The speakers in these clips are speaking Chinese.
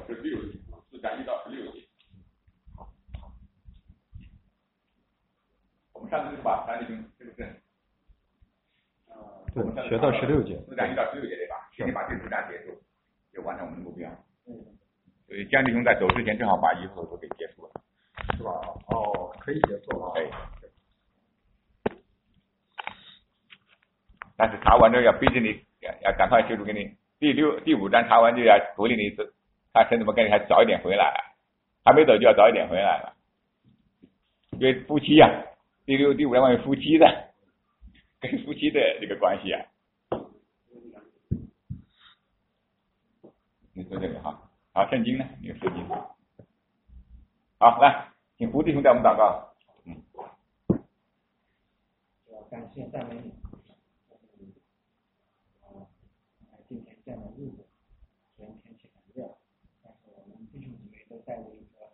16节，4章1到16节。我们上次是把三弟兄是不是？ 对，学到16节。 4章1到16节对吧？今天把这4章结束，就完成我们的目标。所以江弟兄在走之前正好把以后都给结束了， 是吧？哦，可以结束了。 可以。但是查完之后要逼着你要赶快修筑给你第5章查完就要鼓励你看神怎么跟你还早一点回来，还没走就要早一点回来了。因为夫妻啊，第5章关于夫妻的，跟夫妻的这个关系啊。你说这个哈，好，圣经呢？你圣经。好，来，请胡弟兄带我们祷告。 感谢赞美你。今天这样的日子，虽然天气很热，但是我们弟兄姊妹都带着一个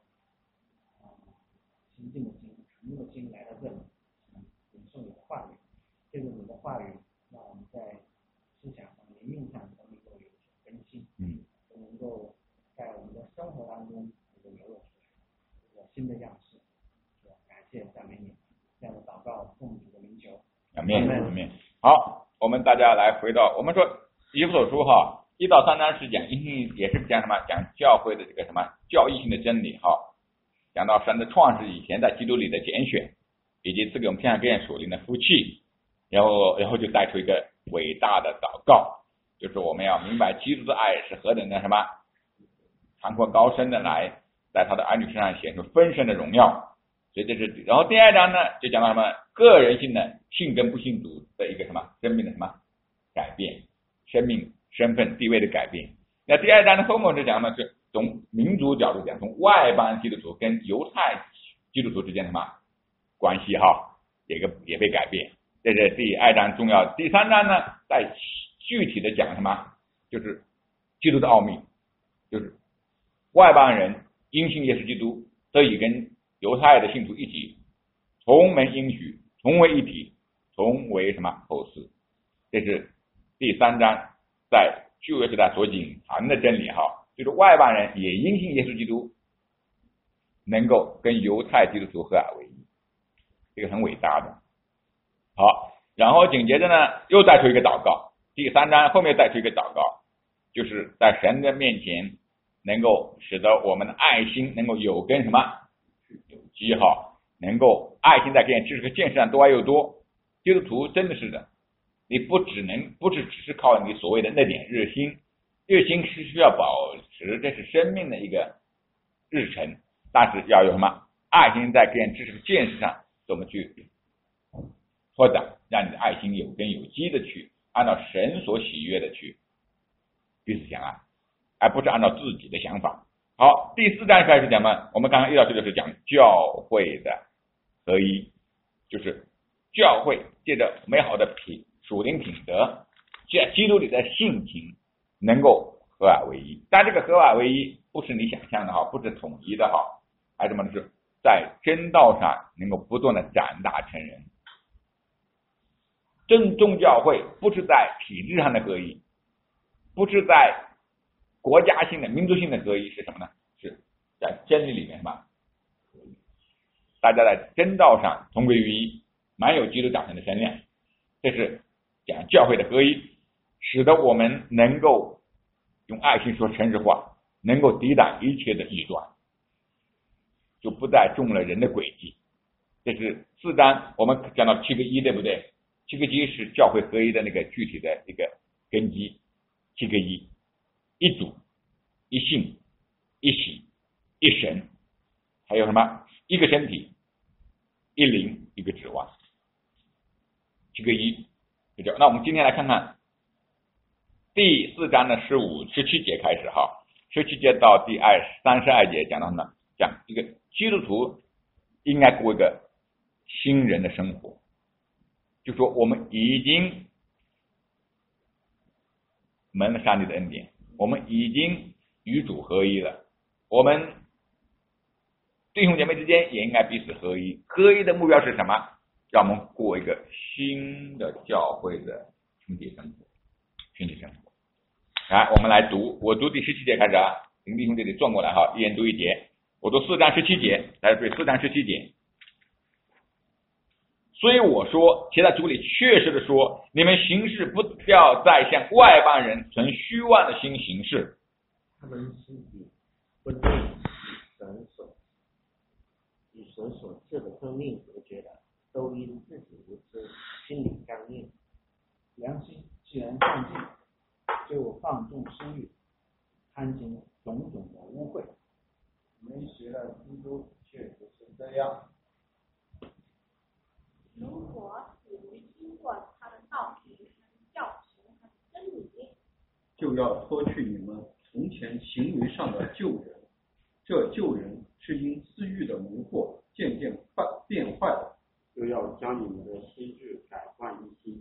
亲近的心、诚慕的心来到这里，领受你的话语。借着你的话语，让我们在思想上、灵命上都能够有所更新，都能够在我们的生活当中能够流露出来一个新的样式。感谢赞美你，这样的祷告奉主的名求。 阿们。好，我们大家来回到我们说。以弗所书哈1到3章是讲也是讲什么？讲教会的这个什么教义性的真理哈，讲到神的创始以前在基督里的拣选，以及赐给我们天上各样属灵的福气，然后就带出一个伟大的祷告，就是我们要明白基督的爱是何等的什么长阔高深的来在他的儿女身上显出丰盛的荣耀。所以这是，然后第2章呢就讲到什么个人性的信跟不信主的一个什么生命的什么改变。生命、身份、地位的改变。那第2章的后面是讲的是从民族角度讲，从外邦基督徒跟犹太基督徒之间的什么关系哈，也被改变。这是第2章重要的。第3章呢，在具体的讲什么，就是基督的奥秘，就是外邦人因信耶稣基督得以跟犹太的信徒一起同门应许，同为一体，同为什么后嗣。这是第3章在旧约时代所隐藏的真理哈，就是外邦人也因信耶稣基督能够跟犹太基督徒合而为一，这个很伟大的。好，然后紧接着呢又带出一个祷告，第3章后面带出一个祷告，就是在神的面前能够使得我们的爱心能够有跟什么有基哈，能够爱心在跟知识和见识上多爱又多。基督徒真的是的，你不只是靠你所谓的那点热心是需要保持，这是生命的一个日程，但是要有什么爱心在跟知识和见识上怎么去拓展，让你的爱心有根有基的去按照神所喜悦的去彼此相爱，而不是按照自己的想法。好，第4章开始讲嘛，我们刚刚遇到这个是讲教会的合一，就是教会借着美好的属灵品德，借基督里的性情能够合而为一。但这个合而为一不是你想象的哈，不是统一的哈，还是什么呢？是在真道上能够不断的长大成人。正宗教会不是在体制上的合一，不是在国家性的民族性的合一，是什么呢？是在真理里面嘛，大家在真道上同归于一，满有基督长成的身量。这是讲教会的合一，使得我们能够用爱心说诚实话，能够抵挡一切的异端，就不再中了人的诡计。这是4章我们讲到7个一，对不对？7个一是教会合一的那个具体的一个根基。7个一，一主、一信、一喜、一神，还有什么？一个身体、一灵、一个指望。7个一，那我们今天来看看第4章的15、17节开始哈，17节到第32节讲到什么？讲一个基督徒应该过一个新人的生活，就说我们已经蒙了上帝的恩典，我们已经与主合一了，我们弟兄姐妹之间也应该彼此合一。合一的目标是什么？让我们过一个新的教会的群体生活。来，我们来读，我读第17节开始啊。 林弟兄这里转过来哈，一人读一节，我读4章17节，大家注意4章17节。所以我说，且在主里确实的说，你们行事不要再像外邦人存虚妄的心行事。 他们心里不对与神所赐的生命隔绝的，都因自己无知，心里刚硬。 良心既然放尽，就放纵私欲，贪行种种的污秽。 你们学了基督，确实是这样。 如果你们经过他的道理和教训和真理， 就要脱去你们从前行为上的旧人，这旧人是因私欲的迷惑渐渐变坏的， 就要将你们的心智改换一新，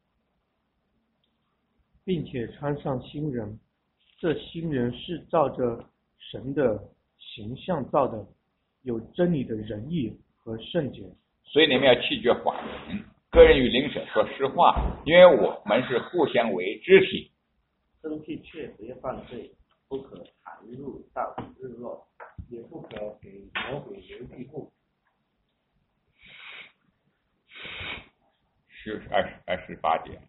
并且穿上新人，这新人是照着神的形象造的，有真理的仁义和圣洁。 所以你们要弃绝谎言，个人与邻舍说实话，因为我们是互相为肢体。 生气却不要犯罪，不可谈入到日落， 也不可给魔鬼留地步。 28节。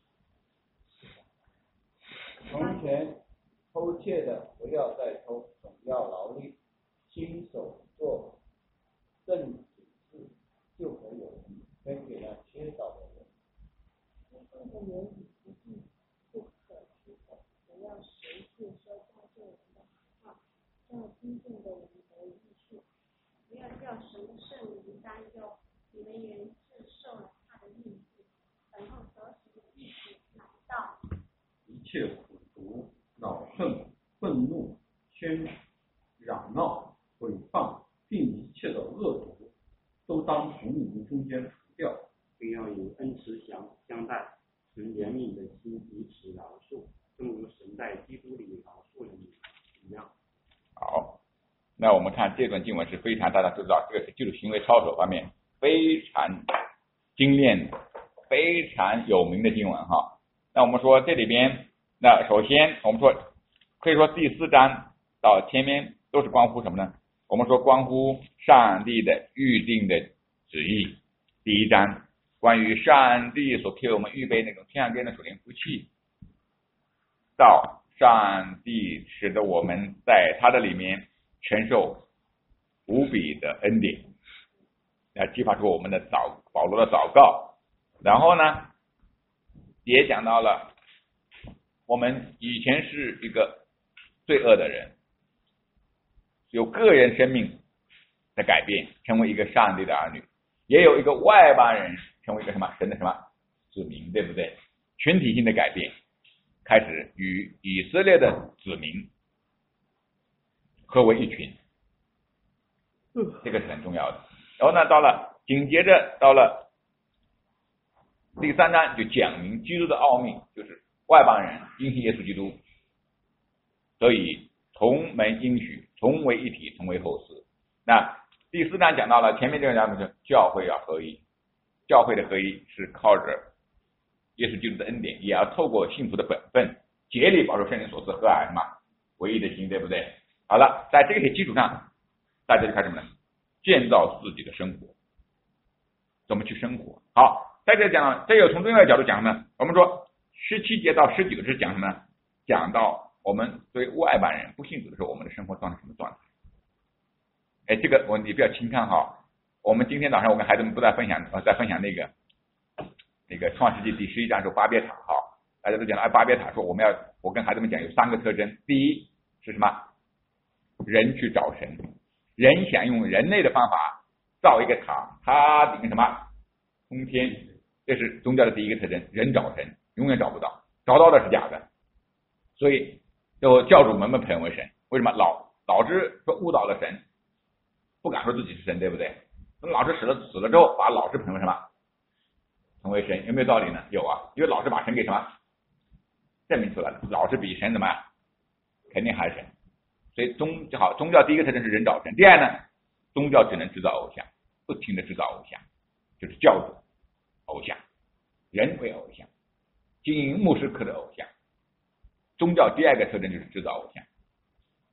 从前偷窃的不要再偷，总要劳力，亲手做正直事，就可有余分给那缺少的人。 不可言语不敬，不可出口，不要随意说造就人的好话，叫尊敬的人得益处。不要叫什么圣灵担忧，你们原是受了他的印记，等候得赎的日子来到。 一切苦毒、恼恨、愤怒、喧嚷闹、毁谤，并一切的恶毒，都当从你们中间除掉， 并要以恩慈相待，存怜悯的心彼此饶恕，正如神在基督里饶恕了你们一样。 好，那我们看这段经文是非常，大家都知道，这个是技术行为操守方面非常精炼的、非常有名的经文哈。那我们说这里边，那首先我们说可以说第4章到前面都是关乎什么呢？我们说关乎上帝的预定的旨意。第1章关于上帝所给我们预备那种天上间的属灵福气，到上帝使得我们在他的里面承受无比的恩典，来激发出我们的保罗的祷告。然后呢，也讲到了我们以前是一个罪恶的人，有个人生命的改变，成为一个上帝的儿女，也有一个外邦人成为一个什么神的什么子民，对不对？群体性的改变，开始与以色列的子民合为一群，这个是很重要的。然后呢，紧接着到了第3章就讲明基督的奥秘，就是外邦人因信耶稣基督得以同门应许，同为一体，同为后嗣。那第4章讲到了前面这个讲是教会要合一，教会的合一是靠着耶稣基督的恩典，也要透过信徒的本分，竭力保守圣灵所赐和蔼什么唯一的心，对不对？好了，在这个基础上，大家就开始什么呢？建造自己的生活，怎么去生活？好，在这讲了，这个从另外一个角度讲什么呢？我们说17节到19节是讲什么呢？讲到我们对外邦人不信主的时候，我们的生活状态什么状态？哎，这个你不要轻看哈。我们今天早上我跟孩子们在分享那个创世纪第11章是巴别塔哈，大家都讲了巴别塔说我跟孩子们讲有3个特征，第一是什么？人去找神，人想用人类的方法造一个塔，它顶什么通天，这是宗教的第一个特征。人找神永远找不到，找到的是假的，所以就教主们捧为神。为什么老师说误导了神，不敢说自己是神，对不对？老师死了之后，把老师捧为什么？成为神，有没有道理呢？有啊，因为老师把神给什么证明出来了，老师比神怎么样？肯定还是神。所以宗教第一个特征是人找神，第二呢，宗教只能制造偶像，不停的制造偶像，就是教主偶像，人为偶像，经营牧师课的偶像。宗教第二个特征就是制造偶像，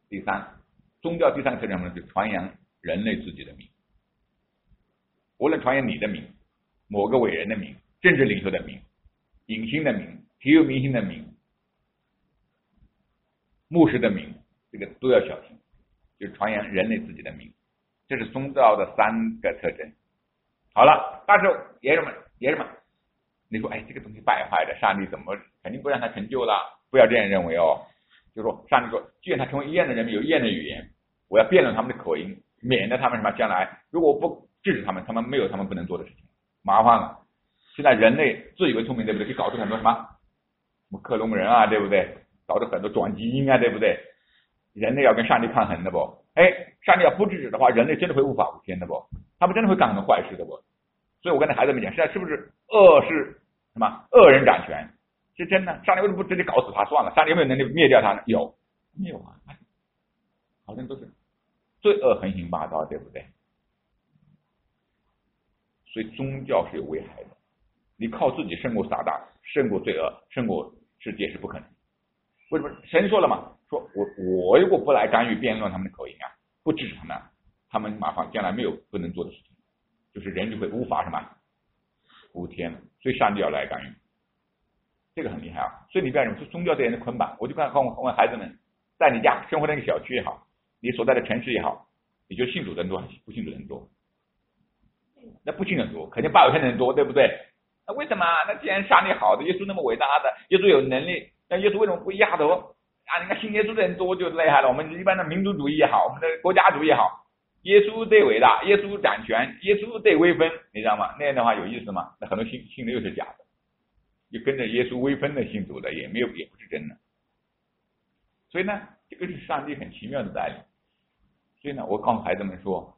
第三，宗教第三个特征是传扬人类自己的名，无论传扬你的名、某个伟人的名、政治领袖的名、影星的名、体育明星的名、牧师的名，这个都要小心，就是传扬人类自己的名，这是宗教的3个特征。好了，但是爷们，你说哎，这个东西败坏的，上帝怎么肯定不让他成就了？不要这样认为哦。就是说，上帝说，既然他成为异样的人民，有异样的语言，我要辩论他们的口音，免得他们什么将来如果我不制止他们，他们没有他们不能做的事情，麻烦了。现在人类自以为聪明，对不对？就搞出很多什么克隆人啊，对不对？搞出很多转基因啊，对不对？人类要跟上帝抗衡的不？哎，上帝要不制止的话，人类真的会无法无天的不？他们真的会干很多坏事的不？所以我跟孩子们讲，现在是不是恶是什么？恶人掌权是真的？上帝为什么不直接搞死他算了？上帝有没有能力灭掉他呢？有，没有啊？好像都是罪恶横行霸道，对不对？所以宗教是有危害的，你靠自己胜过撒旦，胜过罪恶，胜过世界是不可能。为什么？神说了嘛，说我如果不来干预辩论他们的口音啊，不制止他们，他们马上将来没有不能做的事情，就是人就会无法什么无天，所以上帝要来干预，这个很厉害啊。所以你不要认为是宗教对人的捆绑，我就跟我孩子们，在你家生活在那个小区也好，你所在的城市也好，你就信主的人多还是不信主的人多？那不信的人多，肯定8%的人多，对不对？那为什么？那既然上帝好的，耶稣那么伟大的，耶稣有能力，那耶稣为什么不一样的哦？啊，你看信耶稣的人多就厉害了。我们一般的民族主义也好，我们的国家主义也好，耶稣最伟大，耶稣掌权，耶稣最威风，你知道吗？那样的话有意思吗？那很多信的又是假的，就跟着耶稣威风的信主的也不是真的。所以呢，这个是上帝很奇妙的带领。所以呢，我告诉孩子们说，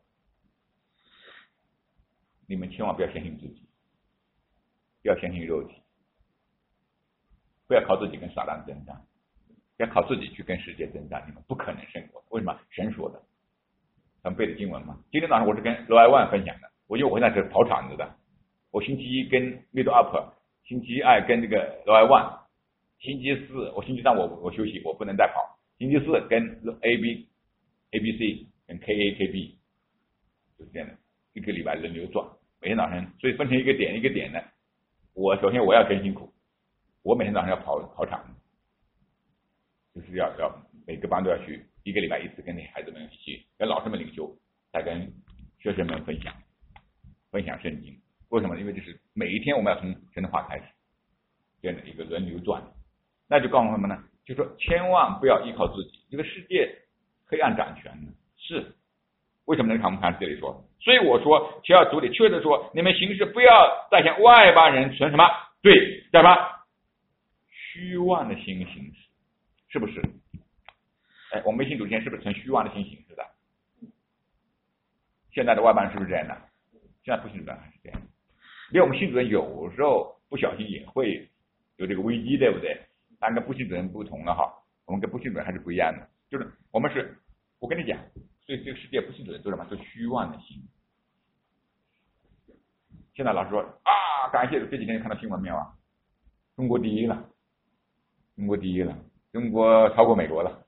你们千万不要相信自己，不要相信肉体，不要靠自己跟撒旦征战，要靠自己去跟世界征战，你们不可能胜过。为什么？神说的，咱们背的经文嘛。今天早上我是跟罗爱万分享的，因为我现在是跑场子的，我星期一跟 Middle Up， 星期二跟这个罗爱万，星期四我星期三我休息，我不能再跑，星期四跟 ABC 跟 KAKB， 就是这样的，一个礼拜轮流转，每天早上，所以分成一个点一个点的。我首先我要更辛苦，我每天早上要跑场，就是要每个班都要去，一个礼拜一次，跟那孩子们一起，跟老师们领袖，再跟学生们分享圣经。为什么？因为就是每一天我们要从神的话开始，这样的一个轮流转。那就告诉他们呢，就说千万不要依靠自己，这个世界黑暗掌权呢，是为什么呢？看这里说，所以我说求要主里确实说，你们行事不要再向外邦人存什么对叫什么虚妄的心行事，是不是？哎，我们信主前是不是存虚妄的心行事的？现在的外邦人是不是这样的？现在不信主的还是这样。连我们信主的有时候不小心也会有这个危机，对不对？但跟不信主人不同了哈，我们跟不信主人还是不一样的。就是我们是，我跟你讲，所以这个世界不信主人做什么？做虚妄的心。现在老师说啊，感谢主，这几天看到新闻没有啊？中国第一了，中国超过美国了。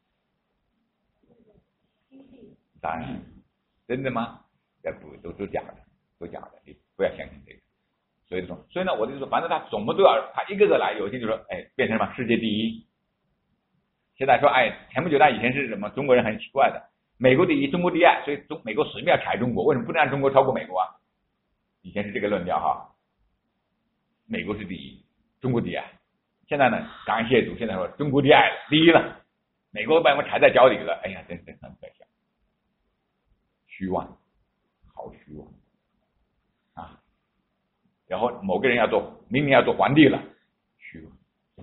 当然，真的吗？不，都假的，你不要相信这个。所以呢，我就说，反正他怎么都要，他一个个来，有些就说，哎，变成什么世界第一。现在说，哎，前不久以前是什么？中国人很奇怪的，美国第一，中国第二，所以美国死命要踩中国，为什么不能让中国超过美国啊？以前是这个论调哈，美国是第一，中国第二。现在呢，感谢主，现在说中国第二了，第一了，美国把我们踩在脚底了，哎呀，真是很可笑，虚妄，好虚妄啊！然后某个人明年要做皇帝了，虚妄，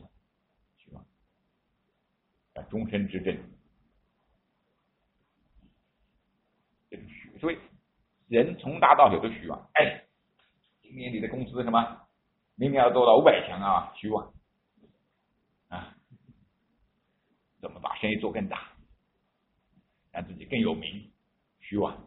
终身执政，这是虚。所以人从大到小都虚妄。哎，今年你的公司什么？明年要做到500强啊，虚妄啊！怎么把生意做更大，让自己更有名，虚妄。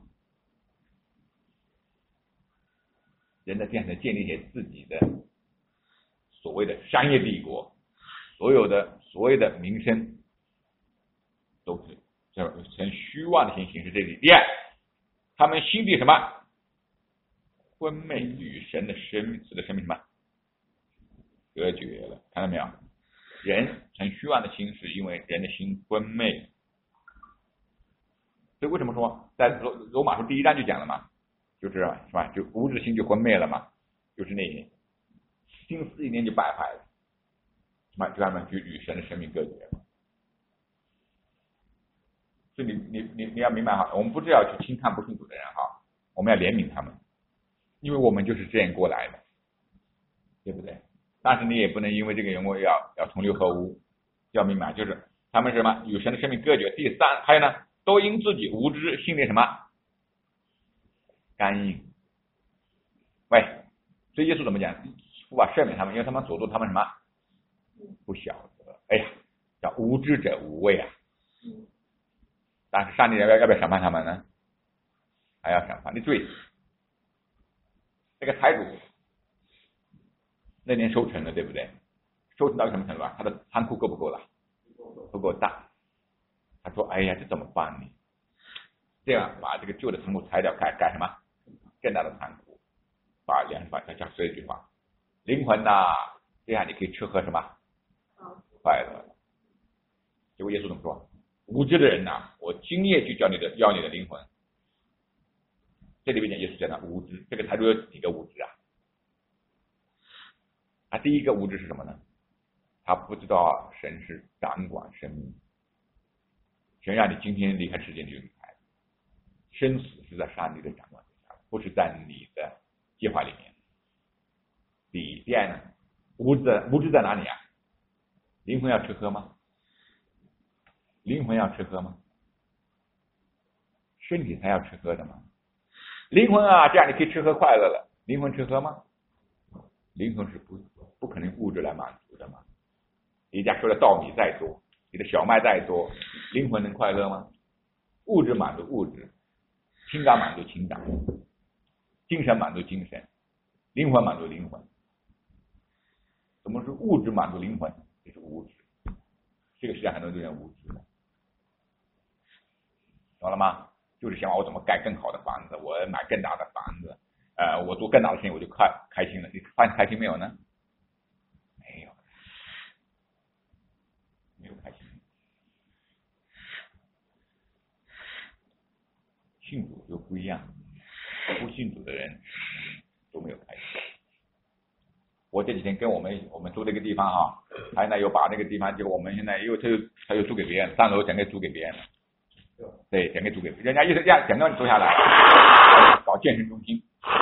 人在这样的建立起自己的所谓的商业帝国，所谓的名声都是成虚妄的心行事这里。第二，他们心地什么？昏昧，与神的生命，使得生命什么？隔绝了，看到没有？人成虚妄的心，是因为人的心昏昧。所以为什么说在罗马书第1章就讲了嘛，就是是吧？就无知心就昏昧了嘛，就是那心思意念就败坏了，是吧？就他们就与神的生命隔绝了。所以你要明白哈，我们不是要去轻看不信主的人哈，我们要怜悯他们，因为我们就是这样过来的，对不对？但是你也不能因为这个缘故要同流合污，要明白，就是他们是什么与神的生命隔绝。第三，还有呢，都因自己无知，心里什么刚硬。喂，所以耶稣怎么讲？父啊，赦免他们，因为他们所做他们什么不晓得。哎呀，叫无知者无畏啊。但是上帝要不要审判他们呢？还要审判。你注意，这个财主那年收成了，对不对？收成到什么程度啊？他的仓库够不够了？不够大。他说：“哎呀，这怎么办呢？这样把这个旧的仓库拆掉，改什么更大的仓库？把他讲说一句话：灵魂呐，这样你可以吃喝什么快乐。”结果耶稣怎么说？无知的人呐，我今夜就要你的灵魂。这里面讲耶稣讲的无知，这个财主有几个无知啊？他第一个无知是什么呢？他不知道神是掌管生命，神让你今天离开世界你就离开，生死是在上帝的掌管之下，不是在你的计划里面。第二呢，无知在哪里啊？灵魂要吃喝吗？灵魂要吃喝吗？身体才要吃喝的吗？灵魂啊，这样你可以吃喝快乐了，灵魂吃喝吗？灵魂是不可能物质来满足的嘛。你家说的稻米再多，你的小麦再多，灵魂能快乐吗？物质满足物质，情感满足情感，精神满足精神，灵魂满足灵魂。什么是物质满足灵魂？这是无知。这个世界上很多人无知的，懂了吗？就是想我怎么盖更好的房子，我买更大的房子，我做更大的生意，我就开心了。你发现开心没有呢？没有开心。信主就不一样，不信主的人都没有开心。我这几天跟我们租的一个地方哈，他现在又把那个地方，结果我们现在他又租给别人，3楼整个租给别人了。对，整个租给人家，整个租下来，搞健身中心，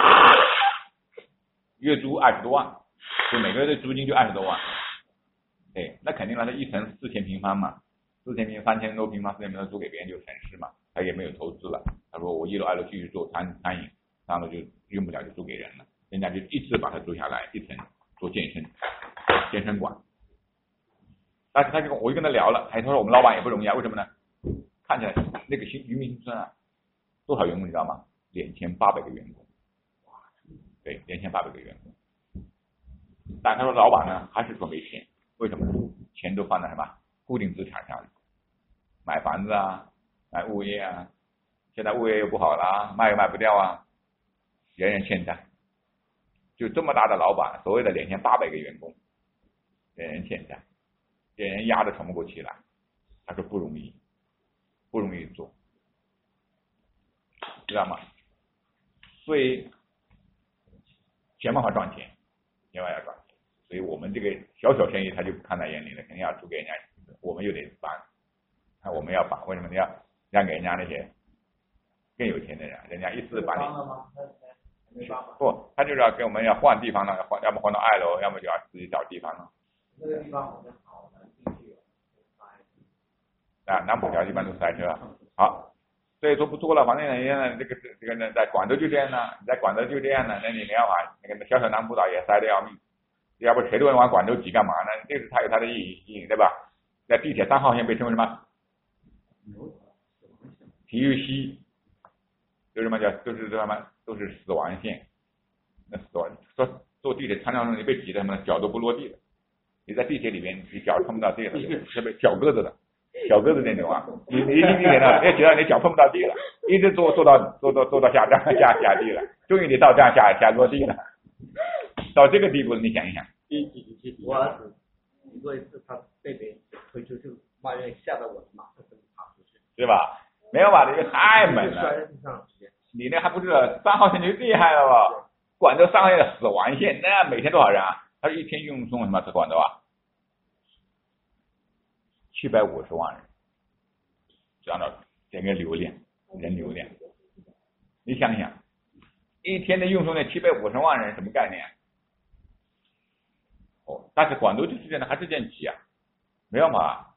月租20多万，就每个月的租金就20多万。对，那肯定了，他一层4000平方嘛，4000平3000多平方，4000平方租给别人就省事嘛，他也没有投资了。他说我1楼2楼继续做餐饮，3楼就用不了就租给人了，人家就一直把它租下来，一层做健身馆。但是我就跟他聊了，他说我们老板也不容易啊，为什么呢？看起来那个渔民新村啊，多少员工你知道吗？2800个员工，对，2800个员工。但他说老板呢还是说没钱，为什么呢？钱都放在什么固定资产上，买房子啊，买物业啊，现在物业又不好了，卖又卖不掉啊，人人欠债。就这么大的老板，所谓的2800个员工，人人欠债，人人压得喘不过气来。他说不容易做，知道吗？所以想办法赚钱，千万要赚钱。所以我们这个小生意他就不看在眼里了，肯定要租给人家，我们又得帮，那我们要帮，为什么你要让给人家那些更有钱的人？人家一次把你不，他就是要给我们要换地方了，要么换到2楼，要么就要自己找地方了。 这个地方好像好难进去南浦桥一般都塞车。好，所以说不多了，反正人家这个呢，在广州就这样呢，你在广州就这样呢，那你没办法，那个小南浦岛也塞得要命，要不谁都往广州挤干嘛呢？这是它有它的意义，对吧？在地铁3号线被称为什么？体育西，就是什么叫都是死亡线。那死亡坐地铁常常你被挤得什么脚都不落地了，你在地铁里面你脚碰不到地了，特别脚疙瘩的。 小个子那种啊，你一定点了，觉得你脚碰不到地了，一直做到下地了，终于你到这样下落地了，到这个地步，你想一想。 我儿子有过一次，他被别人推出去外面，吓得我马上跟爬出去， 是吧？没有吧？这个太猛了。 摔在地上， 你那还不是3号线就厉害了吧？广州3号线的死亡线，那每天多少人啊？他一天运送什么？在广州啊，750万人，这样的整个人流量，你想想，一天的运送量750万人，什么概念？哦，但是广州就是这样的，还是这样挤啊，没办法，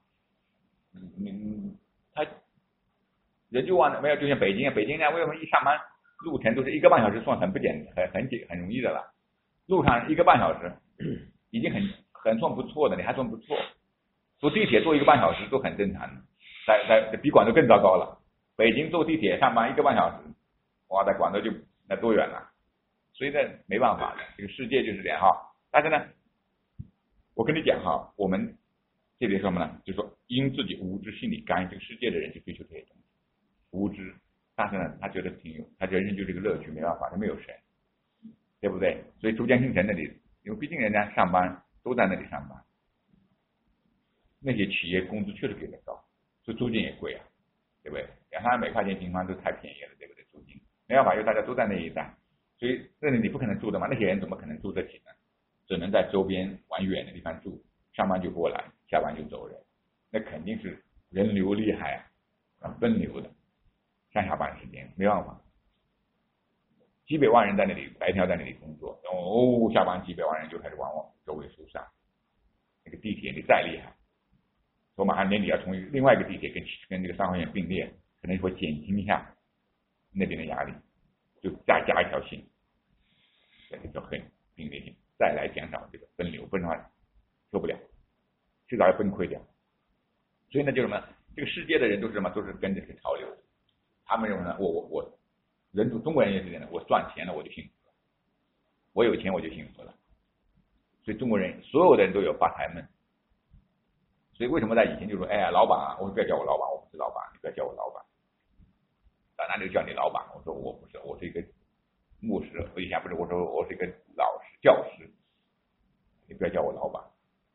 他人就往没有，就像北京呢，为什么一上班路程都是1个半小时，算很容易的了，路上1个半小时已经很算不错的，你还算不错，坐地铁坐1个半小时都很正常的，在比广州更糟糕了，北京坐地铁上班1个半小时，哇，在广州就那多远了，所以呢没办法的，这个世界就是这样哈，但是呢。我跟你讲哈，我们这里说什么呢？就是说，因自己无知心理干预这个世界的人去追求这些东西，无知，但是呢，他觉得他人生就是个乐趣，没办法，他没有神，对不对？所以珠江新城那里，因为毕竟人家上班都在那里上班，那些企业工资确实给的高，所以租金也贵啊，对不对？2、3百块钱平方都太便宜了，对不对？租金没办法，因为大家都在那一带，所以那里你不可能住的嘛，那些人怎么可能住得起呢？只能在周边往远的地方住，上班就过来，下班就走人，那肯定是人流厉害啊，奔流的，上下班时间没办法，几百万人在那里白天在那里工作，下班几百万人就开始往周围疏散，那个地铁你再厉害，我马上年底要从另外一个地铁跟这个3号线并列，可能会减轻一下那边的压力，就再加一条线，这就很并列性。再来减少这个分流，不然的话受不了，迟早要崩溃掉。所以呢，就什么，这个世界的人都是什么，都是跟着这个潮流。他们认为呢，中国人也是这样的，我赚钱了我就幸福了，我有钱我就幸福了。所以中国人所有的人都有发财梦。所以为什么在以前就说，哎呀，老板啊，我说不要叫我老板，我不是老板，你不要叫我老板。当然就叫你老板，我说我不是，我是一个牧师，我以前不是，我说我是一个教师，你不要叫我老板。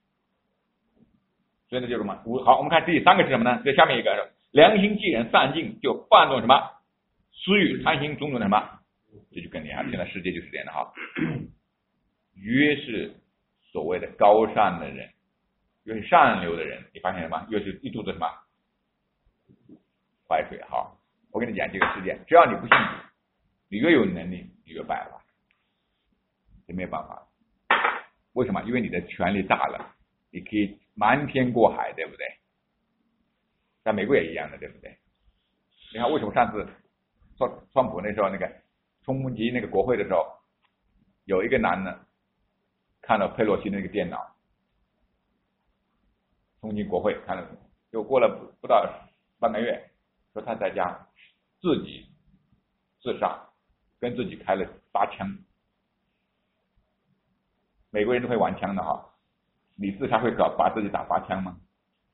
所以呢，就是什么？好，我们看第3个是什么呢？这下面一个，良心既然散尽，就放纵什么私欲、贪心种种的什么，这就更厉害。现在世界就是这样的哈。越是所谓的高尚的人，越是上流的人，你发现什么？越是一肚子什么坏水哈。我跟你讲，这个世界，只要你不信主，你越有能力，你越败了。这没有办法，为什么？因为你的权力大了，你可以瞒天过海，对不对？在美国也一样的，对不对？你看为什么上次川普那时候那个冲击那个国会的时候，有一个男的看了佩洛西那个电脑，冲击国会，看了，就过了不到半个月，说他在家自己自杀，跟自己开了8枪。美国人都会玩枪的哈，你自杀会把自己打8枪吗？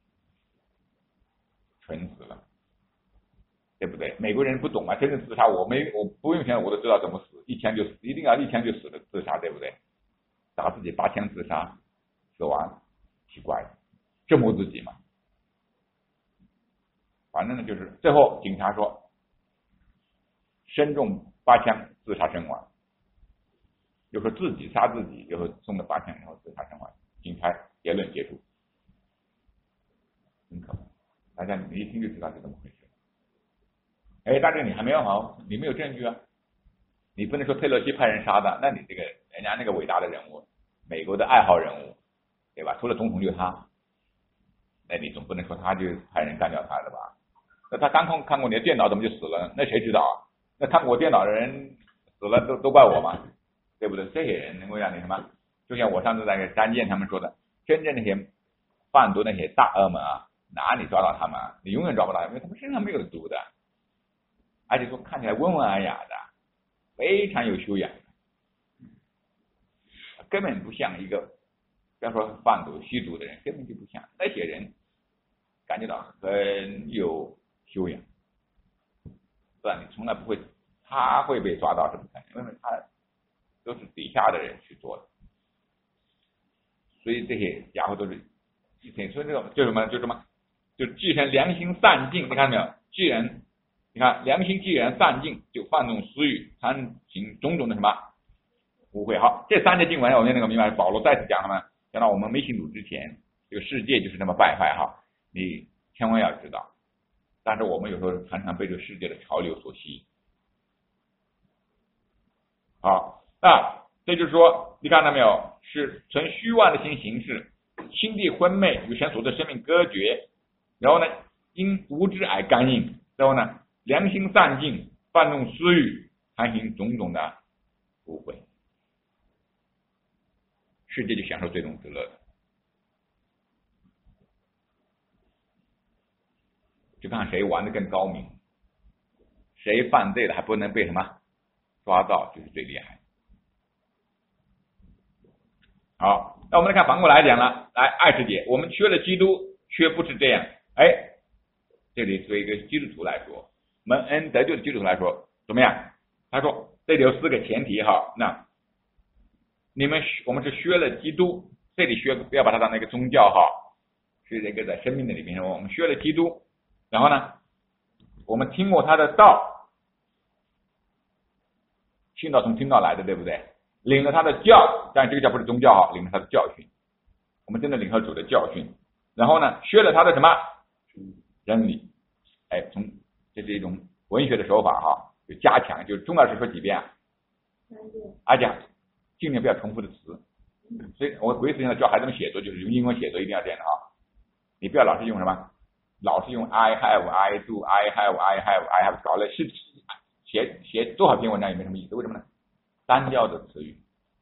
蠢死了，对不对？美国人不懂啊，真正自杀我不用钱我都知道怎么死，一枪就死，一定要1枪就死的自杀，对不对？打自己8枪自杀，死亡，奇怪，折磨自己嘛。反正呢，就是最后警察说身中8枪自杀身亡。又说自己杀自己，又说中了8枪，然后自杀身亡，警察结论结束，很可怕。大家你一听就知道是怎么回事。哎，但是你还没有好，你没有证据啊，你不能说佩洛西派人杀的，那你这个人家那个伟大的人物，美国的爱好人物，对吧？除了总统就他，那你总不能说他就派人干掉他的吧？那他刚看过你的电脑怎么就死了？那谁知道啊？那看过我电脑的人死了都怪我吗？对不对？这些人能够让你什么？就像我上次在给张健他们说的，真正那些贩毒那些大鳄们啊，哪里抓到他们啊？你永远抓不到，因为他们身上没有毒的，而且说看起来温文尔雅的，非常有修养，根本不像一个不要说贩毒吸毒的人，根本就不像那些人， 感觉到很有修养，但你从来不会，他会被抓到什么感觉，因为他都是底下的人去做的，所以这些家伙都是继承，所以这种就什么就继承良心散尽，你看到没有？你看良心既然散尽，就放纵私欲，贪行种种的什么污秽。好，这三节经文我们那个明白，保罗再次讲什么？讲到我们没信主之前，这个世界就是那么败坏哈，你千万要知道。但是我们有时候常常被这个世界的潮流所吸引。好，那这就是说，你看到没有？是存虚妄的心行事，心地昏昧，与神所的生命隔绝，然后呢，因无知而刚硬，然后呢，良心散尽，放纵私欲，贪行种种的污秽，世界就享受最终之乐的。就看谁玩的更高明，谁犯罪了还不能被什么抓到，就是最厉害。好，那我们来看反过来讲了，来20节，我们缺了基督，却不是这样。这里作为一个基督徒来说，蒙恩得救的基督徒来说，怎么样？他说这里有4个前提哈。那我们是削了基督，这里削不要把它当那个宗教哈，是这个在生命的里面，我们削了基督，然后呢，我们听过他的道，信道从听道来的，对不对？领了他的教，但这个教不是宗教哈，领了他的教训，我们真的领了主的教训，然后呢，削了他的什么真理？这是一种文学的手法哈，就加强，就钟老师说几遍啊？而且尽量不要重复的词。所以我鬼使性的教孩子们写作，就是用英文写作一定要这样的哈，你不要老是用什么，老是用 I have I do I have 搞了是写多少篇文章也没什么意思，为什么呢？单调的词语，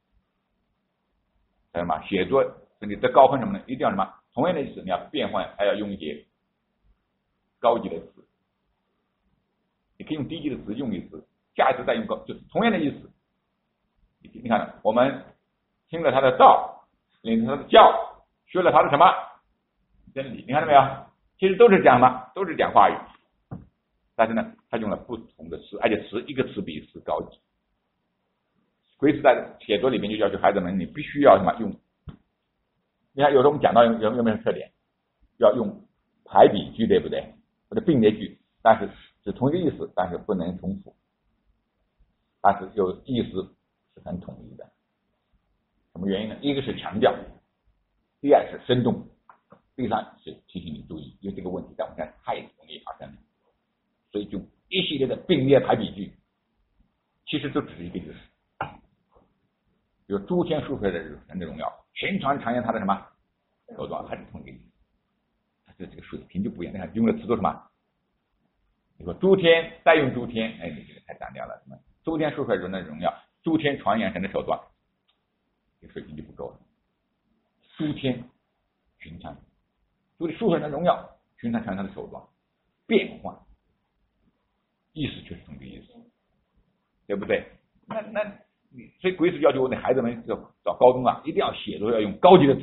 还有什么写作你的高分什么呢？一定要什么？同样的意思你要变换，还要用一些高级的词，你可以用低级的词用一次，下一次再用高，就同样的意思。你看，我们听了他的道，领了他的教，学了他的什么真理，你看到没有？其实都是讲嘛，都是讲话语，但是呢，他用了不同的词，而且一个词比一个词高级。鬼使在写作里面就要求孩子们，你必须要什么用？你看，有时候我们讲到有没有特点？要用排比句，对不对？或者并列句，但是是同一个意思，但是不能重复，但是有意思是很统一的。什么原因呢？一个是强调，第二是生动，第三是提醒你注意，因为这个问题在我们看太容易发生了，所以就一系列的并列排比句，其实都只是一个意思。比如诸天述说的神的荣耀，全传扬他的什么手段，还是同一个意思，它的这个水平就不一样。你看用的词都什么？你说诸天，再用诸天，你这个太单调了。什么诸天述说神的荣耀，诸天传扬神的手段，这个水平就不够了。诸天寻常，述说神的荣耀，寻常传扬他的手段，变化，意思却是同一个意思，对不对？所以鬼使要求我的孩子们找高中啊，一定要写作要用高级的词，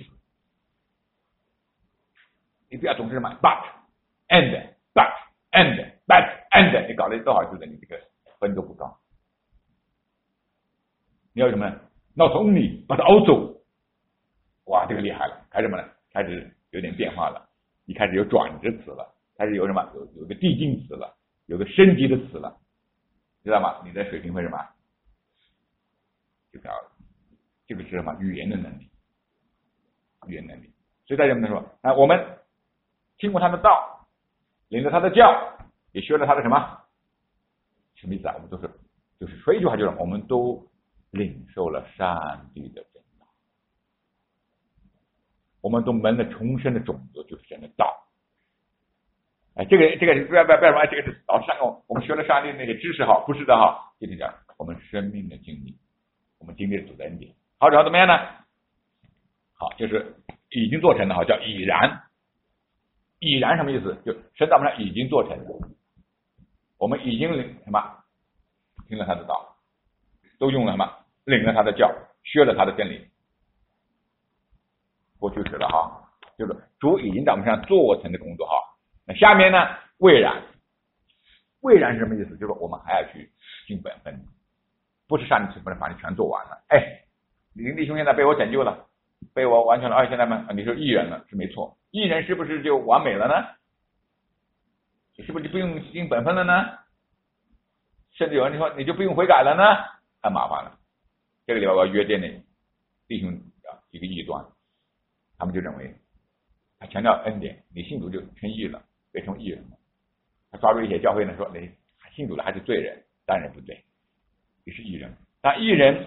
你不要总是什么 but and but and but and， 你搞了多少次的，你这个分都不高。你要什么呢 ？Not only but also， 哇，这个厉害了，开始什么呢？开始有点变化了，你开始有转折词了，开始有什么？有个递进词了，有个升级的词了，知道吗？你的水平会什么？就高了，这个是什么？语言的能力，语言能力。所以大家们说，我们听过他的道，领了他的教，也学了他的什么？什么意思啊？我们都是，就是说一句话，就是我们都领受了上帝的真道，我们都蒙了重生的种子，就是神的道。这个不要什么？这个是老师上课我们学了上帝那些知识哈，不是的哈，今天讲我们生命的经历。我们经历了主的恩典，好，然后怎么样呢？好，就是已经做成了，好，叫已然。已然什么意思？就神在我们上已经做成了，我们已经什么听了他的道，都用了什么领了他的教，学了他的真理，过去式了哈，就是主已经在我们身上做成的工作哈， 那下面呢，未然。未然是什么意思？就是说我们还要去尽本分，不是上帝本把你全做完了。你弟兄现在被我拯救了，被我完全了，现在呢，你说义人了，是没错。义人是不是就完美了呢？是不是就不用尽本分了呢？甚至有人说你就不用悔改了呢？太麻烦了。这个礼拜我要约见那弟兄一个异端，他们就认为他强调恩典，你信主就成义了，变成义人了。他抓住一些教会呢，说你信主了还是罪人，当然不对，你是义人。但义人，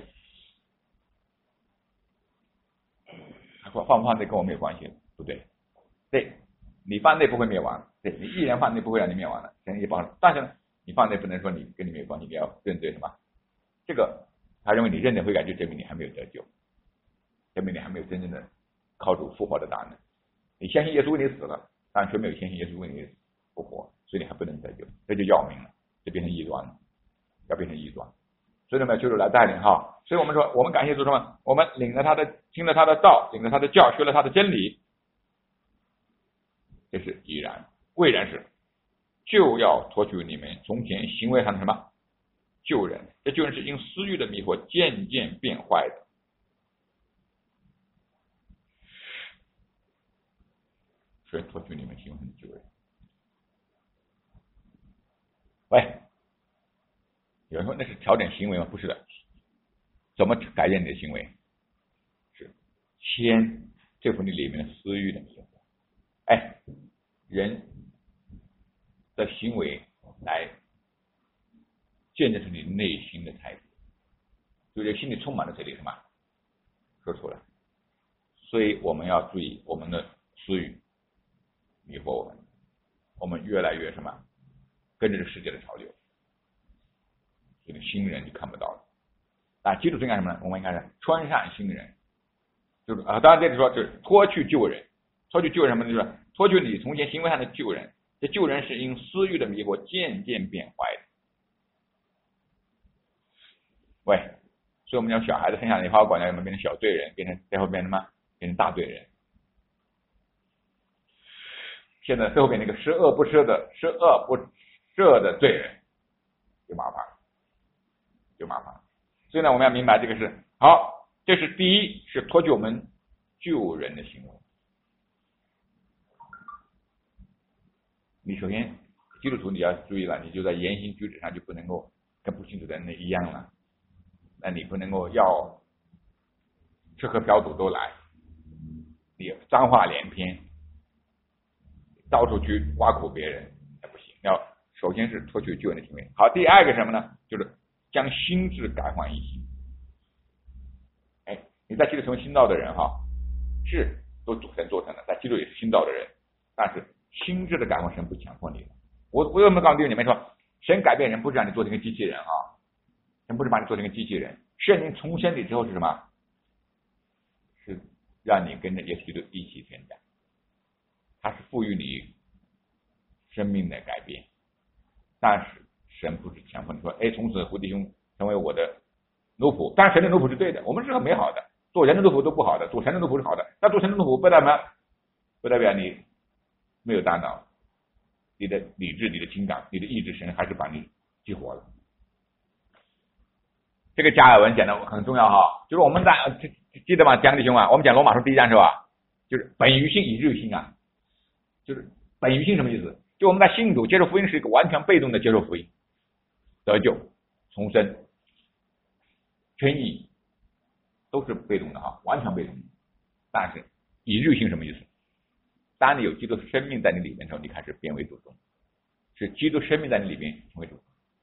他说犯不犯罪跟我没有关系，不对。对，你犯罪不会灭亡，对你义人犯罪不会让你灭亡的，神也保证。但是呢，你犯罪不能说你跟你没有关系，你要认罪什么？这个他认为你认罪悔改就证明你还没有得救，证明你还没有真正的靠主复活的大能。你相信耶稣为你死了，但却没有相信耶稣为你复活，所以你还不能得救，这就要命了，就变成异端了，要变成异端。所以呢，求主来带领哈。所以我们说，我们感谢主什么？我们听了他的道，领了他的教，学了他的真理，这是已然。未然是就要脱去你们从前行为上的什么旧人，这旧人是因私欲的迷惑渐渐变坏的。所以脱去你们行为上的旧人。喂，有人说那是调整行为吗？不是的。怎么改变你的行为？是先对付你里面的私欲的迷惑。人的行为来见证出你内心的态度，就是心里充满了这里什么说出来。所以我们要注意我们的私欲迷惑我们越来越什么跟着这个世界的潮流，所以新人就看不到了。基督徒干什么呢？我们应该是穿上新人，就是当然这里说就是脱去旧人，脱去旧人什么呢？就是脱去你从前行为上的旧人，这旧人是因私欲的迷惑渐渐变坏的。喂，所以我们讲小孩子生下来以后管教，有没有变成小罪人，变成最后变成什么？变成大罪人。现在最后变成一个十恶不赦的罪人，就麻烦了。所以呢，我们要明白这个是好，这是第一，是脱去我们旧人的行为。你首先基督徒你要注意了，你就在言行举止上就不能够跟不信主的人一样了。那你不能够要吃喝嫖赌都来，你脏话连篇，到处去挖苦别人也不行。要首先是脱去旧人的行为。好，第二个什么呢？就是将心智改换一新。你在基督成为新造的人哈，是都主神做成的，在基督也是新造的人，但是心智的改换神不强迫你的。我为什么告诉你们说，神改变人不是让你做成一个机器人啊，神不是把你做成一个机器人，圣灵重生你之后是什么？是让你跟着耶稣基督一起成长，他是赋予你生命的改变，但是神不是强迫你说，从此胡弟兄成为我的奴仆。当然神的奴仆是对的，我们是很美好的，做人的奴仆都不好的，做神的奴仆是好的。但做神的奴仆不代表你没有大脑，你的理智、你的情感、你的意志，神还是把你激活了。这个加尔文讲的很重要哈，就是我们在记得吗？讲弟兄啊，我们讲罗马书第1章是吧？就是本于性以至于性啊，就是本于性什么意思？就我们在信主接受福音是一个完全被动的接受福音，得救、重生、称义都是被动的哈，完全被动的。但是以至于性什么意思？当你有基督生命在你里面的时候，你开始变为主动，是基督生命在你里面成为主动，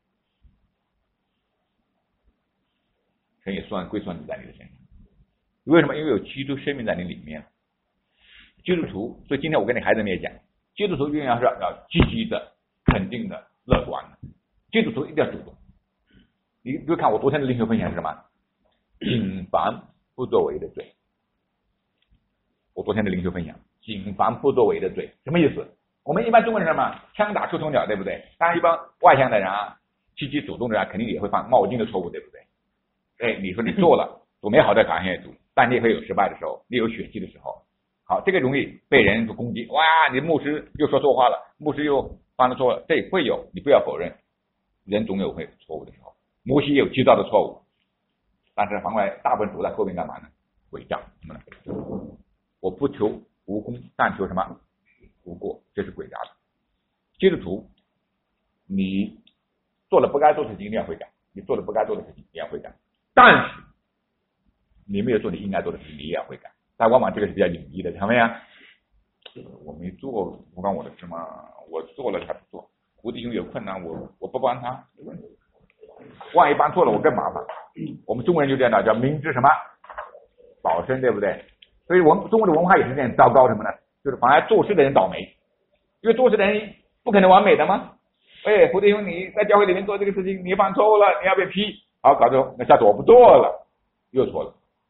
神也归算你在你的身上。为什么？因为有基督生命在你里面。基督徒，所以今天我跟你孩子们也讲，基督徒一定要积极的、肯定的、乐观的。基督徒一定要主动。你比如看我昨天的灵修分享是什么？谨防不作为的罪。我昨天的灵修分享，谨防不作为的罪，什么意思？我们一般中国人什么？枪打出头鸟，对不对？当然一般外向的人啊，积极主动的人肯定也会犯冒进的错误，对不对？你说你做了，做美好的感谢主，但你也会有失败的时候，你有血气的时候， 好，这个容易被人攻击，哇，你牧师又说错话了，牧师又犯了错了，这会有，你不要否认，人总有会错误的时候，摩西也有极大的错误，但是反过来大部分主在后面干嘛呢？伪造什么呢？我不求无功，但求什么无过，这是诡诈的。基督徒，你做了不该做的事情，你也会改；你做了不该做的事情，你也会改。但是你没有做你应该做的事情，你也会改。但往往这个是比较隐蔽的，看没有？我没做，不关我的事嘛。我做了他不做，胡弟兄有困难，我不帮他，万一帮错了，我更麻烦。我们中国人就这样的，叫明知什么保身，对不对？所以我们中国的文化也是这样糟糕什么呢？就是反而做事的人倒霉，因为做事的人不可能完美的嘛。哎，胡弟兄，你在教会里面做这个事情，你犯错了，你要被批，好，搞得那下次我不做了，又错了。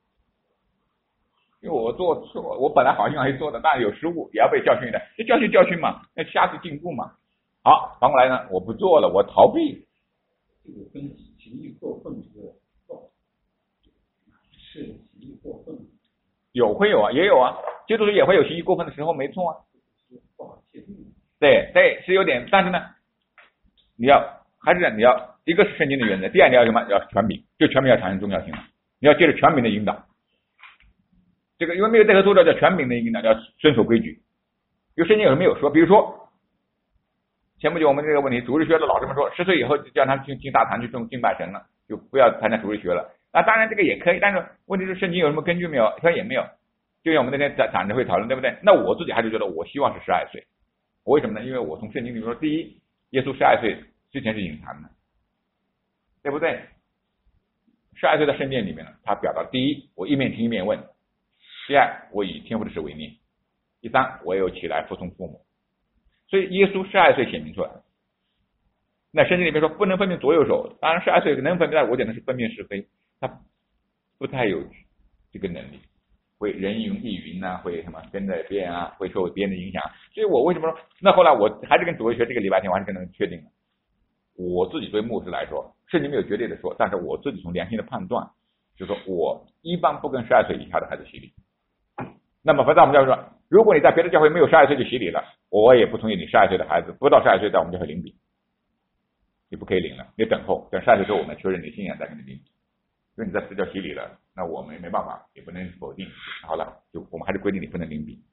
因为我做错，我本来好像还做的，但有失误也要被教训的，就教训嘛，那下次进步嘛。好，反过来呢，我不做了，我逃避。 这个跟情绪过分这个是情绪过分， 会有啊，也有啊，基督徒也会有情绪过分的时候，没错啊。 不好界定。 对，是有点，但是呢，你要一个是圣经的原则，第二你要什么？要权柄，就权柄要产生重要性了，你要借着权柄的引导。这个因为没有这个做到叫权柄的引导，要遵守规矩。因为圣经有什么有说，比如说前不久我们这个问题，主日学的老师们说10岁以后就叫他进大坛去敬拜神了，就不要参加主日学了。那当然这个也可以，但是问题是圣经有什么根据没有？他也没有。就像我们那天展会讨论，对不对？那我自己还是觉得我希望是12岁。为什么呢？因为我从圣经里面说，第一，耶稣12岁之前是隐藏的，对不对？12岁的圣殿里面呢，他表达第一，我一面听一面问；第二，我以天父的事为念；第三，我有起来服从父母。所以耶稣12岁显明出来。那圣经里面说不能分辨左右手，当然12岁能分辨，但我讲的是分辨是非，他不太有这个能力，会人云亦云啊，会什么跟着别人啊，会受别人的影响。所以我为什么说，那后来我还是跟主日学这个礼拜天，我还是跟他们确定了。我自己作为牧师来说，圣经没有绝对的说，但是我自己从良心的判断，就是说我一般不跟12岁以下的孩子洗礼。那么在我们教会说，如果你在别的教会没有12岁就洗礼了，我也不同意你12岁的孩子不到12岁在我们教会领笔，你不可以领了，你等12岁之后我们确认你信仰再给你领。因为你在私教洗礼了，那我们没办法，也不能否定。好了，就我们还是规定你不能领笔。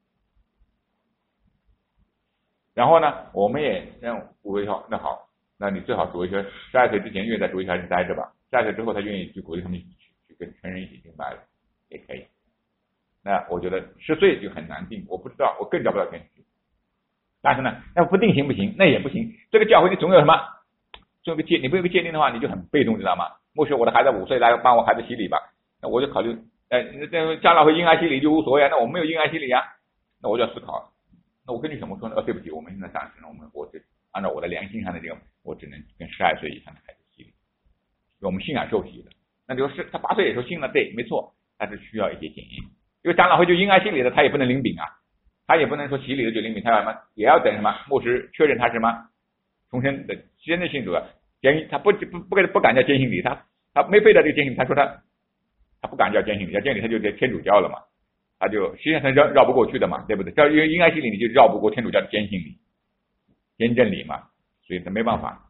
然后呢，我们也让主日说，那好，那你最好主日学12岁之前愿意在主日学待着吧，12岁之后他愿意去鼓励他们去跟成人一起敬拜了，也可以。那我觉得10岁就很难定，我不知道，我更找不到根据。但是呢，那不定行不行？那也不行。这个教会你总有什么？总有个你不有个界定的话，你就很被动，知道吗？牧师，我的孩子5岁来帮我孩子洗礼吧，那我就考虑，这将来会婴儿洗礼就无所谓啊，那我们没有婴儿洗礼啊，那我就要思考，那我根据什么说呢？对不起，我们现在暂时呢，我只按照我的良心上的这个，我只能跟12岁以上的孩子洗礼，因为我们信仰受洗的。那就是他8岁也说信了，对，没错，但是需要一些检验，因为长老会就婴儿洗礼的，他也不能领饼啊，他也不能说洗礼的就领饼，他要什么？也要等什么？牧师确认他是什么重生的真的信主啊。他不敢叫坚信礼，他没背到这个坚信，他说他不敢叫坚信礼，叫坚信礼他就天主教了嘛，他就实际上他绕不过去的嘛，对不对？因为婴儿洗礼你就绕不过天主教的坚信礼、坚正礼嘛，所以他没办法。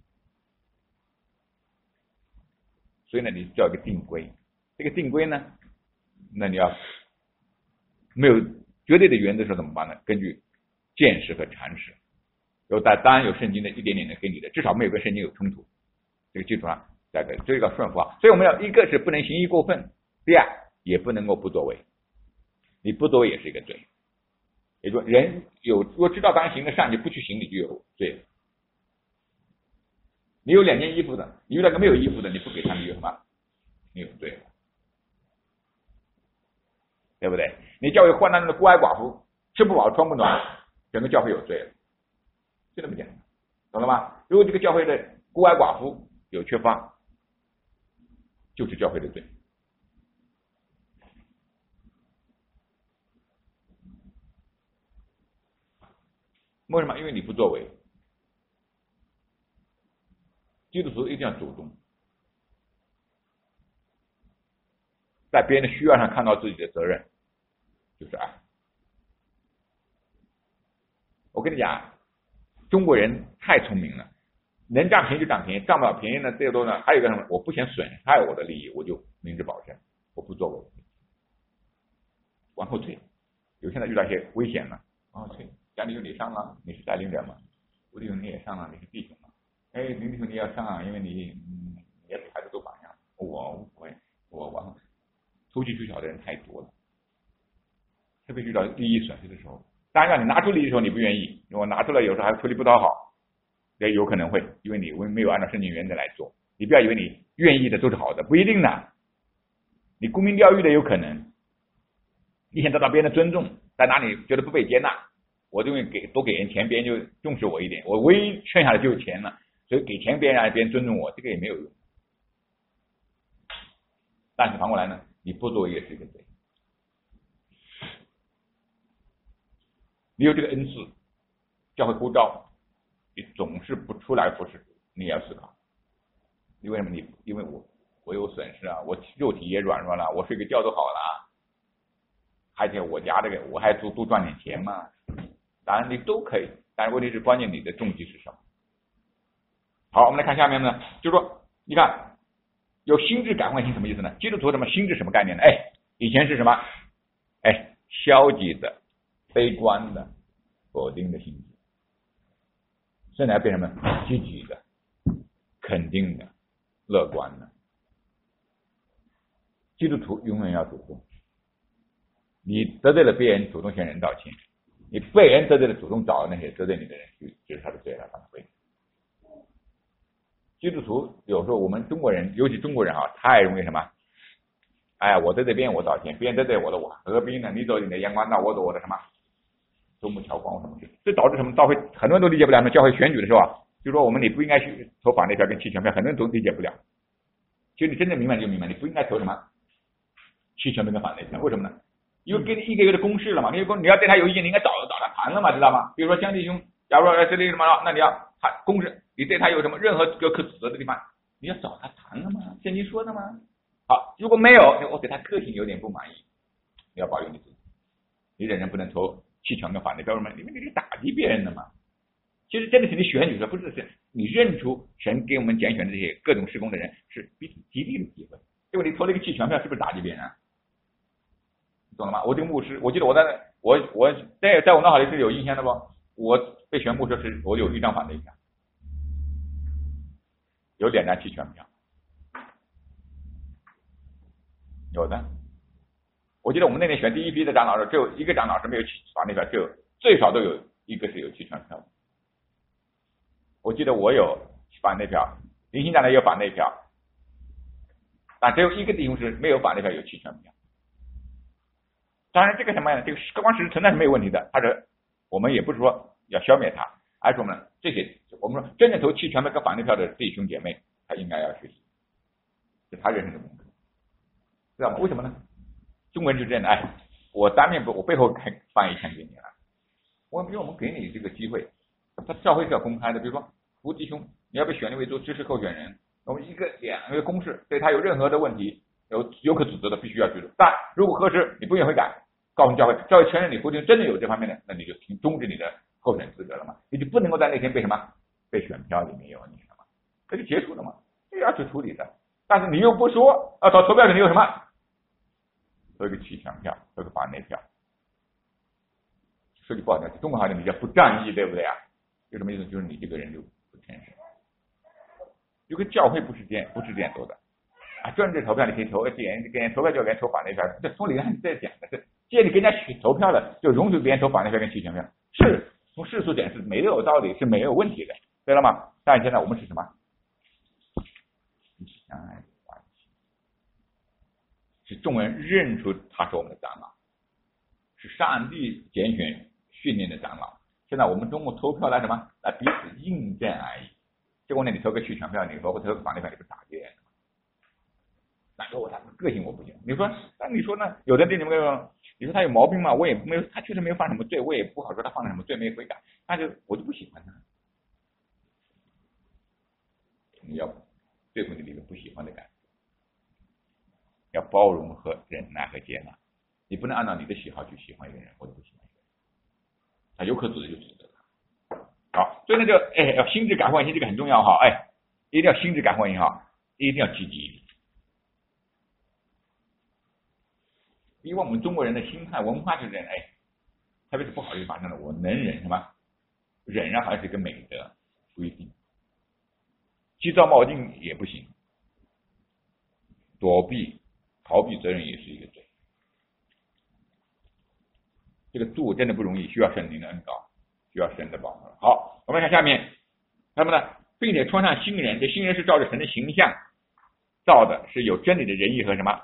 所以呢，你叫一个定规，这个定规呢，那你要没有绝对的原则是怎么办呢？根据见识和常识。当然有圣经的一点点的根据的，至少没有跟圣经有冲突，这个基础上这个顺服啊。所以我们要一个是不能行义过分，第二也不能够不作为，你不作为也是一个罪。也就是说人如果知道当行的善，你不去行你就有罪了。你有2件衣服的，你遇到个没有衣服的，你不给他，你有什么？你有罪了，对不对？你教会换那个孤儿寡妇，吃不饱穿不暖，整个教会有罪了。就这么简单，懂了吗？如果这个教会的孤儿寡妇有缺乏，就是教会的罪。为什么？因为你不作为。基督徒一定要主动，在别人的需要上看到自己的责任，就是爱。 我跟你讲，中国人太聪明了，能占便宜就占便宜，占不了便宜呢，最多呢还有一个什么，我不想损害我的利益，我就明哲保身，我不作为，往后退。有现在遇到一些危险了，往后退，家里有你上了，你是带领者嘛，吴弟兄你也上了，你是弟兄嘛，哎，林弟兄你要上啊，因为你也给孩子做榜样，我往后投机取巧的人太多了，特别遇到利益损失的时候，当然让你拿出利益的时候你不愿意，如果拿出来有时候还处理不讨好，也有可能会因为你没有按照圣经原则来做，你不要以为你愿意的都是好的，不一定的，你沽名钓誉的有可能。你想得到别人的尊重，在哪里觉得不被接纳，我就会多给人钱，别人就重视我一点，我唯一剩下的就是钱了，所以给钱别人让别人尊重我，这个也没有用。但是反过来呢，你不作为也是一个罪。你有这个恩赐，教会呼召，你总是不出来服侍，你也要思考，因为什么？因为我有损失啊，我肉体也软弱了，我睡个觉都好了，而且我家这个我还多赚点钱嘛，当然你都可以，但是问题是关键你的动机是什么？好，我们来看下面呢，就是说，你看有心智改换性什么意思呢？基督徒什么心智什么概念呢？哎，以前是什么？哎，消极的、悲观的、否定的心智，现在变成什么？积极的、肯定的、乐观的。基督徒永远要主动。你得罪了别人，主动向人道歉；你被人得罪了，主动找那些得罪你的人去指他的罪来帮他背。基督徒有时候我们中国人，尤其中国人啊，太容易什么？哎，我得罪别人我道歉，别人得罪我的我何必呢？你走你的阳关道，我走我的什么独木桥光什么的，这导致什么？教会很多人都理解不了。教会选举的时候啊，就说我们你不应该去投反对票跟弃权票，很多人都理解不了。其实你真正明白就明白，你不应该投什么弃权票跟反对票，为什么呢？因为给你一个月的公示了嘛，你要对他有意见，你应该找他谈了嘛，知道吗？比如说江弟兄，假如说这里什么，那你要谈公示，你对他有什么任何可指责的地方，你要找他谈了嘛，圣经说的嘛。好，如果没有，我对他个性有点不满意，你要保佑你自己，你仍然不能投弃权跟反对票，为什么？因为你是打击别人的嘛。其实真的是你选举的，不是你认出神给我们拣选的这些各种事工的人是彼此激励的机会，结果你投了一个弃权票，是不是打击别人啊？懂了吗？我这个牧师，我记得我在我脑海里是有印象的不？我被选牧师时，我有1张反对票，有2张弃权票，有的。我记得我们那年选第一批的长老时，只有1个长老是没有反对票，最少都有1个是有弃权票。我记得我有反对票，林行长呢也有反对票，但只有1个弟兄是没有反对票，有弃权票。当然这个什么呀，这个客观事实存在是没有问题的，我们也不是说要消灭它，而是我们这些我们说真正投弃权票跟反对票的弟兄姐妹，他应该要学习，是他人生的功课，知道吗？为什么呢？中国人就这样的，哎，我背后翻一枪给你了，比如我们给你这个机会，他教会是要公开的，比如说吴弟兄，你要被选立为做知识候选人，我们2个公示，对他有任何的问题有可指责的，必须要去做。但如果核实你不愿悔改，告诉教会承认你胡弟兄真的有这方面的，那你就终止你的候选资格了嘛，你就不能够在那天被什么被选票里面有你什么，这就结束了嘛，这要去处理的。但是你又不说到投票里你有什么？投一个弃权票，投个反对票。说句不好听，中国好像你叫不仗义，对不对啊？有什么意思？就是你这个人就不诚实。有个教会不是这样做的啊，政治投票你可以投，给人投票就给人投反对票，这从理论上在讲的是，既然你跟人家投票了，就容许别人投反对票跟弃权票，是从世俗点是没有道理，是没有问题的，对了吗？但是现在我们是什么？相爱的关系，是众人认出他是我们的长老，是上帝拣选训练的长老。现在我们中国投票来什么？来彼此印证而已。结果呢，你投个弃权票，你投个反对票，你不打击人？那说我他个性我不行。你说，那你说呢？有的对你们你说他有毛病吗？我也没有，他确实没有犯什么罪，我也不好说他犯了什么罪没悔改，但是我就不喜欢他。你要对付你这个不喜欢的感觉，要包容和忍耐和接纳，你不能按照你的喜好去喜欢一个人或者不喜欢一个人，他有可指责就指责他， 所以呢，要心智感唤心，这个很重要哈，一定要心智感唤心哈，一定要积极。因为我们中国人的心态文化就是这样，特别是不好的地方上呢，我能忍什么？忍让好像是一个美德，不一定。鸡照冒镜也不行，躲避、逃避责任也是一个罪。这个度真的不容易，需要圣灵的恩膏，需要神的保护。好，我们看下面，那么呢，并且穿上新人，这新人是照着神的形象造的，是有真理的仁义和什么？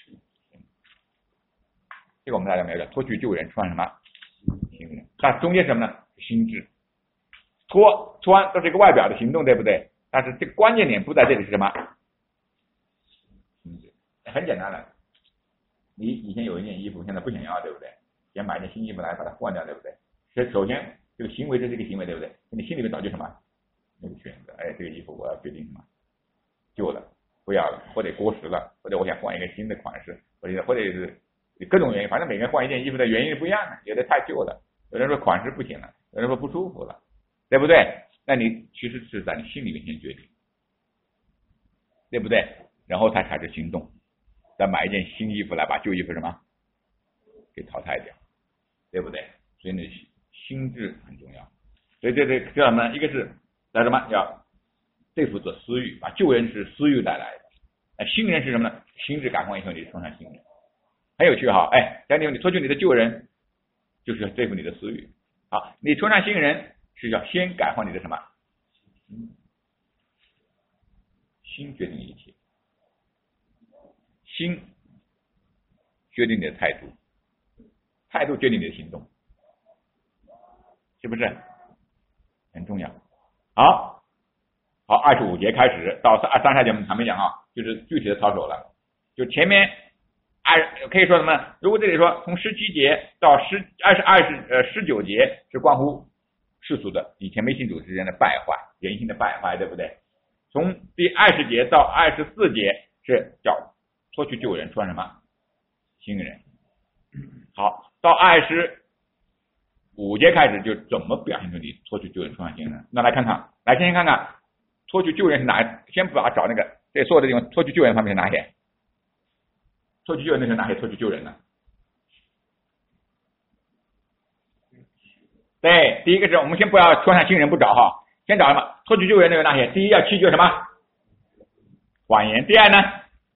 这个我们大家明白，脱去旧人，穿什么？新人。但中间是什么呢？心智。穿都是一个外表的行动，对不对？但是这个关键点不在这里是什么？心智。很简单了，你以前有一件衣服，现在不想要，对不对？先买件新衣服来把它换掉，对不对？首先这个行为这是一个行为，对不对？你心里面早就什么？那个选择，这个衣服我要决定什么？旧了，不要了，或者过时了，或者我想换一个新的款式，或者是各种原因，反正每个人换一件衣服的原因是不一样的，有的太旧了，有人说款式不行了，有人说不舒服了，对不对？那你其实是在你心里面先决定，对不对？然后才开始行动，再买一件新衣服来把旧衣服什么给淘汰掉，对不对？所以呢，心智很重要。所以这叫什么？一个是叫什么？要对付着私欲，把旧人是私欲带来的，新人是什么呢？心智感唤以后，你穿上新人。很有趣哈，讲你脱去你的旧人，就是要对付你的私欲。好，你穿上新人是要先感化你的什么？心决定一切，心决定你的态度，态度决定你的行动，是不是很重要？好，25节开始到32节我们还没讲啊，就是具体的操守了，就前面。可以说什么呢？如果这里说从17节到19节是关乎世俗的以前没信主之间的败坏，人性的败坏，对不对？从第20节到24节是叫脱去旧人，穿什么？新人。好，到25节开始就怎么表现出你脱去旧人，穿上新人。那来看看，先看看脱去旧人是哪？先把它找那个这所有的地方脱去旧人方面是哪些？脱去旧人的是哪些脱去旧人呢？对，第一个是我们先不要穿上新人不找哈，先找什么？脱去旧人的有哪些？第一要弃绝什么？谎言。第二呢？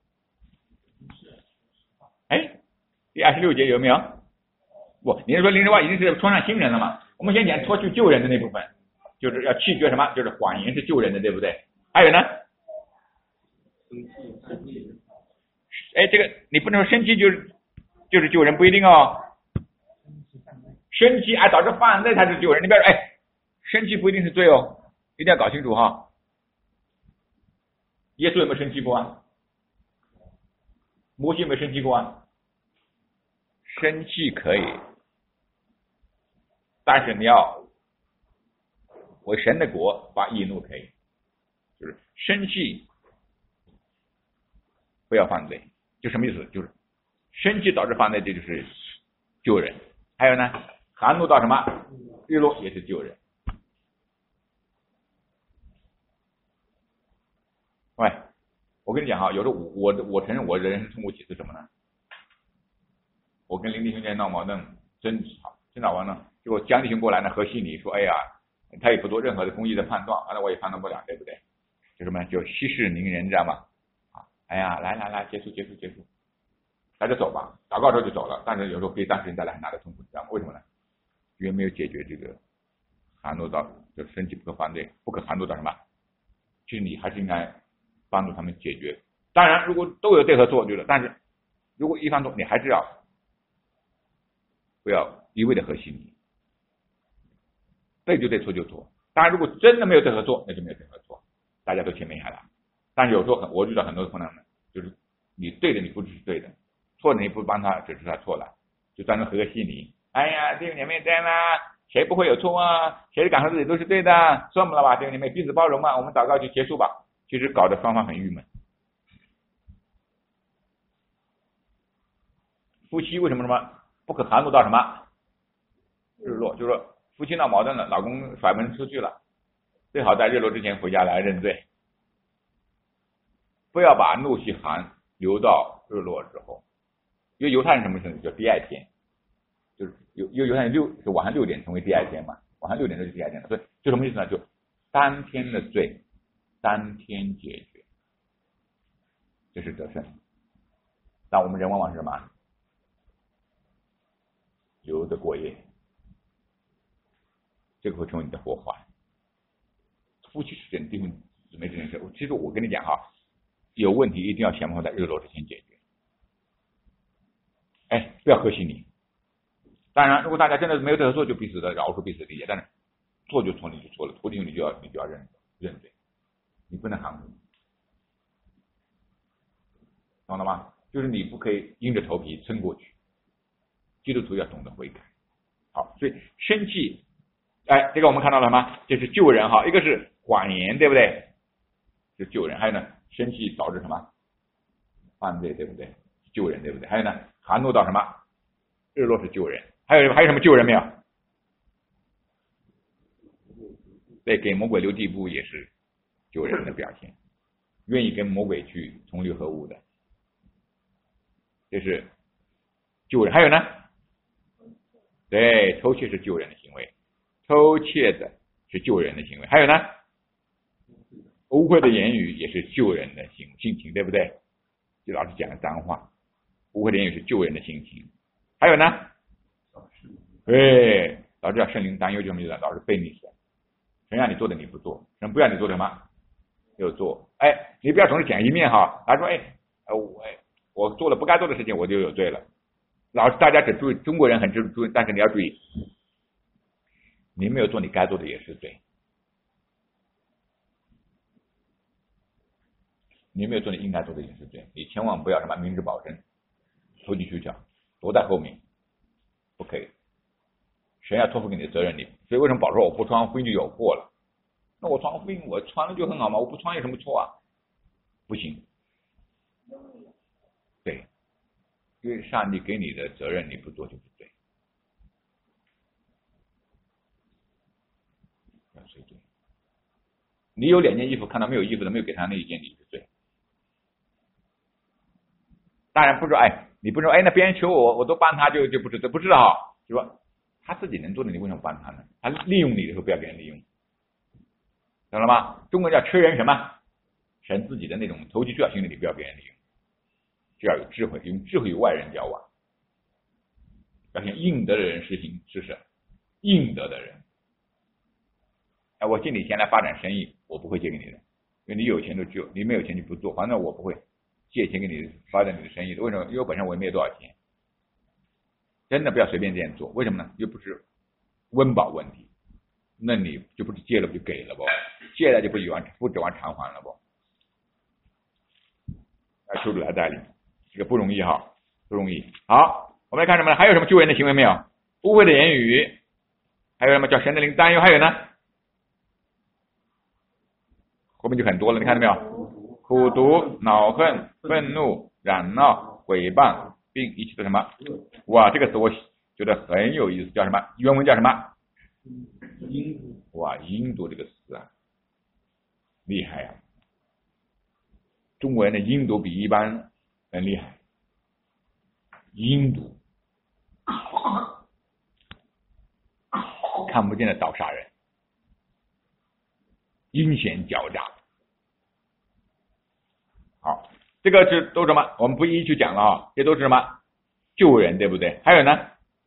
第26节有没有？不，你是说临时话已经是穿上新人了嘛？我们先讲脱去旧人的那部分，就是要弃绝什么？就是谎言是旧人的，对不对？还有呢？这个你不能说生气就是救人，不一定哦。生气导致犯罪才是救人。你不要说生气不一定是罪哦，一定要搞清楚哈。耶稣有没有生气过啊？摩西有没有生气过啊？生气可以，但是你要为神的国发义怒可以，就是生气不要犯罪。就什么意思？就是生气导致犯罪，这就是救人。还有呢，含怒到什么？日落也是救人。喂，我跟你讲哈，有时候我承认我的人生痛苦几次什么呢？我跟林弟兄在闹矛盾，争吵完了，结果江弟兄过来呢，和稀泥说，他也不做任何的公义的判断，完了我也判断不了，对不对？就什么就息事宁人，知道吗？来，结束，大家走吧，祷告之后就走了。但是有时候可以当事人带来很大的痛苦，知道吗？为什么呢？因为没有解决这个含怒到就是生气不可犯罪，不可含怒到什么？其实你还是应该帮助他们解决。当然，如果都有对和错，就是但是如果一方错，你还是要不要一味的和稀泥，对就对，错就错。当然，如果真的没有对和错，那就没有对和错，大家都谦卑下来。但是有时候我遇到很多的困难呢，就是你对的你不支持对的，错的你不帮他指出他错了，就专门和稀泥。弟兄姐妹这样啦，谁不会有错啊？谁感受自己都是对的，算不了吧？弟兄姐妹彼此包容嘛，我们祷告就结束吧。其实搞得双方很郁闷。夫妻为什么不可含怒到什么日落？就是说夫妻闹矛盾了，老公甩门出去了， 最好在日落之前回家来认罪，不要把怒气寒留到日落之后。因为犹太人什么时候叫第二天，就是犹太人是晚上6点成为第二天嘛，晚上6点就是第二天了，所以就什么意思呢？就当天的罪当天解决，这是得胜。但我们人往往是什么？留着过夜，这个会成为你的祸患。夫妻之间、弟兄姊妹之间事，其实我跟你讲哈，有问题一定要想办法在日落之前解决。不要和稀泥。当然，如果大家真的没有这个做，就彼此的饶恕、彼此理解。但是做就错，你就错了，错定你就要认罪，你不能含糊，懂了吗？就是你不可以硬着头皮撑过去。基督徒要懂得悔改。好，所以生气，这个我们看到了什么？这是救人哈，一个是谎言，对不对？是救人。还有呢，生气导致什么？犯罪，对不对？救人，对不对？还有呢，含怒到什么？日落是救人。还有什么救人没有？对，给魔鬼留地步也是救人的表现，愿意跟魔鬼去同流合污的，这是救人。还有呢，对，偷窃是救人的行为，偷窃的是救人的行为。还有呢，污秽的言语也是救人的心情，对不对？就老是讲脏话，污秽的言语是救人的心情。还有呢，对，老是要圣灵担忧，就什么意思？老是背逆神，神让你做的你不做，神不让你做的什么又做。你不要总是讲一面哈，他说我做了不该做的事情，我就有罪了。老是大家只注意，中国人很注意，但是你要注意，你没有做你该做的也是罪，你没有做你应该做的也是罪。你千万不要什么明哲保身，投机取巧，躲在后面，不可以。神要托付给你的责任，所以为什么保罗说我不传福音就有祸了？那我传福音，我传了就很好嘛，我不传有什么错啊？不行，对，因为上帝给你的责任你不做就不对，要是对。你有2件衣服，看到没有衣服的，没有给他那一件，你是罪。当然不是说，你不是说，那别人求我都帮他就不是，不是哈，就说他自己能做的，你为什么帮他呢？他利用你的时候不要给人利用，懂了吗？中国叫吃人什么？神自己的那种投机取巧心理，你不要给人利用，就要有智慧，用智慧与外人交往，要向应得的人施行施舍，应得的人。我借你钱来发展生意，我不会借给你的，因为你有钱就救，你没有钱就不做，反正我不会借钱给你发展你的生意的。为什么？因为我本身我也没有多少钱。真的不要随便这样做，为什么呢？又不是温饱问题，那你就不是借了不就给了不？借了就不指望偿还了不？求主来带领，这个不容易哈，不容易。好，我们来看什么呢？还有什么救人的行为没有？污秽的言语，还有什么叫神的灵担忧？还有呢？后面就很多了，你看到没有？苦毒、恼恨、愤怒、嚷闹、诽谤，并一切的什么？哇，这个词我觉得很有意思，叫什么？原文叫什么？哇，阴毒这个词啊，厉害啊！中国人的阴毒比一般人厉害，阴毒，看不见的刀杀人，阴险狡诈。好，这个是都什么？我们不一一去讲了啊，这都是什么？救人，对不对？还有呢？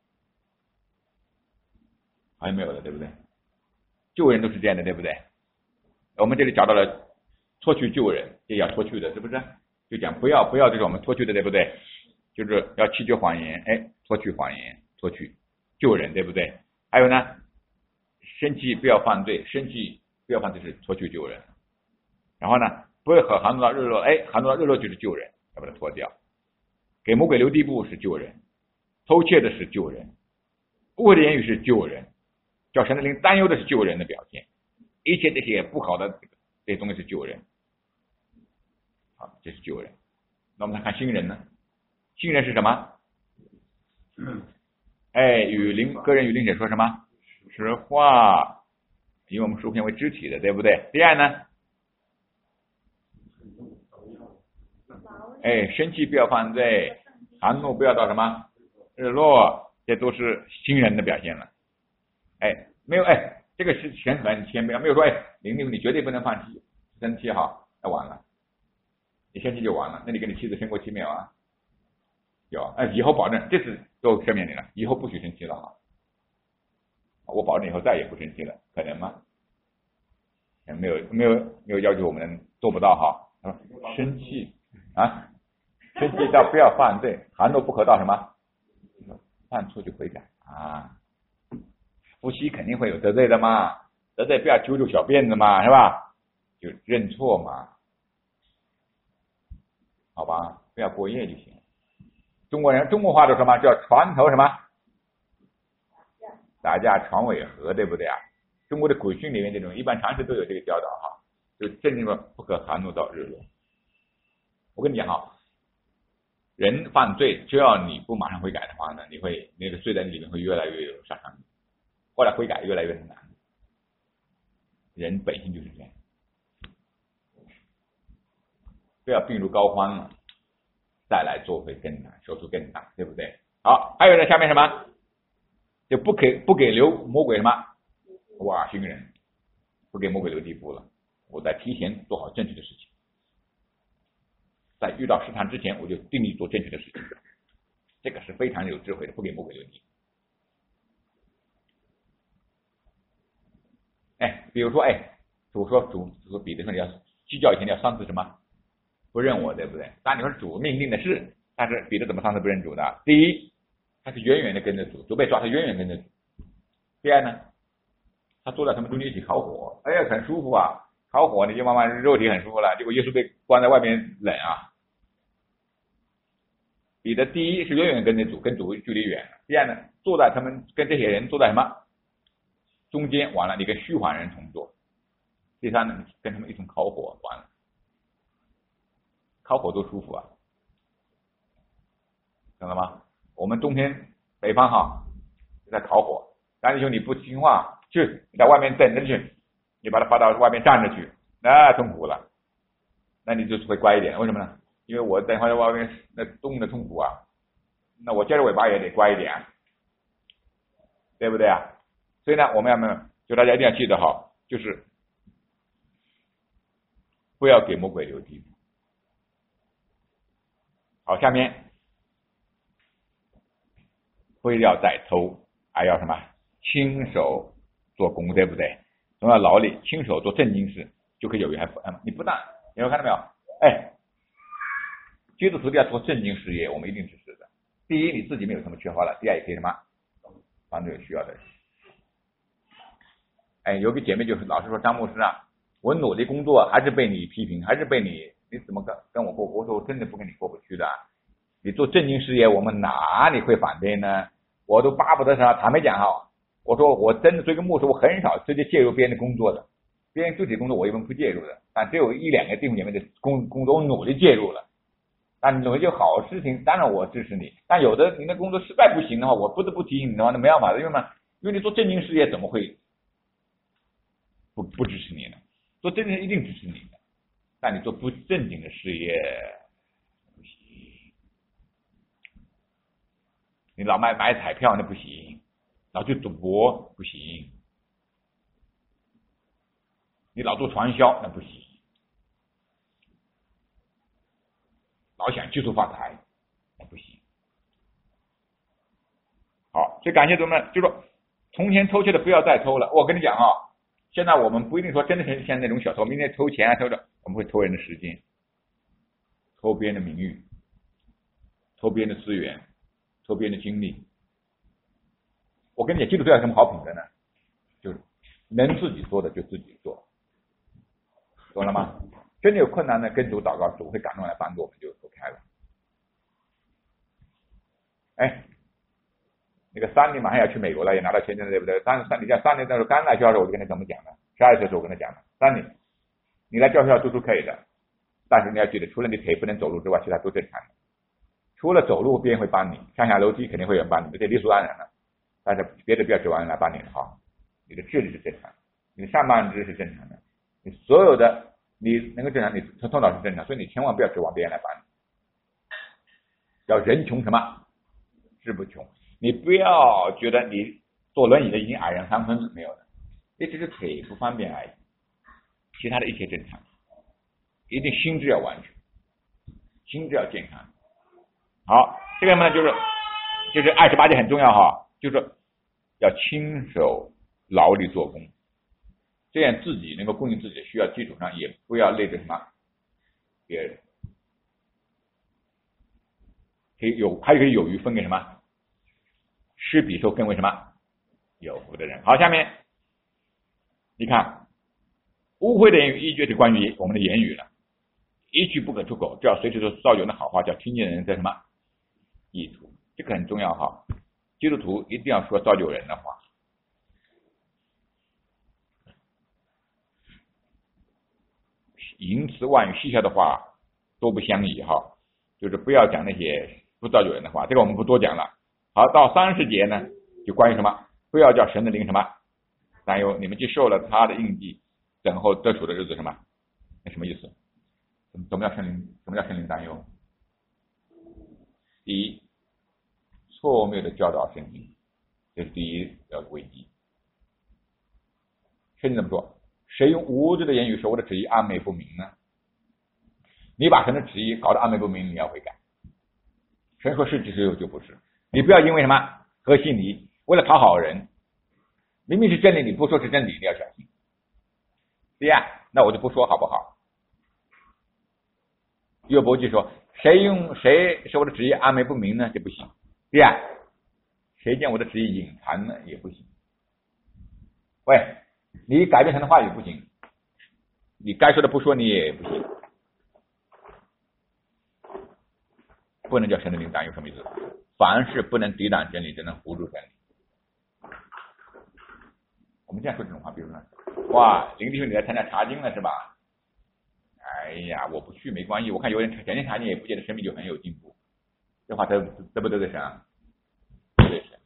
好像没有了，对不对？救人都是这样的，对不对？我们这里找到了脱去救人，也要脱去的，是不是？就讲不要这种我们脱去的，对不对？就是要弃绝谎言，脱去谎言，脱去救人，对不对？还有呢，生气不要犯罪，生气不要犯罪是脱去救人。然后呢，不会含怒到日落，含怒到日落就是救人，要把它脱掉。给魔鬼留地步是救人，偷窃的是救人，污秽的言语是救人，叫神的灵担忧的是救人的表现。一切这些不好的这些东西是救人。好，这是救人。那我们来看新人呢？新人是什么？个人与邻舍说什么？实话， 以我们书篇为肢体的，对不对？第二呢，生气不要犯罪，含怒不要到什么日落，这都是新人的表现了。没有这个是很谦卑，没有说玲玲你绝对不能生气哈，那完了，你生气就完了，那你跟你妻子生过气没有啊？有，以后保证，这次都赦免你了，以后不许生气了哈。我保证以后再也不生气了，可能吗？没有要求我们做不到哈。生气生气到不要犯罪，含怒不可到什么？犯错就悔改啊。夫妻肯定会有得罪的嘛，得罪不要揪小辫子嘛，是吧？就认错嘛，好吧，不要过夜就行。中国话都什么叫床头什么打架床尾和，对不对啊？中国的古训里面这种一般常识都有这个教导哈，就正经的不可含怒到日落。我跟你讲哈，人犯罪只要你不马上悔改的话呢，你的罪在你里面会越来越有杀伤力，后来悔改越来越难。人本性就是这样，不要病入膏肓了，再来做会更难，受处更大，对不对？好，还有呢，下面什么？就不给留魔鬼什么？哇，新人不给魔鬼留地步了。我在提前做好正确的事情，在遇到试探之前，我就定力做正确的事情。这个是非常有智慧的，不给魔鬼留地。比如说，主说彼得说你要计较以前你要3次什么？不认我，对不对？但你说主命令的事，但是彼得怎么3次不认主的？第一，他是远远的跟着主被抓，他远远跟着主。第二呢，他坐在他们中间一起烤火，很舒服啊，烤火你就慢慢肉体很舒服了，结果耶稣被关在外面冷啊。彼得第一是远远跟着主，跟主距离远；第二呢，坐在他们跟这些人坐在什么中间，完了你跟虚谎人同坐；第三呢，跟他们一同烤火，完了，烤火多舒服啊，懂了吗？我们冬天北方哈在烤火，但是说你不听话，去你在外面等着去，你把它发到外面站着去，那痛苦了，那你就会乖一点。为什么呢？因为我等会在外面那冻的痛苦啊，那我接着尾巴也得乖一点，对不对啊？所以呢，我们就大家一定要记得哈，就是不要给魔鬼留地步。好，下面不要再偷，还要什么？亲手做工，对不对？总要劳力，亲手做正经事，就可以有余还你不但，你有看到没有？基督徒要做正经事业，我们一定支持的。第一，你自己没有什么缺乏了；第二，也可以什么帮助有需要的人。有个姐妹就是老是说张牧师啊，我努力工作还是被你批评，还是被你怎么跟我过？我说我真的不跟你过不去的。你做正经事业，我们哪里会反对呢？我都巴不得啥，坦白讲哈，我说我真的做一个牧师，我很少直接介入别人的工作的，别人具体工作我一般不介入的，但只有1-2个弟兄姐妹的工作我努力介入了。但努力就好事情，当然我支持你。但有的你的工作实在不行的话，我不得不提醒你的话，那没办法的，因为你做正经事业怎么会不支持你呢？做正经一定支持你的，但你做不正经的事业不行。你老买彩票那不行，老去赌博不行，你老做传销那不行，老想巨头发财那不行。好，所以感谢同志们，就说从前偷窃的不要再偷了。我跟你讲啊，现在我们不一定说真的是像那种小偷，明天偷钱啊偷的，我们会偷人的时间，偷别人的名誉，偷别人的资源，偷别人的精力。我跟你讲，基督徒有什么好品德呢？就是能自己做的就自己做，懂了吗？真的有困难呢，跟主祷告，主会感动来帮助我们，就走开了。那个3年马上要去美国了，也拿到签证了，对不对？3年的时候刚来学校的时候，我就跟他怎么讲的？12岁的时候我跟他讲的，3年你来教学校读书可以的，但是你要记得，除了你腿不能走路之外，其他都正常的。除了走路，别人会帮你，上下楼梯肯定会有人帮你，这理所当然的。但是别的不要指望人来帮你的哈，你的智力是正常的。 你的上半肢是正常的，你所有的你能够正常，你头脑是正常，所以你千万不要指望别人来帮你。叫人穷什么志不穷，你不要觉得你坐轮椅的已经矮人3分没有的，也只是腿不方便而已，其他的一切正常。一定心智要完整，心智要健康。好，这个呢就是28节很重要哈，就是要亲手劳力做工，这样自己能够供应自己的需要基础上，也不要累着什么别人，还可以有余分给什么施比受更为什么有福的人。好，下面你看污秽的言语依据是关于我们的言语了，一句不可出口，只要随时说造就人的好话，叫听见人在什么意图，这个很重要哈。基督徒一定要说造就人的话，淫词妄语戏笑的话都不相宜哈，就是不要讲那些不造就人的话，这个我们不多讲了。好，到30节呢，就关于什么，不要叫神的灵什么担忧，你们既受了他的印记，等候得赎的日子什么，那什么意思？什么叫圣灵担忧？第一，错谬的教导圣经，这是第一要危机。圣经怎么说？谁用无知的言语说我的旨意暧昧不明呢？你把神的旨意搞得暧昧不明，你要悔改。神说是就不是，你不要因为什么和稀泥，为了讨好人，明明是真理你不说是真理，你要小心。对呀，那我就不说好不好？约伯记说谁说我的旨意暧昧不明呢，就不行。对呀，谁见我的旨意隐藏呢，也不行。喂，你改变神的话语不行，你该说的不说你也不行，不能叫神的灵担忧，什么意思？凡是不能抵挡真理，只能扶助真理。我们现在说这种话，比如说，哇，林弟兄你来参加查经了是吧？哎呀，我不去没关系，我看有人天天查经也不见得生命就很有进步，这话得不得罪神啊？得罪神。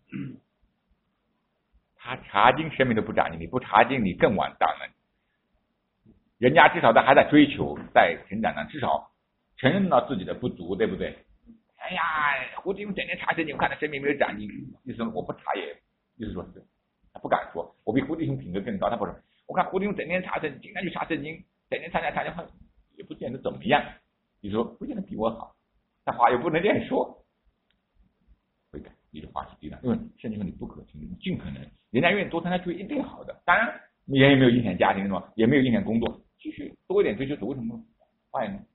他查经生命都不长进，你不查经你更完蛋了。人家至少还在追求，在成长上，至少承认到自己的不足，对不对？哎呀，胡弟兄整天查圣经，我看他生命没有长进，意思我不查也，意思说是他不敢说，我比胡弟兄品格更高，他不说，我看胡弟兄整天查圣经，经常去查圣经，整天参加也不见得怎么样，你说不见得比我好，但话又不能这样说，会改，你的话是对的，因为圣经说你不可听，你尽可能，人家愿意多参加聚会一定好的，当然也没有影响家庭是吧，也没有影响工作，继续多一点追求主，为什么坏呢？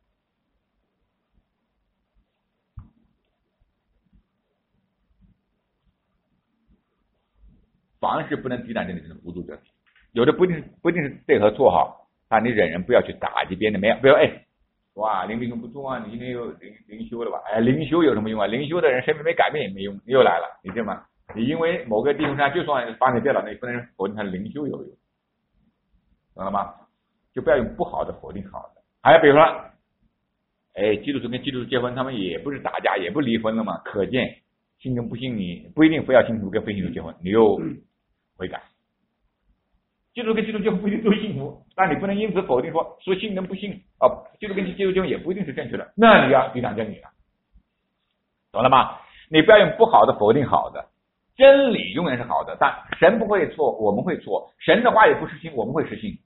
凡是不能抵挡真理，只能扶助真理。有的不一定是对和错哈，但你忍人不要去打击别人，没有，不要哇，灵弟兄不错啊，你今天又灵修了吧？灵修有什么用啊？灵修的人生命没改变也没用，你又来了，你知道吗？你因为某个弟兄他就算把你跌倒，你不能否定他灵修有用，懂了吗？就不要用不好的否定好的。还有比如说，基督徒跟基督徒结婚，他们也不是打架，也不离婚了嘛，可见信跟不信你不一定非要信徒跟非信徒结婚，你又悔改。基督跟基督教不一定都是信徒，但你不能因此否定说信跟不信基督跟基督教也不一定是正确的，那你要抵挡真理了，懂了吗？你不要用不好的否定好的，真理永远是好的，但神不会错，我们会错，神的话也不实行，我们会实行。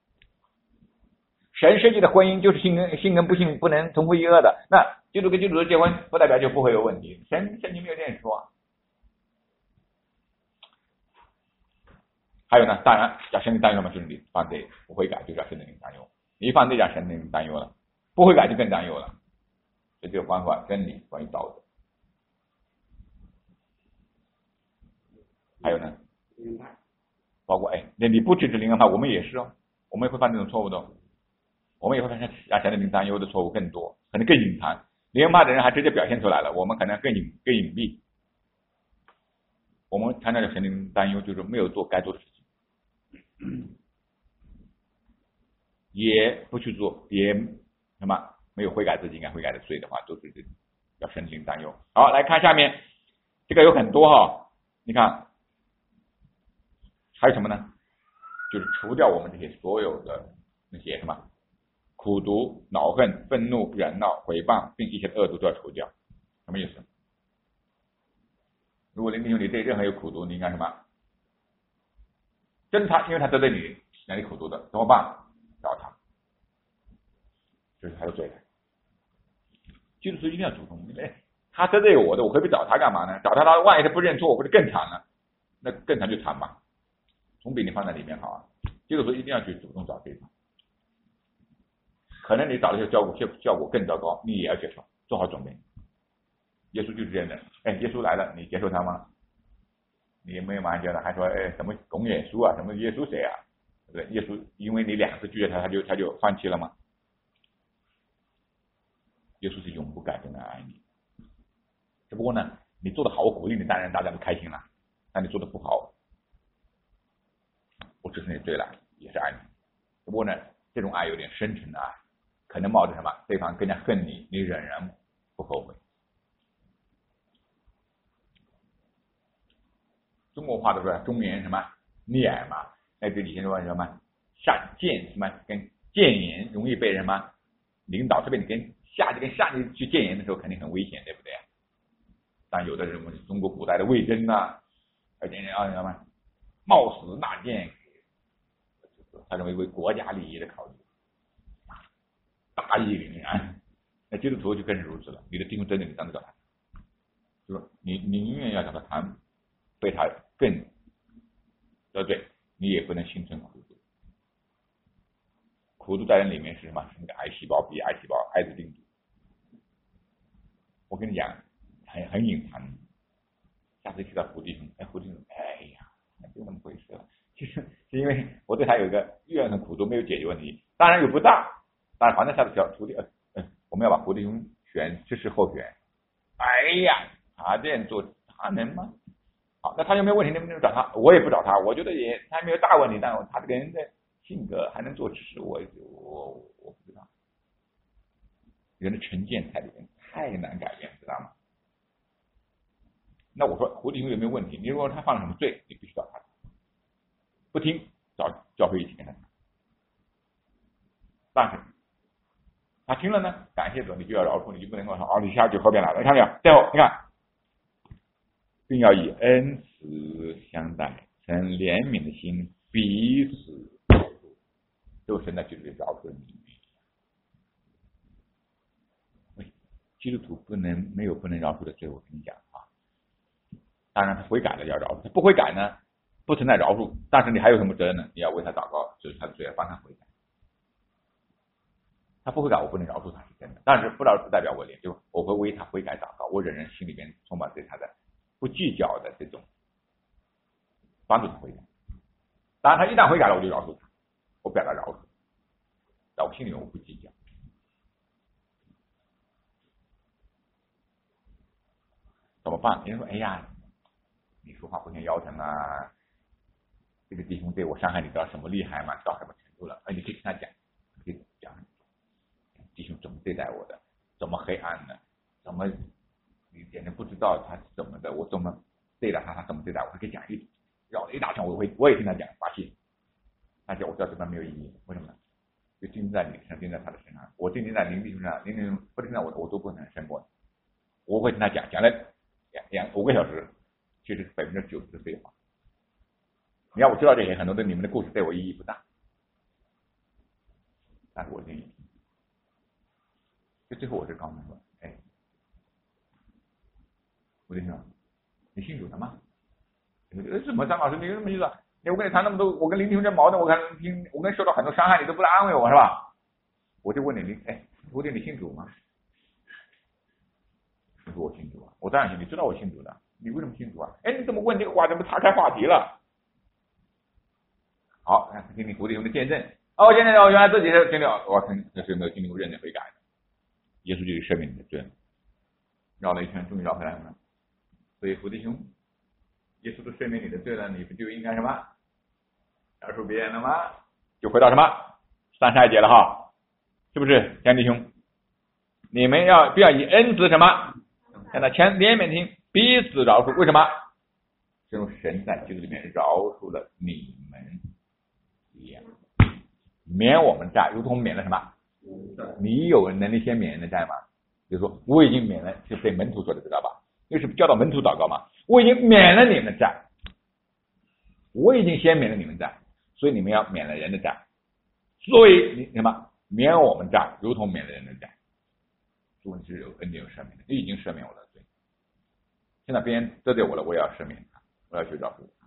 神设计的婚姻就是信跟不信不能同父异母的，那基督跟基督结婚不代表就不会有问题，圣经没有这样说。还有呢，当然叫神灵担忧嘛，就是你犯罪不悔改就叫神灵担忧，你一犯罪叫神灵担忧了，不悔改就更担忧了。所以这个方法真理关于道德。还有呢，包括你不支持灵恩派，我们也是我们也会犯这种错误的，我们也会发现让神灵担忧的错误更多，可能更隐藏。灵恩派的人还直接表现出来了，我们可能更隐蔽。我们常常有神灵担忧，就是没有做该做的事情。也不去做，也什么没有悔改自己应该悔改的罪的话，都是要神灵担忧。好，来看下面，这个有很多你看还有什么呢？ 就是除掉我们这些所有的那些什么苦毒、恼恨、愤怒、忍闹、诽谤，并一切恶毒都要除掉。什么意思？如果灵弟兄你对任何有苦毒，你应该什么？跟他，因为他得罪你，让你苦毒的，怎么办？找他，这是他的罪。基督徒一定要主动，他得罪我的，我何必找他干嘛呢？找他，他万一他不认错，我不是更惨了？那更惨就惨嘛，总比你放在里面好啊。基督徒一定要去主动找对方，可能你找的时候效果更糟糕，你也要接受，做好准备。耶稣就是这样的，耶稣来了，你接受他吗？你有没有马上觉得还说什么拱耶稣啊，什么耶稣谁啊？对不对？耶稣因为你2次拒绝他，他就放弃了吗？耶稣是永不改变的爱你，只不过呢，你做得好，我鼓励你，当然大家都开心了。但你做得不好，我支持你对了，也是爱你。只不过呢，这种爱有点深沉的爱，可能冒着什么对方更加恨你，你仍然不后悔。中国话都说忠言什么逆耳嘛，这以前说什么善谏什么跟谏言容易被什么领导，特别你跟下级去谏言的时候肯定很危险，对不对？但有的人我们中国古代的魏征啊，而且什么冒死纳谏，他认为国家利益的考虑，大义凛然。那基督徒就更是如此了，你的弟兄真的你当着找他，就说你宁愿要找他谈，被他更得罪，你也不能心存苦毒。苦毒在人里面是什么？是那个癌细胞，比癌细胞艾滋病毒。我跟你讲，很隐藏。下次提到胡弟兄，胡弟兄，哎呀，就那么回事了。其实是因为我对他有一个怨恨苦毒没有解决问题，当然也不大，但是反正下次叫徒弟，我们要把胡弟兄选支持候选。哎呀，他这样做，他能吗？好，那他有没有问题？能不能找他？我也不找他，我觉得他没有大问题，但他这个人的性格还能做支持，我不知道。人的成见在里面太难改变，知道吗？那我说胡弟兄有没有问题？你如果他犯了什么罪，你必须找他，不听找教会一起跟他谈。但是他听了呢，感谢主，你就要饶恕，你就不能够说你下去后边来了，你看没有？最后你看，并要以恩慈相待，存怜悯的心，彼此饶恕，就神在基督里饶恕你。基督徒没有不能饶恕的罪，我跟你讲啊。当然他悔改了要饶恕，他不悔改呢不存在饶恕，但是你还有什么责任呢？你要为他祷告，就是他的罪要帮他悔改。他不悔改我不能饶恕他是真的，但是不饶恕代表我会为他悔改祷告，我仍然心里边充满对他的不计较的这种帮助他悔改。当然他一旦悔改了我就饶恕他，我表达饶恕，在我心里面我不计较。怎么办？人家说哎呀，你说话不像腰疼啊，这个弟兄对我伤害你到什么厉害吗？到什么程度了？你可以跟他讲，可以讲弟兄怎么对待我的，怎么黑暗的，怎么你简直不知道他是怎么的，我怎么对待他，他怎么对待我，可以讲绕了一大圈，我也跟他讲发泄。但是我知道这边没有意义，为什么呢？就钉钉在你身上，钉在他的身上，我钉钉在林弟兄身上，林弟兄不钉在我都不能胜过。我会跟他讲了5个小时，其实90%是废话。你要我知道这些，很多的你们的故事对我意义不大，但是我愿意。就最后我是告诉他说，我就说，你信主的吗？什么张老师，你有什么意思？我跟你谈那么多，我跟林弟兄这矛盾，我跟你受到很多伤害，你都不来安慰我是吧？我就问你，徒弟你信主吗？你说我信主啊，我当然信，你知道我信主的，你为什么信主啊？你怎么问这个话，怎么岔开话题了？好，听听徒弟兄的见证。现在我原来自己是经历，我看这是没有经历过认真悔改的，耶稣就是赦免你的罪，绕了一圈，终于绕回来了。所以徒弟兄，耶稣都赦免你的罪了，你不就应该什么饶恕别人了吗？就回到什么32节了哈，是不是？兄弟兄，你们不要以恩慈什么，让他全怜悯心，彼此饶恕。为什么？正如神在基督里面饶恕了你们。 一样，免我们债如同免了什么？你有能力先免人的债吗？就是说我已经免了，就被门徒说的知道吧？就是教导门徒祷告嘛，我已经免了你们的债，我已经先免了你们债，所以你们要免了人的债，所以你什么？免我们债如同免了人的债。主你是有恩典有赦免的，你已经赦免我的罪，现在别人得罪我了，我也要赦免他，我要去饶恕他。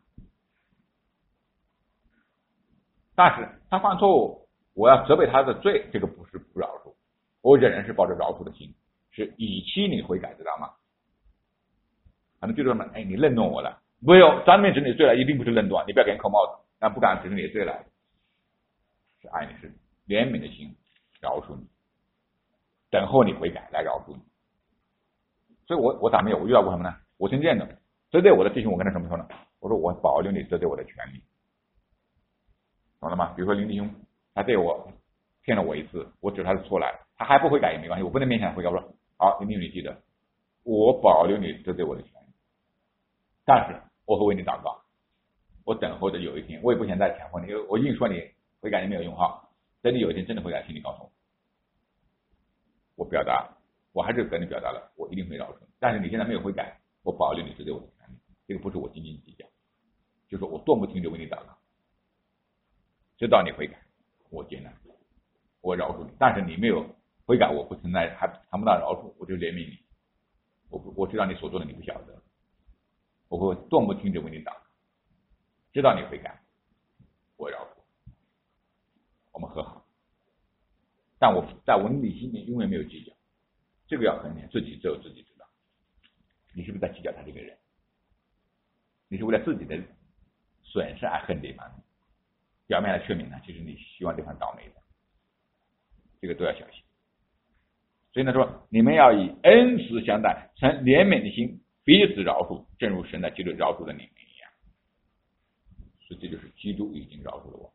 但是他犯错误，我要责备他的罪，这个不是不饶恕，我仍然是抱着饶恕的心，是以期你悔改，知道吗？可能就是说，哎，你认动我了，没有当面指你罪了，一定不是认动，你不要给人扣帽子，但不敢指你的罪来，是爱你，是怜悯的心，饶恕你，等候你悔改来饶恕你。所以我咋没有？我遇到过什么呢？我听见的得罪我的弟兄，我跟他怎么说呢？我说我保留你得罪我的权利，懂了吗？比如说林弟兄，他对我骗了我一次，我指他的错来，他还不悔改也没关系，我不能勉强悔改。我说好，林弟兄你记得，我保留你得罪我的权利，但是我会为你祷告，我等候着有一天，我也不想再强迫你，因为我硬说你悔改也没有用哈。等你有一天真的悔改，请你告诉我，我表达，我还是跟你表达了，我一定会饶恕你。但是你现在没有悔改，我保留你得罪我的权利，这个不是我斤斤计较，就是说我断不停的为你祷告，直到你悔改，我接纳，我饶恕你。但是你没有悔改，我不存在，还谈不到饶恕，我就怜悯你。我知道你所做的你不晓得，我会断不停的为你祷告，直到你悔改，我饶恕，我们和好。但我在我内心里永远没有计较，这个要衡量，自己只有自己知道。你是不是在计较他这个人？你是为了自己的损失而恨对方，表面来劝勉呢，其实你希望对方倒霉的，这个都要小心。所以呢说，你们要以恩慈相待，存怜悯的心，彼此饶恕，正如神在基督饶恕了你们一样。所以这就是基督已经饶恕了我。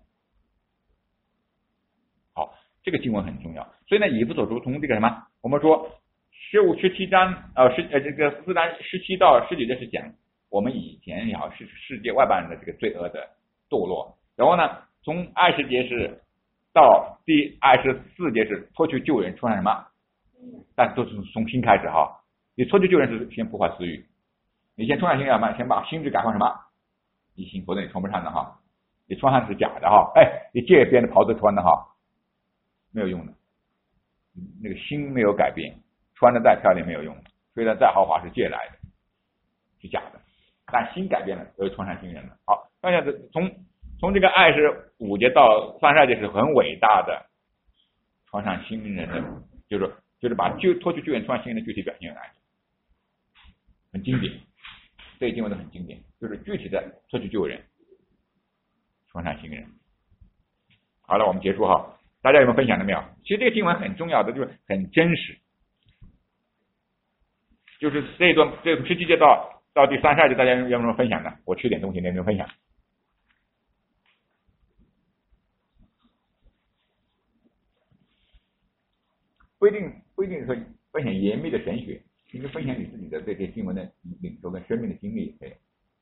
好，这个经文很重要。所以呢，以弗所书从这个什么，我们说17章这个4章17到19节是讲我们以前也好是世界外邦人的这个罪恶的堕落，然后呢，从20节是到第24节是脱去旧人，穿上什么？但都是从新开始哈。你脱去旧人是先破坏私欲，你先穿上新要嘛，先把心智改换什么？一心，否则你穿不上的哈。你穿上是假的哈，哎，你借别人的袍子穿的哈，没有用的。那个心没有改变，穿的再漂亮没有用，虽然再豪华是借来的，是假的。但心改变了，就穿上新人了。好，看一下从这个25节到32节是很伟大的，穿上新人的，就是把脱去旧人穿上新人的具体表现有哪些？很经典，这些经文都很经典，就是具体的脱去旧人，穿上新人。好了，我们结束哈。大家有没有分享的没有？其实这个经文很重要的，就是很真实，就是这17节到第32节，大家有没有分享的？我吃点东西，有没有分享？不一定说分享严密的神学，其实分享你自己的这些经文的领受跟生命的经历也可以。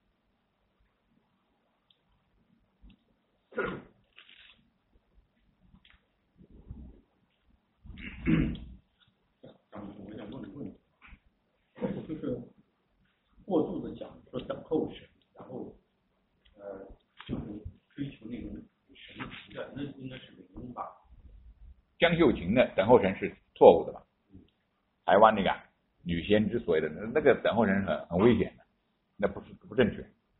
我想问个问题，就是过度的讲说等候神，然后就是追求那种神的存在，那应该是灵吧？ 江秀琴的等候神是错误的吧？台湾那个女先知所谓的那个等候神是很危险的，那不正确。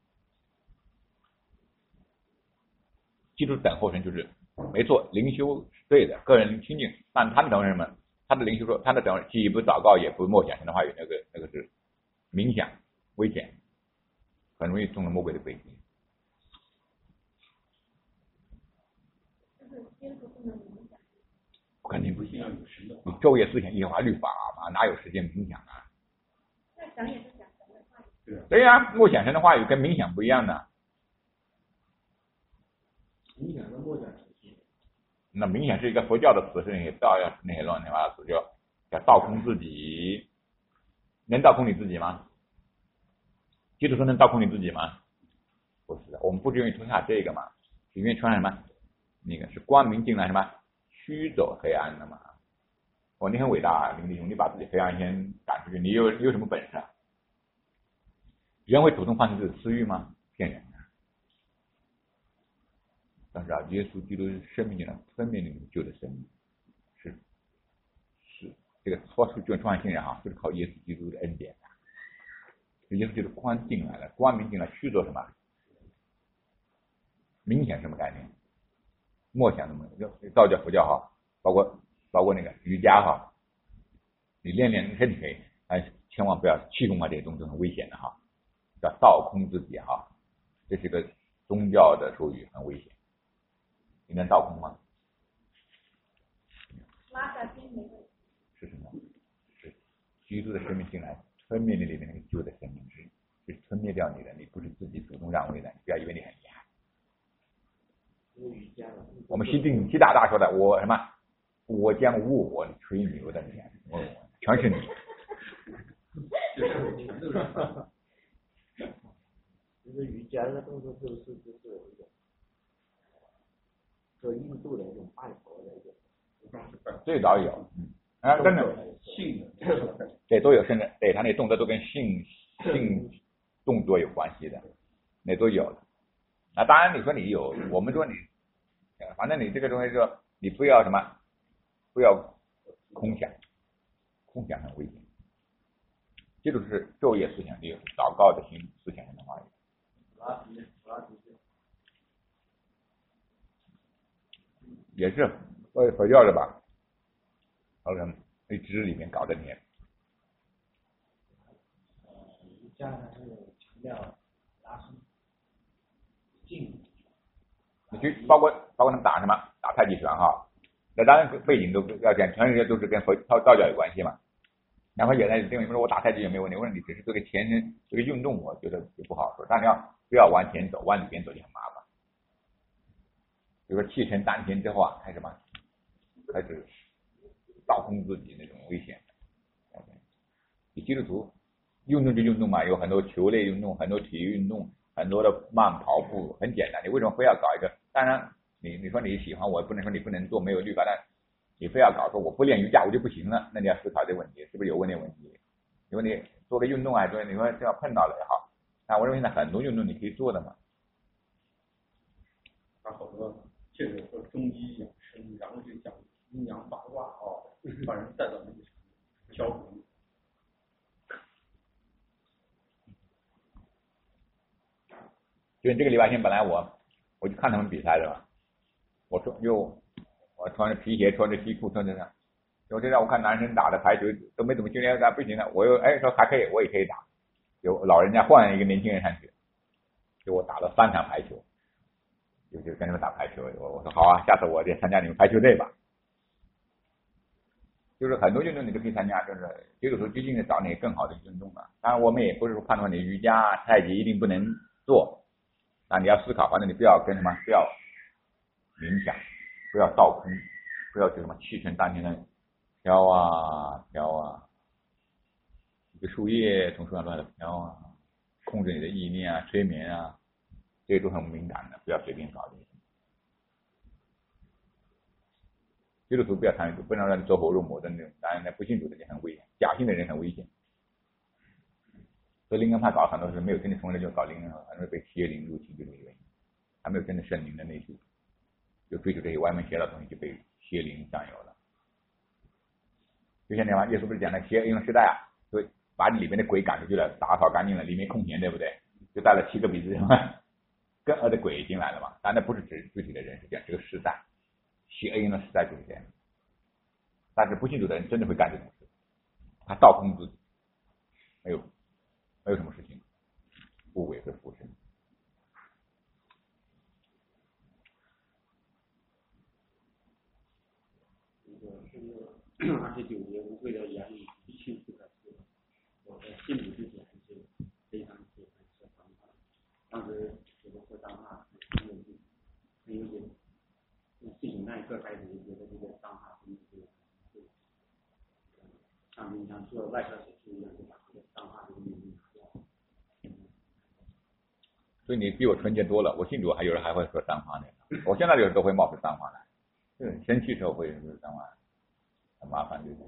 基督等候神就是没错，灵修是对的，个人清净，但他的等候神们，他的灵修说他的等候既不祷告也不默想神的话语，那个是冥想，危险，很容易中了魔鬼的诡计。肯定不行，你昼夜思想耶和华律法嘛，哪有时间冥想啊？ 那讲也是讲神的话语。 对呀，默想神的话语跟冥想不一样的。 冥想跟默想那冥想是一个佛教的词，是那些道要那些乱七八糟词，叫倒空自己。能倒空你自己吗？基督说能倒空你自己吗？不是的，我们不是愿意穿下这个嘛，是愿意穿上什么？ 那个是光明进来什么驱走黑暗的嘛。哦，你很伟大啊，林弟兄，你把自己黑暗先赶出去，你有什么本事啊？人会主动放弃自己的私欲吗？骗人的。但是啊，耶稣基督生命进来，分别那种旧的生命，是这个脱出就创新人啊，就是靠耶稣基督的恩典。耶稣基督光进来了，光明进来，驱走什么？明显什么概念？默想什么？道教、佛教哈，包括那个瑜伽哈，你练身体可以，但千万不要气功啊，这些东西很危险的哈，叫倒空自己哈，这是个宗教的术语，很危险。你能倒空吗？ 拉下心没有。 是什么？是基督的生命进来，吞灭你里面那个旧的生命，是吞灭掉你的，你不是自己主动让位的，你不要以为你很厉害。我们习大说的，我什么？我将无我吹牛的脸，全是你。 其实瑜伽的动作就是一种做印度的一种拜佛的一种， 最早有，真的性对都有，甚至对他那动作都跟性动作有关系的，那都有的。当然你说你有，我们说你，反正你这个东西说你不要什么，不要空想，空想很危险。这就是昼夜思想，也有祷告的心思想的话语。也是佛教的吧，好像那知里面搞的念。 瑜伽呢是强调拉伸、静。 你去包括他们打什么打太极拳哈，那当然背景都要讲，全世界都是跟道教有关系嘛。然后有人认为说我打太极有没有问题？我说你只是这个前身这个运动，我觉得就不好说，但是不要往前走，往里边走就很麻烦。比如说气沉丹田之后啊，开始倒空自己那种危险。你基督徒运动就运动嘛，有很多球类运动，很多体育运动，很多的慢跑步，很简单。你为什么非要搞一个？当然你说你喜欢，我不能说你不能做，没有律法，但你非要搞说我不练瑜伽我就不行了，那你要思考这个问题是不是有问题？因为你做个运动啊，你说这样碰到了也好，那我认为现在很多运动你可以做的嘛。 他好多借着说中医养生，然后就讲阴阳八卦把人带到那个焦灼。 就是这个礼拜天本来我去看他们比赛的嘛，我穿着皮鞋，穿着西裤，穿着啥，有些让我看男生打的排球都没怎么训练，不行了，我又说还可以，我也可以打。有老人家换了一个年轻人上去，给我打了3场排球，就跟他们打排球。我说好啊，下次我得参加你们排球队吧。就是很多运动你都可以参加，就是这个时候究竟是找你更好的运动嘛。当然我们也不是说判断你瑜伽、太极一定不能做，那你要思考，反正你不要跟什么，不要冥想，不要倒空，不要就什么气沉丹田的飘啊飘啊，一个树叶从树上乱的飘啊，控制你的意念啊，催眠啊，这些都很敏感的，不要随便搞这些。基督徒不要参与，不能让你走火入魔的那种，当然那不信主的人很危险，假信的人很危险。所以灵恩派搞很多是没有真的从人就搞灵恩，很容易被邪灵入侵，就这个原因，还没有真的圣灵的内住，就追求这些歪门邪道的东西，就被邪灵占有了。就像那嘛，耶稣不是讲的邪恶时代啊，就把里面的鬼赶出去了，打扫干净了，里面空闲，对不对？就带了7个鼻子跟恶的鬼进来了嘛。当然那不是指具体的人，是讲这个时代，邪恶的时代就是这样。但是不信主的人真的会干这种事，他倒空自己，没有什么事情不违背附身。 29节无愧的言语一清不可知，我的心里之前是非常喜欢说脏话，当时觉得说脏话很有点，自从那一刻开始就觉得这个脏话真的是像平常做外科手术一样，就把这个脏话这个名字拿掉。 所以你比我纯洁多了。我信主有人还会说脏话呢，我现在有时候都会冒出脏话来，生气时候会说脏话，很麻烦，对不对？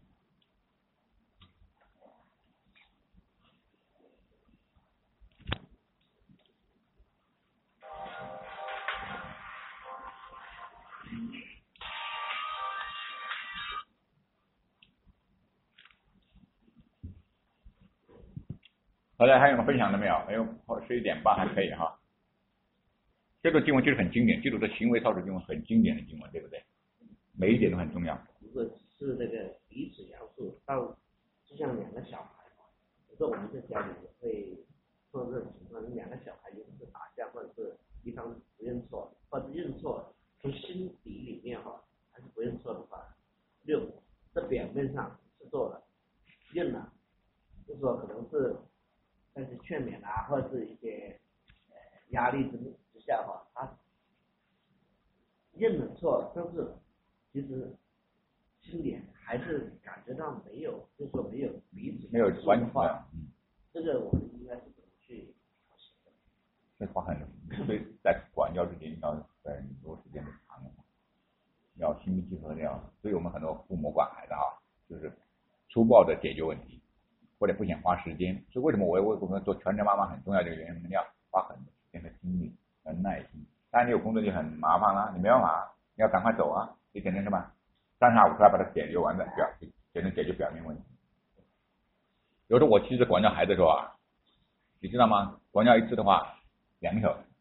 好的，还有什么分享的没有？没有，11:30还可以哈。这个经文其实很经典，基督的行为操守经文很经典的经文，对不对？每一点都很重要。 如果是那个彼此饶恕，到就像两个小孩，有时候我们在家里也会做这种情况，两个小孩有时打架，或者是一方不认错，或者认错，从心底里面还是不认错的话，这表面上是做了，认了，就是说可能是但是劝勉啊，或者是一些压力之下他认了错，但是其实心里还是感觉到没有，就是说没有彼此没有完全这个我们应该是怎么去调试的？ 这话很，所以在管教之前要很多时间的长，要心平气和的要，所以我们很多父母管孩子就是粗暴的解决问题，或者不想花时间。所以为什么我们做全职妈妈很重要的原因，你要花很多时间和精力和耐心。当然你有工作就很麻烦了，你没办法，你要赶快走啊，你肯定是吧？3下5除二把它解决完的，才能解决表面问题。有时候我妻子管教孩子的时候你知道吗？管教一次的话2个小时，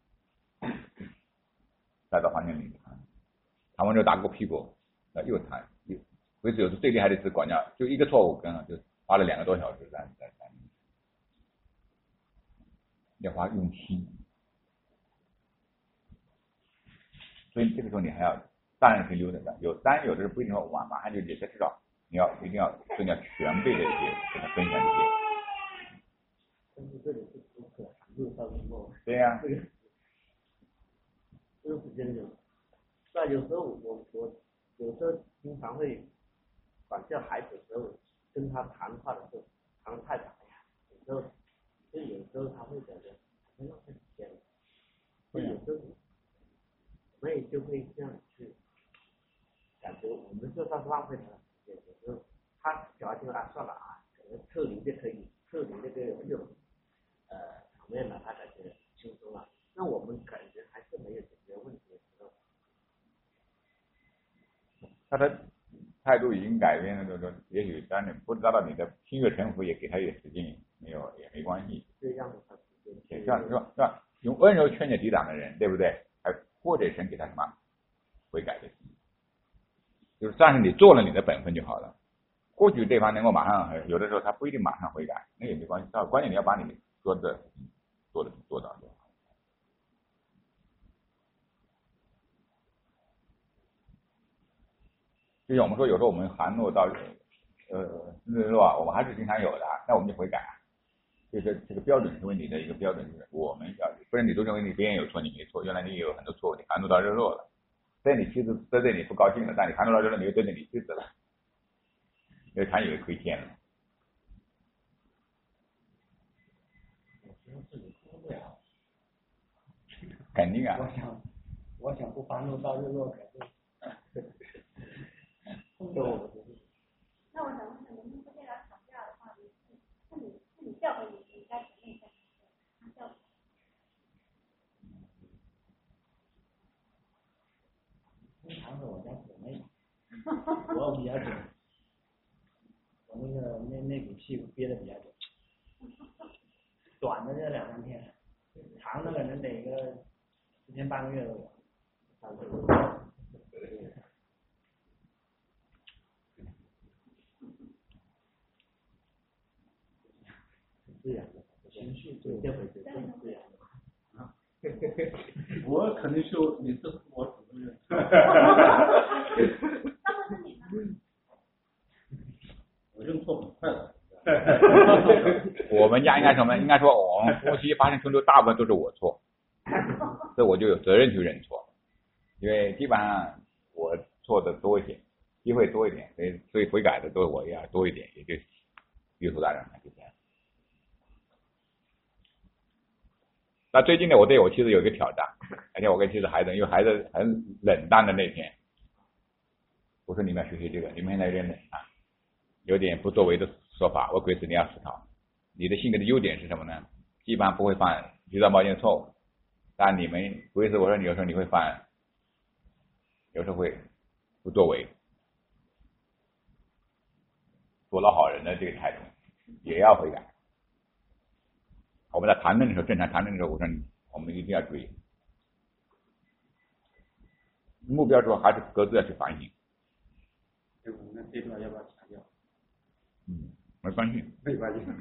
带到房间里谈完之后打过屁股，又谈，为止有时最厉害的一次管教，就一个错误就花了2个多小时在要花用心。所以这个时候你还要大人可以溜得的，当然有的时候不一定说马上就解决，至少你一定要增加全备的一些跟他分享一些。 但是这里是不可谈论到什么？ 对呀， 这个时间有，那有时候我有时候经常会管教孩子的时候，跟他谈话的时候谈得太早呀，有时候他会觉得很浪费时间了，所以有时候我们也就会这样去感觉我们就算是浪费了时间，有时候他小孩就算了可能撤离就可以撤离这种场面了，他感觉轻松了，那我们感觉还是没有解决问题的时候， 他的态度已经改变了，也许当然不知道你的心悦诚服，也给他一点时间没有也没关系。 这样的他时间， 是吧？用温柔劝解抵挡的人，对不对？还或者神给他什么悔改的心，就是但是你做了你的本分就好了。或许对方能够马上，有的时候他不一定马上悔改，那也没关系。关键你要把你说的做到就好。就像我们说，有时候我们含怒到日落，我们还是经常有的，那我们就悔改。就是这个标准是问题的一个标准，就是我们要不然你都认为你别人有错，你没错，原来你也有很多错误，你含怒到日落了。在你妻子在这里不高兴了，但你含怒到日落，你又对着你妻子了，因为他以为亏欠了。肯定啊。 我想不含怒到日落，肯定。 那我想问一下，你们不这样吵架的话，你教给你该怎么样？他教。 通常是我家姊妹，我比较久，我那股气憋得比较久，短的就2-3天，长的可能得个10天半个月都有。 这样的情绪这回是这样的。 我肯定是你是我主动认。我认错很快的。 我们家应该说我们夫妻发生冲突大部分都是我错，所以我就有责任去认错，因为基本上我错的多一点，机会多一点，所以悔改的都我要多一点，也就约束大人了，就这样。 那最近呢，我对我妻子有一个挑战，而且我跟妻子孩子，因为孩子很冷淡的那天，我说你们要学习这个，你们现在有点冷啊，有点不作为的说法，我鬼子你要思考，你的性格的优点是什么呢？基本上不会犯制造冒险的错误，但你们鬼子我说你有时候你会犯，有时候会不作为，做老好人的这个态度也要悔改。我们在谈论的时候，正常谈论的时候，我说我们一定要注意，目标说还是各自要去反省。 对，我们这段要不要强调？ 没关系， 没关系。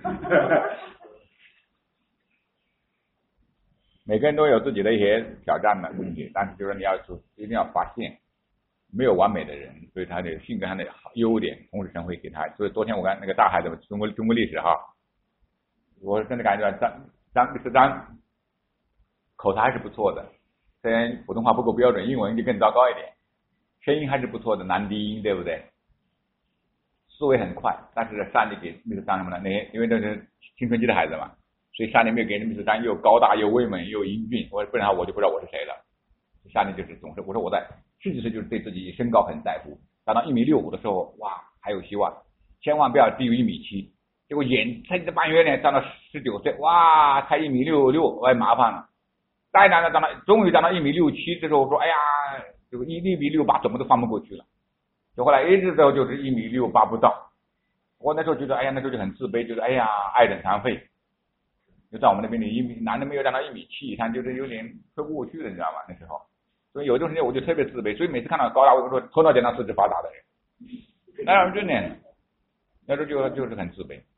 每个人都有自己的一些挑战的东西，但是就是你要一定要发现，没有完美的人，所以他的性格上的优点，同时神会给他。所以昨天我看那个大孩子中国历史哈，我真的感觉张口才还是不错的，虽然普通话不够标准，英文就更糟糕一点，声音还是不错的，男低音，对不对？思维很快，但是上帝给那个张什么呢？那些因为那是青春期的孩子嘛，所以上帝没有给那个张又高大又威猛又英俊，不然我就不知道我是谁了。上帝就是总是我说我在40岁就是对自己身高很在乎，达到1.65米的时候，哇，还有希望，千万不要低于1.7米。结果才半月呢，长到19岁，哇，才1.66米，哎，麻烦了。再难的终于长到1.67米，这时候我说，哎呀，这个1.68米怎么都翻不过去了。就后来一直都就是1.68米不到。我那时候觉得，哎呀，那时候就很自卑，就是哎呀，爱等残废。就在我们那边的男的没有长到1.7米以上，就是有点吹不过去了，你知道吗？那时候，所以有段时间我就特别自卑，所以每次看到高大，我说头脑简单四肢发达的人，那时候真的，那时候就是很自卑。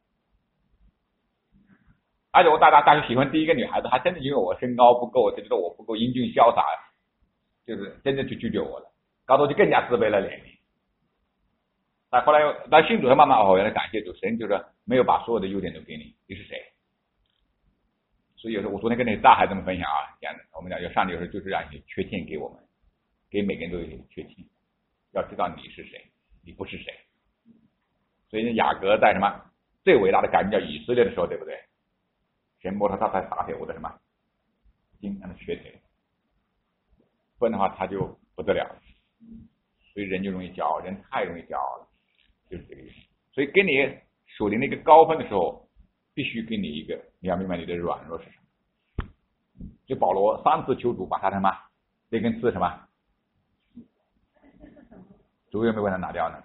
而且我大学喜欢第一个女孩子，还真的因为我身高不够，她觉得我不够英俊潇洒，就是真的去拒绝我了，搞得我就更加自卑了脸里。但后来信主才慢慢原来感谢主，神就是没有把所有的优点都给你，你是谁？所以有时候我昨天跟那些大孩子们分享啊，讲我们讲要上帝有时候就是让一些缺陷给我们，给每个人都有一些缺陷，要知道你是谁，你不是谁。所以雅各在什么最伟大的改名叫以色列的时候，对不对？神摸他才打铁我的什么经常的瘸腿，不然的话他就不得了。所以人就容易骄傲，人太容易骄傲了，就是这个意思。所以给你属灵的一个高分的时候，必须给你一个，你要明白你的软弱是什么。就保罗3次求主把他什么这根刺什么，主有没有把它拿掉呢？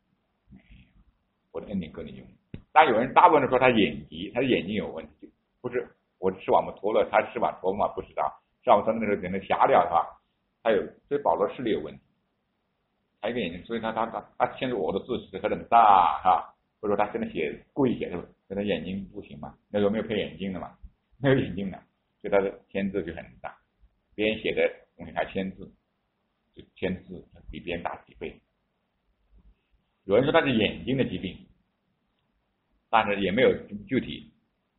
我的恩典够你用。但有人大部分人说他眼疾，他的眼睛有问题，不是我视网膜脱了，他视网膜脱吗？不知道，视网膜脱那时候可能瞎掉的话，他有，所以保罗视力有问题。还有一个眼睛，所以他现在我的字是很大哈，或者说他真的故意写的，可能眼睛不行嘛，那时候没有配眼镜的嘛，没有眼镜的，所以他的签字就很大，别人写的东西还签字，就签字比别人大几倍。有人说他是眼睛的疾病，但是也没有具体。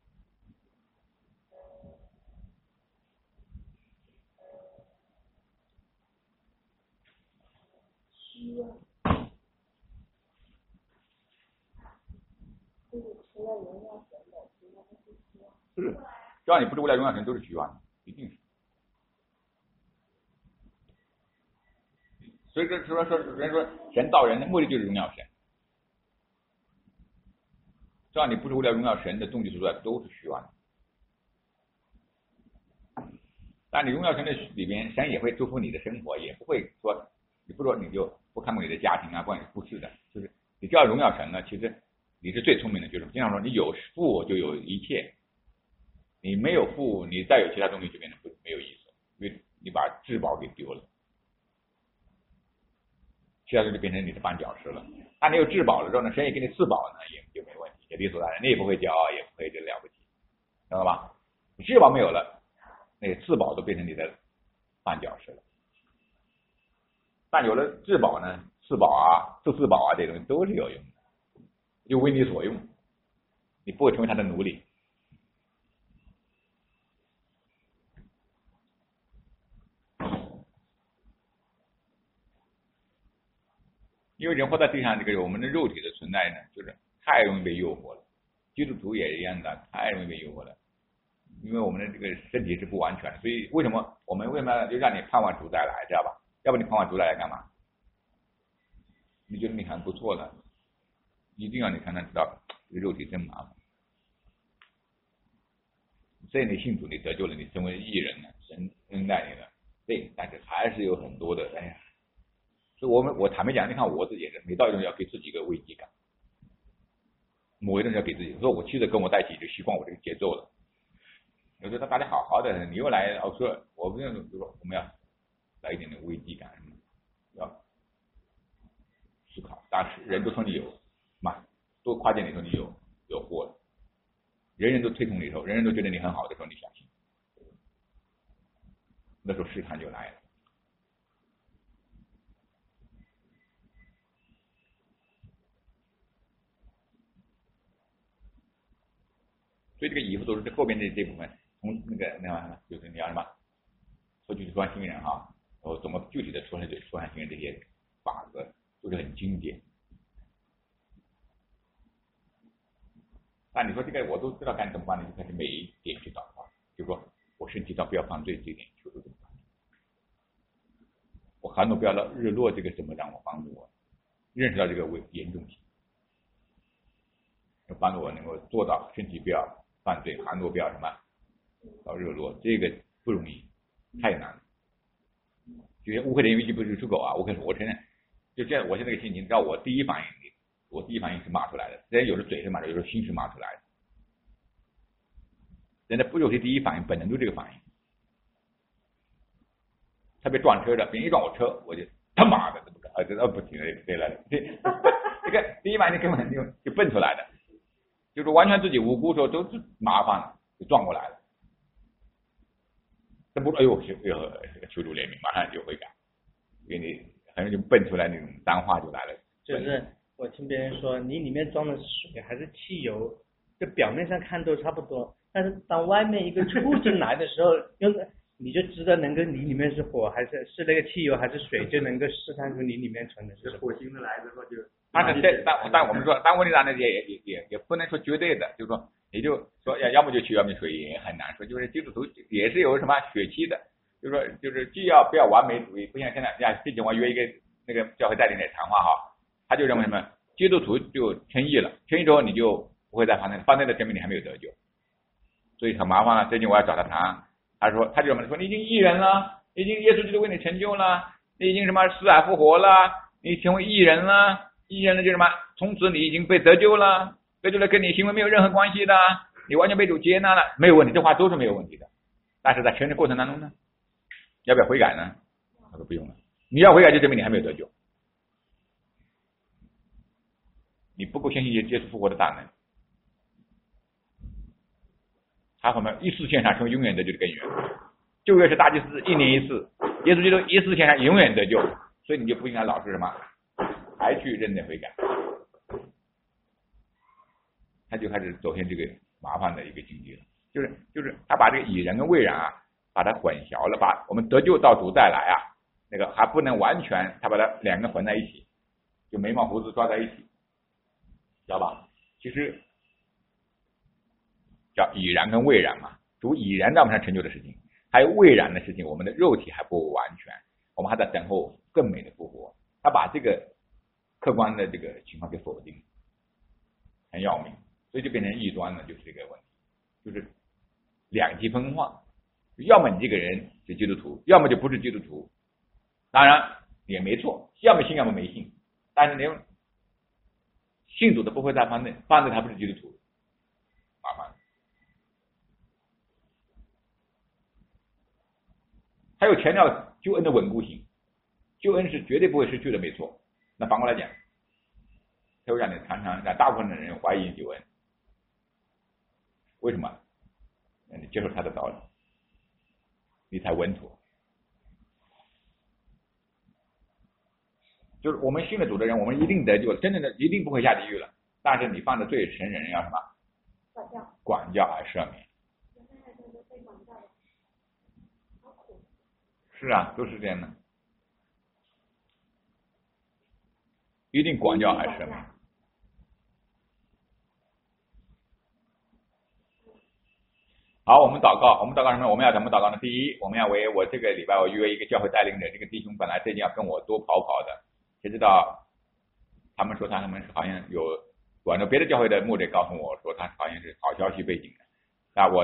是，只要你不是为了荣耀神，都是虚妄的，一定是。所以说人说神造人的目的就是荣耀神，只要你不是为了荣耀神的动机所在，都是虚妄的。但你荣耀神的里边，神也会祝福你的生活，也不会说你不说你就不看重你的家庭啊，不是的，就是你只要荣耀神呢，其实你是最聪明的，就是经常说你有富就有一切，你没有富，你再有其他东西就变得没有意思，因为你把至宝给丢了，其他东西就变成你的绊脚石了。但你有至宝了之后呢，神也给你赐宝呢，也就没问题，也理所当然，你也不会骄傲，也不会就了不起，知道吧？你至宝没有了，那个至宝都变成你的绊脚石了。但有了至宝呢，赐宝啊、赐宝啊，这种都是有用的，就为你所用，你不会成为他的奴隶。因为人活在地上，这个我们的肉体的存在呢，就是太容易被诱惑了。基督徒也一样的，太容易被诱惑了。 因为我们的这个身体是不完全的，所以为什么就让你盼望主再来，知道吧？要不你盼望主再来干嘛？你觉得你很不错了，一定要你常常知道这个肉体真麻烦。虽然你信主，你得救了，你成为义人了，神恩待你了，对，但是还是有很多的，哎呀，所以我坦白讲，你看我自己也是，每到一种要给自己一个危机感，某一种要给自己，说我妻子跟我在一起就习惯我这个节奏了。有时候大家好好的，你又来，我说我们要来一点点危机感，要思考。当时人都说你有嘛，多夸奖你说你有货了，人人都推崇你的时候，人人都觉得你很好的时候，你相信，那时候试探就来了。所以这个以弗所书这后边这部分，从就是你要什么，说具体说新人哈，然后怎么具体的说新人这些法则都是很经典。但你说这个我都知道该怎么办呢？就开始每一点去祷告，就说我身体上不要犯罪这一点，求主怎么办？我寒露不要到日落，这个怎么让我帮助我认识到这个严重性，帮助我能够做到身体不要犯罪，寒露不要什么到日落，这个不容易，太难了。有些误会的语气不是出口啊，我承认，就这样，我现在这个心情，知道我第一反应是骂出来的，人有的嘴是骂出来，有的心是骂出来的。人的肉体第一反应本能就这个反应，特别撞车的，别人一撞我车，我就他妈的不停的对了，这个第一反应根本就蹦出来的，就是完全自己无辜的时候都是麻烦了，就撞过来了。这不，哎呦，求主怜悯，马上就会改，给你很容易就蹦出来那种脏话就来了。 就是我听别人说，你里面装的是水还是汽油，就表面上看都差不多，但是当外面一个触进来的时候，你就知道能够你里面是火还是那个汽油还是水，就能够试探出你里面存的是什么。 火星的来之后就， 但我们说，但问题上呢也不能说绝对的，就是说，也就说要么就汽油，要么水也很难说，就是基督徒也是有什么血气的，就是既要不要完美主义，不像现在最近我约一个那个教会带领的谈话哈，他就认为什么基督徒就称义了，称义之后你就不会再犯罪的证明你还没有得救，所以很麻烦了。最近我要找他谈，他就这么说，你已经义人了，已经耶稣基督为你成就了，你已经什么死而复活了，你成为义人了，义人了就什么，从此你已经被得救了，得救了跟你行为没有任何关系的，你完全被主接纳了，没有问题，这话都是没有问题的。但是在成人过程当中呢，要不要悔改呢？他说不用了，你要悔改就证明你还没有得救，你不够相信耶稣复活的大能。他后面一次献上成为永远得救的根源，旧约是大祭司1年1次，耶稣基督一次献上永远得救，所以你就不应该老是什么还去认真悔改，他就开始走向这个麻烦的一个境界了，就是他把这个以人跟未然啊，把它混淆了，把我们得救到主再来啊，那个还不能完全，他把它两个混在一起，就眉毛胡子抓在一起，知道吧？其实叫已然跟未然嘛，主已然在我们上成就的事情，还有未然的事情，我们的肉体还不完全，我们还在等候更美的复活。他把这个客观的这个情况给否定，很要命，所以就变成异端了，就是这个问题，就是两极分化，要么你这个人是基督徒，要么就不是基督徒，当然也没错，要么信要么没信，但是你信主的不会再犯罪，犯罪他不是基督徒，麻烦。还有强调救恩的稳固性，救恩是绝对不会失去的，没错。那反过来讲，他会让你常常让大部分的人怀疑救恩，为什么？你接受他的道理，你才稳妥。就是我们信了主的人，我们一定得救了，真正的一定不会下地狱了。但是你犯的罪，神人要什么？管教而赦免。是啊，都是这样的，一定管教而赦免。 好，我们祷告什么？我们要怎么祷告呢？第一，我们要为我这个礼拜我约一个教会带领的这个弟兄，本来最近要跟我多跑的，谁知道他们说他们好像有广州别的教会的牧者告诉我说他好像是好消息背景的，那我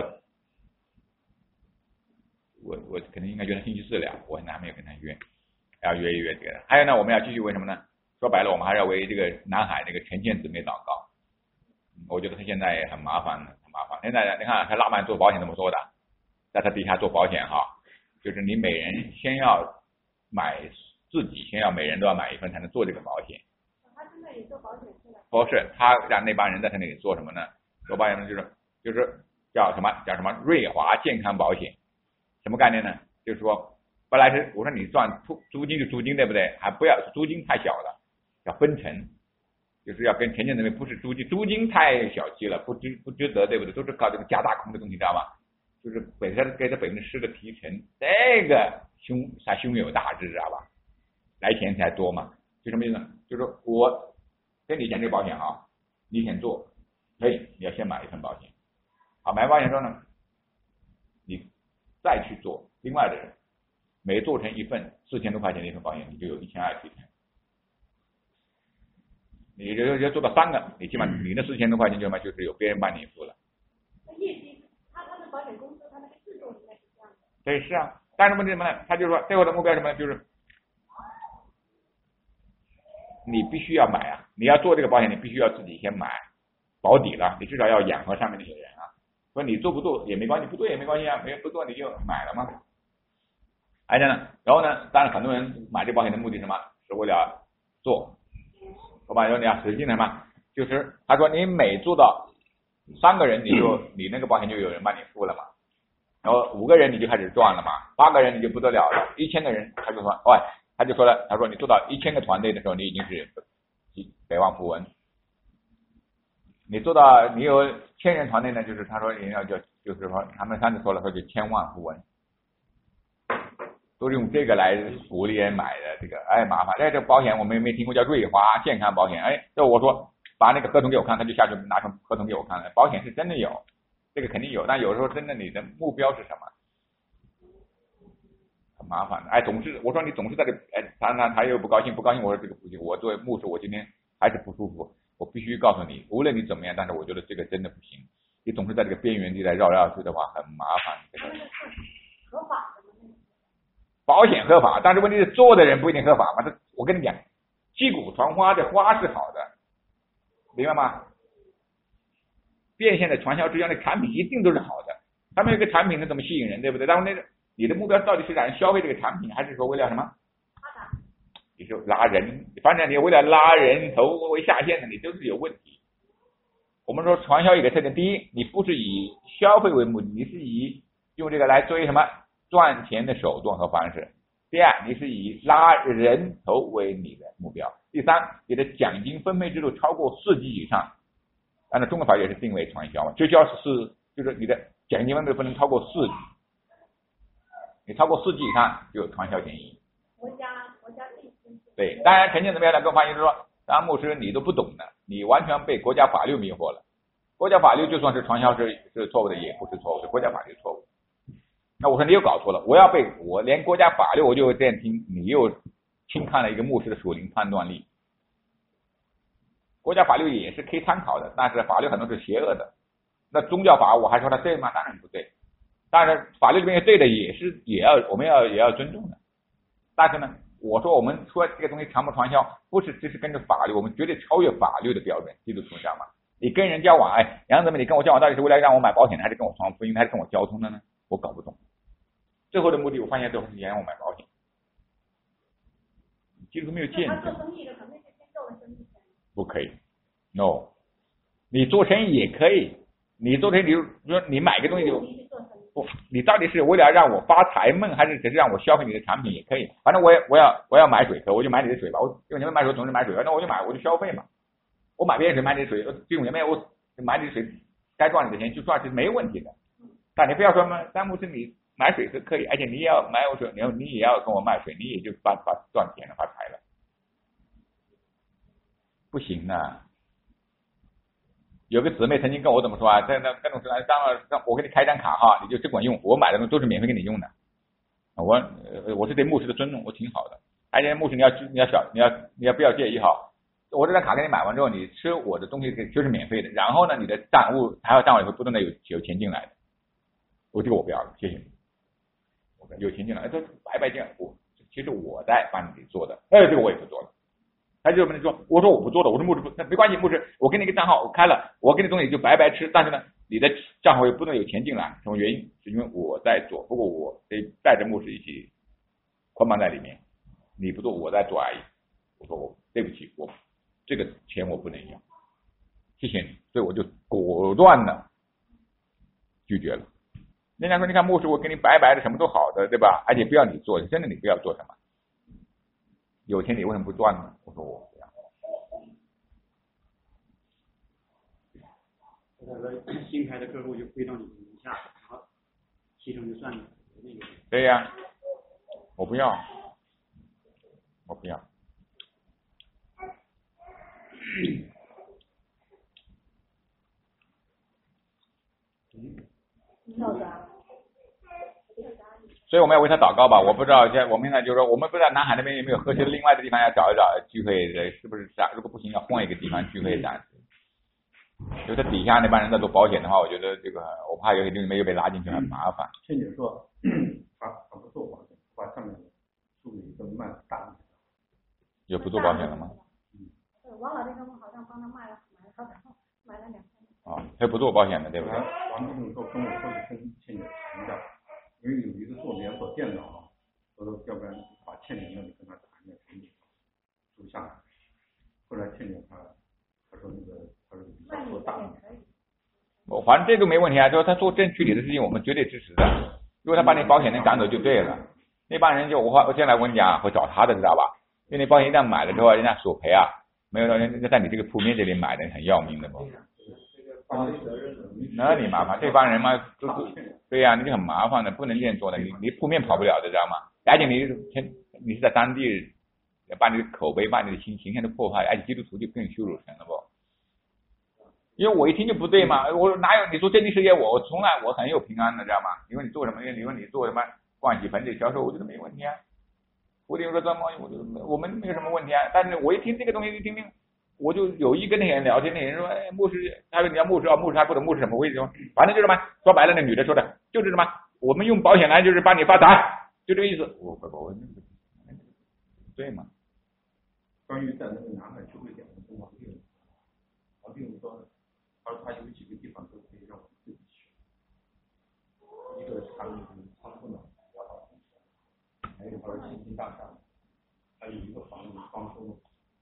可能应该约他星期4了，我还没有跟他约，要约一约这个。还有呢，我们要继续为什么呢？说白了，我们还是要为这个南海这个陈建姊妹祷告。我觉得他现在也很麻烦。现在你看他拉曼做保险怎么说的，在他底下做保险哈，就是你每人先要买自己，先要每人都要买一份才能做这个保险。 他现在也做保险是吧？ 不是，他让那帮人在他那里做什么呢？做保险呢就是叫什么瑞华健康保险，什么概念呢？就是说本来是我说你赚租金就租金对不对？还不要租金太小了，要分成。就是要跟前建那边不是租金太小气了，不值得，对不对？都是搞这个加大空的东西，知道吧？就是给他10%的提成，这个胸有大志，知道吧？来钱才多嘛，就什么意思呢？就是说我跟你讲这个保险啊，你想做可以，你要先买一份保险，好，买保险之后呢，你再去做另外的人，每做成一份4000多块钱的一份保险，你就有1200提成。你就做到3个，你起码你的4000多块钱就是有别人帮你付了。 业绩，他的保险公司，他那个制度应该是这样的。 对，是啊。但是问题什么呢？他就说最后的目标是什么呢？就是你必须要买啊！你要做这个保险，你必须要自己先买保底了，你至少要养活上面那些人啊。说你做不做也没关系，不做也没关系啊，不做你就买了嘛。而且呢，然后呢，当然很多人买这保险的目的是什么？是为了做。我把你要实际的嘛，就是他说你每做到3个人，你那个保险就有人帮你付了嘛，然后5个人你就开始赚了嘛，8个人你就不得了了，1000个人他就说，他就说了，他说你做到1000个团队的时候，你已经是百万富翁。你做到你有1000人团队呢，就是他说人家就是说他们上次说了说就1000万富翁。都是用这个来鼓励人买的，这个麻烦。这保险我们没听过叫瑞华健康保险，这我说把那个合同给我看，他就下去拿出合同给我看了。保险是真的有，这个肯定有，但有时候真的你的目标是什么，很麻烦的。董事，我说你总是在这，他又不高兴，我说这个不行，我作为牧师，我今天还是不舒服，我必须告诉你，无论你怎么样，但是我觉得这个真的不行。你总是在这个边缘地带绕去的话，很麻烦。 他那个是合法的。 保险合法，但是问题是做的人不一定合法嘛。我跟你讲，击鼓传花的花是好的，明白吗？变现的传销之间的产品一定都是好的，他们有个产品是怎么吸引人，对不对？但是你的目标到底是让人消费这个产品，还是说为了什么？你就拉人，反正你为了拉人头为下线的，你都是有问题。我们说传销一个特点，第一，你不是以消费为目的，你是以用这个来作为什么？赚钱的手段和方式。第二，你是以拉人头为你的目标。第三，你的奖金分配制度超过4级以上，按照中国法也是定为传销嘛，直销就是你的奖金分配不能超过4级，你超过4级以上就有传销嫌疑。 国家定对，当然陈建怎么样来跟我反映说，当牧师你都不懂的，你完全被国家法律迷惑了。国家法律就算是传销是错误的，也不是错误，是国家法律错误。那我说你又搞错了，我连国家法律我就这样听，你又轻看了一个牧师的属灵判断力。国家法律也是可以参考的，但是法律很多是邪恶的。那宗教法我还说它对吗？当然不对。当然法律里面对的我们也要尊重的。但是呢，我说我们说这个东西传不传销，不是只是跟着法律，我们绝对超越法律的标准，基督徒知道吗？你跟人交往，杨姊妹，你跟我交往到底是为了让我买保险，还是跟我传福音，还是跟我交通的呢？我搞不懂。最后的目的，我发现最后是让我买保险。基督徒没有见证。不可以 ，no。你做生意也可以，你做生意，比如说你买个东西就不，你到底是为了让我发财梦，还是只是让我消费你的产品也可以。反正我要买水喝，我就买你的水吧。因为你们买水总是买水，那我就消费嘛。我买别人水买你的水，这种也没有，我买你的水该赚你的钱就赚是没问题的。但你不要说嘛，詹姆斯你买水是可以，而且你也要买我水，你也要跟我卖水，你也就发赚钱了，发财了。不行啊！ 有个姊妹曾经跟我怎么说啊？在那跟我说，我给你开张卡哈，你就只管用，我买的东西都是免费给你用的。我是对牧师的尊重，我挺好的。而且牧师你要不要介意哈？我这张卡给你买完之后，你吃我的东西就是免费的。然后呢，你的账户还有账户里会不断的有钱进来的。这个我不要了，谢谢你。有钱进来，这白白进来，其实我在帮你做的，这个我也不做了。他就跟你说，我说我不做的，我说牧师不，那没关系，牧师，我给你一个账号，我开了，我给你东西就白白吃，但是呢，你的账号也不能有钱进来，什么原因？是因为我在做，不过我得带着牧师一起捆绑在里面，你不做，我在做而已。我说对不起，我这个钱我不能要，谢谢你，所以我就果断的拒绝了。人家说，你看牧师，我给你白白的，什么都好的，对吧？而且不要你做，真的你不要做什么。有钱你为什么不赚呢？我说我不要。 那个新开的客户就归到你名下，然后系统就算你那个。 对呀，我不要，我不要。所以我们要为他祷告吧。我不知道，现在我们现在就是说，我们不知道南海那边有没有合适的另外的地方要找一找聚会的，是不是？如果不行，要换一个地方聚会暂时。就是底下那帮人在做保险的话，我觉得这个我怕有些里面又被拉进去，很麻烦。 倩姐说，他不做保险，把上面树立一个卖大的。 有不做保险了吗？ 王老弟他们好像帮他买了2、3年。 啊，他不做保险的，对不对？ 王老弟说跟我说是跟倩姐谈一下，因为有一个做连锁店的啊，我说要不然把倩姐那里跟他谈一下，租下来。后来倩姐他说那个他说你要做大的。 反正这个没问题啊，就是他做正区里的事情，我们绝对支持的。如果他把那保险人赶走就对了，那帮人就我现在我跟你讲会找他的，知道吧？因为那保险一旦买了之后，人家索赔啊，没有人在你这个铺面这里买的很要命的嘛。那你麻烦这帮人嘛，对呀，你就很麻烦的，不能这样做的，你铺面跑不了的，知道吗？而且你是在当地把你的口碑、把你的形象都破坏，而且基督徒就更羞辱成了不？因为我一听就不对嘛，我哪有你说这地事业我从来我很有平安的，知道吗？因为你做什么？因为你做什么盥洗盆的销售，我觉得没问题啊。我听说这么，我们没有什么问题啊。但是我一听这个东西，一听，我就有意跟那些人聊天，那些人说，哎，牧师，他说你要牧师啊，牧师还不懂牧师什么为什么？反正就是什么，说白了，那女的说的就是什么，我们用保险来就是帮你发财，就这个意思。我对嘛？ 关于在那个南海聚会点的跟王弟说，他说他有几个地方都可以让我们自己去，一个是他们仓库呢比较好，还有他说新兴大厦，还有一个房子装修，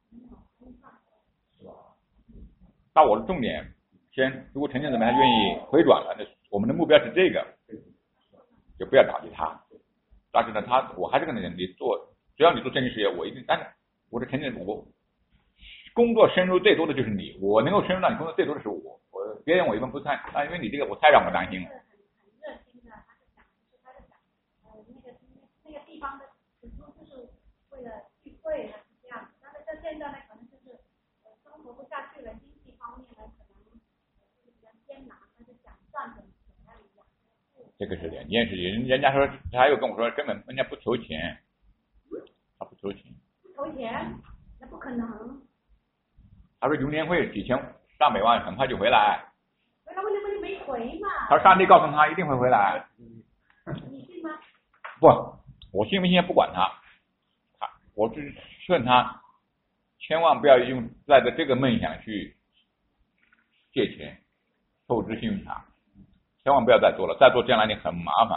是吧？ 那我的重点先，如果陈建怎么样愿意回转了，那我们的目标是这个，就不要打击他。但是呢，我还是跟你做，只要你做正经事业，我一定。但是我的陈建，我工作深入最多的就是你，我能够深入到你工作最多的是我别人我一般不太因为你这个我太让我担心了。 热心的，他是讲那个地方的始终就是为了聚会是这样子，但是在现在呢，可能就是生活不下去了，经济方面呢可能比较艰难，但是想赚点钱那里养。 这个是两件事情，人家说他又跟我说根本人家不筹钱，他不筹钱。 筹钱？那不可能。 他说游年会几千上百万很快就回来。 回来问题没回嘛？ 他说上帝告诉他一定会回来。 你信吗？ 不，我信不信不管他，我只劝他千万不要用带着这个梦想去借钱透支信用卡，千万不要再做了，再做将来你很麻烦，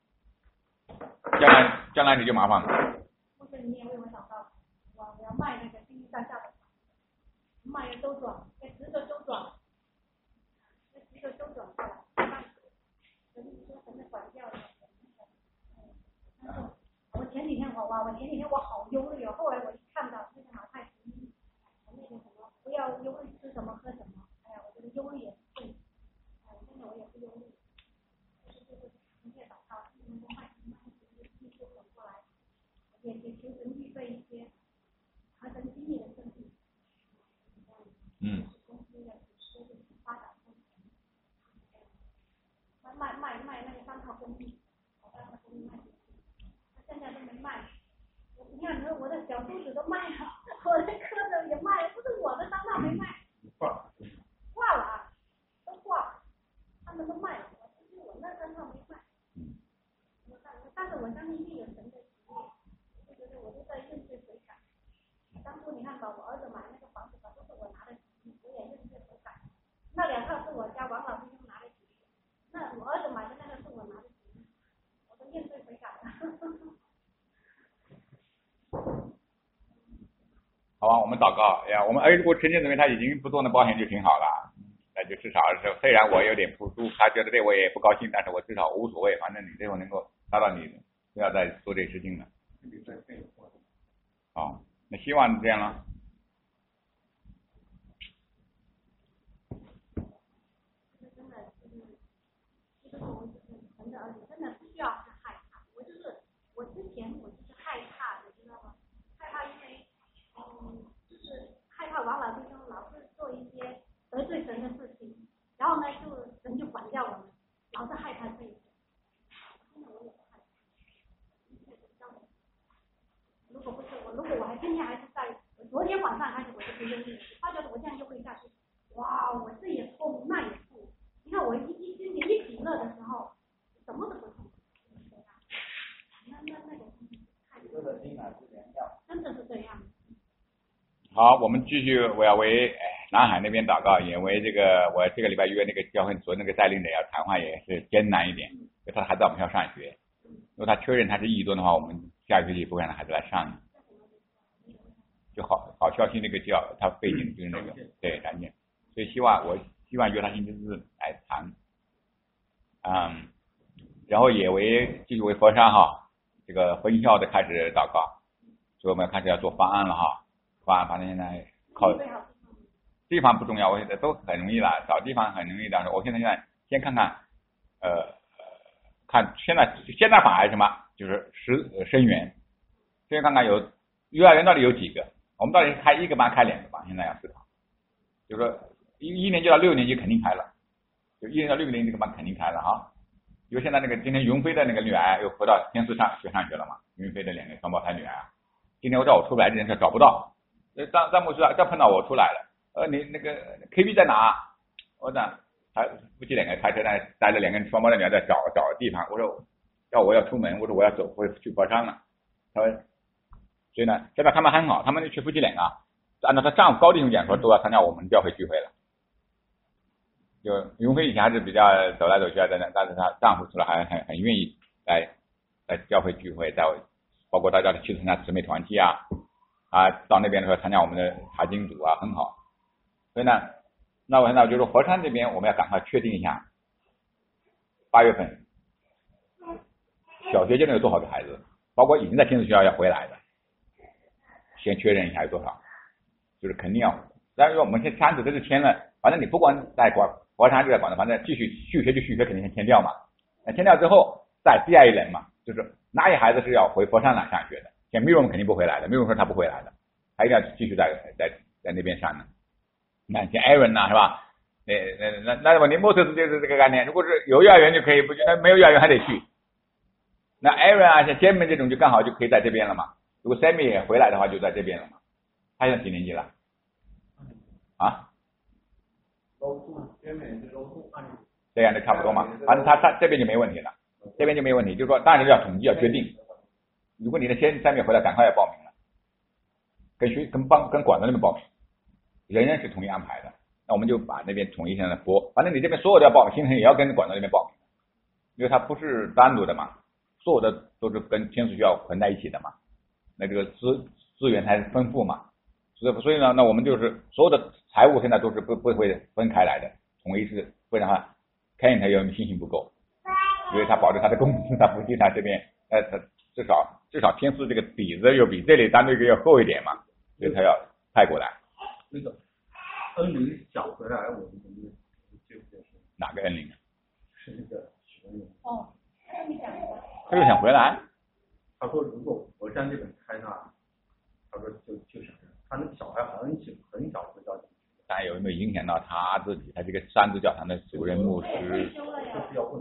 将来你就麻烦了。 或者你也为我祷告，我要卖那个新兴大厦的，卖要周转，要值得周转，过来，神的管教的。我前几天我好忧虑哦，后来我一看到那个马太福音，那个什么不要忧虑吃什么喝什么，哎呀，我觉得忧虑也是对的，真的我也不忧虑，就是一切祷告，能够慢一步走过来，也求神预备一些合神心意的生命。公司的发卖那个3套公益，我3套公益卖，他现在都没卖。你看，我的小梳子都卖了，我的磕头也卖了，不是我的3套没卖，挂了啊，都挂了，他们都卖了，我那3套没卖。但是我相信必有神的旨意，我觉得我都在认罪悔改。当初你看把我儿子买那个房子，都是我拿的，我也认罪悔改。那2套是我家王老师兄拿的，那我儿子买的那个是我拿的，我都认罪悔改了。 好吧，我们祷告呀，我们如果陈建认为他已经不做那保险就挺好了，那就至少是虽然我有点不舒服，他觉得对我也不高兴，但是我至少无所谓，反正你最后能够达到你不要再做这事情了。好，那希望这样了。 神的儿女真的不需要去害怕，我之前我就是害怕的，知道吗？害怕因为就是害怕王老师兄老是做一些得罪神的事情，然后呢神就管教我们，老是害怕这一点。真的我也不害怕。如果我还今天还是在，昨天晚上开始我就觉得他觉得我这样就会下去，哇，我这也痛那也痛。你看我心情一平了的时候，什么都不痛。那个真的是这样。 好，我们继续，我要为南海那边祷告，也为这个我这个礼拜约那个教会做那个带领者要谈话也是艰难一点，因为他的孩子我们要上学，如果他确认他是1亿多的话，我们下学期不会让孩子来上的。就好消息那个叫他背景就是那个对感觉，所以希望约他星期4来谈，然后也继续为佛山哈这个分校的开始祷告，所以我们开始要做方案了哈，方案反正现在靠地方不重要，我觉得都很容易了，找地方很容易的。我现在先看看看现在反而什么就是生源，先看看有幼儿园到底有几个。我们到底是开1个班开2个班，现在要思考，就是说一年级到6年级肯定开了，就1年到6年级这个班肯定开了哈。因为现在那个今天云飞的那个女儿又回到天4上学了嘛，云飞的2个双胞胎女儿，今天我出不来，这人找不到，张牧师再碰到我出来了，你那个 KB 在哪？我讲还夫妻2个开车呢，带着2个双胞胎女儿在找地方，我说我要出门，我说我要走回去佛山了，他说。所以呢，现在他们很好，他们去夫妻2个，按照他丈夫高弟兄讲说，都要参加我们教会聚会了。就云飞以前还是比较走来走去的，但是她丈夫出来还很愿意来教会聚会，包括大家去参加姊妹团契啊，到那边的时候参加我们的查经组啊，很好。所以呢，那我现在就说佛山这边我们要赶快确定一下，8月份小学阶段有多少个孩子，包括已经在天使学校要回来的。先确认一下有多少，就是肯定要。但是我们先单子都是签了，反正你不管在佛山就在广州，反正继续续学就续学，肯定先签掉嘛。那签掉之后再第2一轮嘛，就是哪些孩子是要回佛山来上学的，像米荣肯定不回来的，米荣说他不回来的，他一定要继续在那边上的。那像艾伦呐是吧？那问题莫特斯就是这个概念，如果是有幼儿园就可以，不那没有幼儿园还得去。那艾伦啊像坚门这种就刚好就可以在这边了嘛。如果 Sammy 也回来的话，就在这边了嘛。他现在几年级了？啊？这样的差不多嘛。反正他这边就没问题了，这边就没问题。就是说，当然要统计要决定。如果你的Sammy回来，赶快要报名了，跟广州那边报名，人是统一安排的。那我们就把那边统一现在拨，反正你这边所有的要报名，新城也要跟广州那边报名，因为它不是单独的嘛，所有的都是跟天使学校混在一起的嘛。那这个资源才丰富嘛，所以呢，那我们就是所有的财务现在都是不会分开来的，统一是会让他Ken他有信心不够，因为他保证他的工资，他不计他这边他至少天赐这个底子又比这里单独一个要厚一点嘛，所以他要派过来。 那个恩林想回来，我们接不接受？ 哪个恩林？ 是那个许文勇。 哦， 他就想回来。 他说如果佛山这边开那，他说就想着，他那个小孩很小就叫进去。 但有没有影响到他自己？他这个三支教堂的主任牧师， 这是要问题。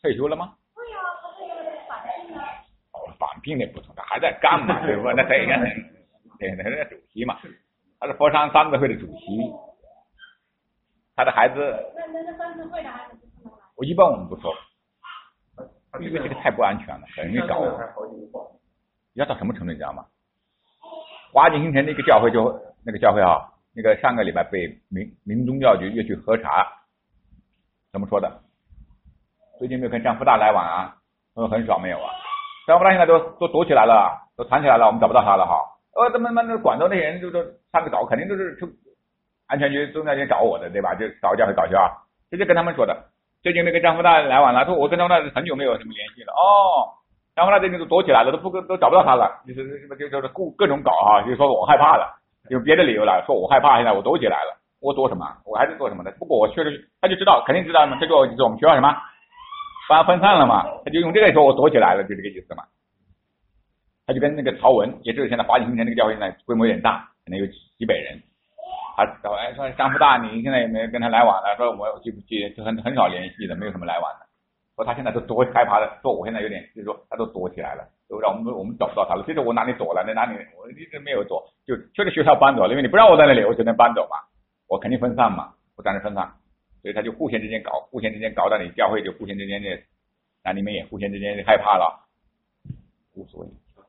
退休了吗？ 对呀，他这个返聘啊。 返聘那不同，他还在干嘛？对不？那他应该对，那是主席嘛，他是佛山三子会的主席，他的孩子。 那三子会的孩子不能来。 我们不说，因为这个太不安全了，很容易搞。要到什么程度你知道吗？华景新城那个教会那个教会啊，那个上个礼拜被民宗教局约去核查，怎么说的？最近没有跟张福大来往啊？很少没有啊。张福大现在都躲起来了，都藏起来了，我们找不到他了哈。他们那广州那些人就上个岛，肯定都是安全局宗教局找我的，对吧？就找教会搞去啊，直接跟他们说的。最近没跟张福大来往了，说我跟张福大很久没有什么联系了。张福大最近都躲起来了，都找不到他了，就是各种搞哈，就说我害怕了，有别的理由了，说我害怕，现在我躲起来了，我躲什么？我还是做什么的？不过我确实，他就知道，肯定知道嘛，这就我们学校什么，把他分散了嘛，他就用这个说我躲起来了，就这个意思嘛。他就跟那个曹文，也就是现在华景新城那个教会，现在规模有点大，可能有几百人。他说张福大，你现在也没跟他来往了，说我记不记，就很少联系的，没有什么来往的。说他现在都多害怕的，说我现在有点，就是说他都躲起来了，都让我们找不到他了。其实我哪里躲了？在哪里？我一直没有躲，就确实学校搬走了，因为你不让我在那里，我只能搬走嘛，我肯定分散嘛，我暂时分散，所以他就互相之间搞到你教会，就互相之间的，那你们也互相之间害怕了，无所谓。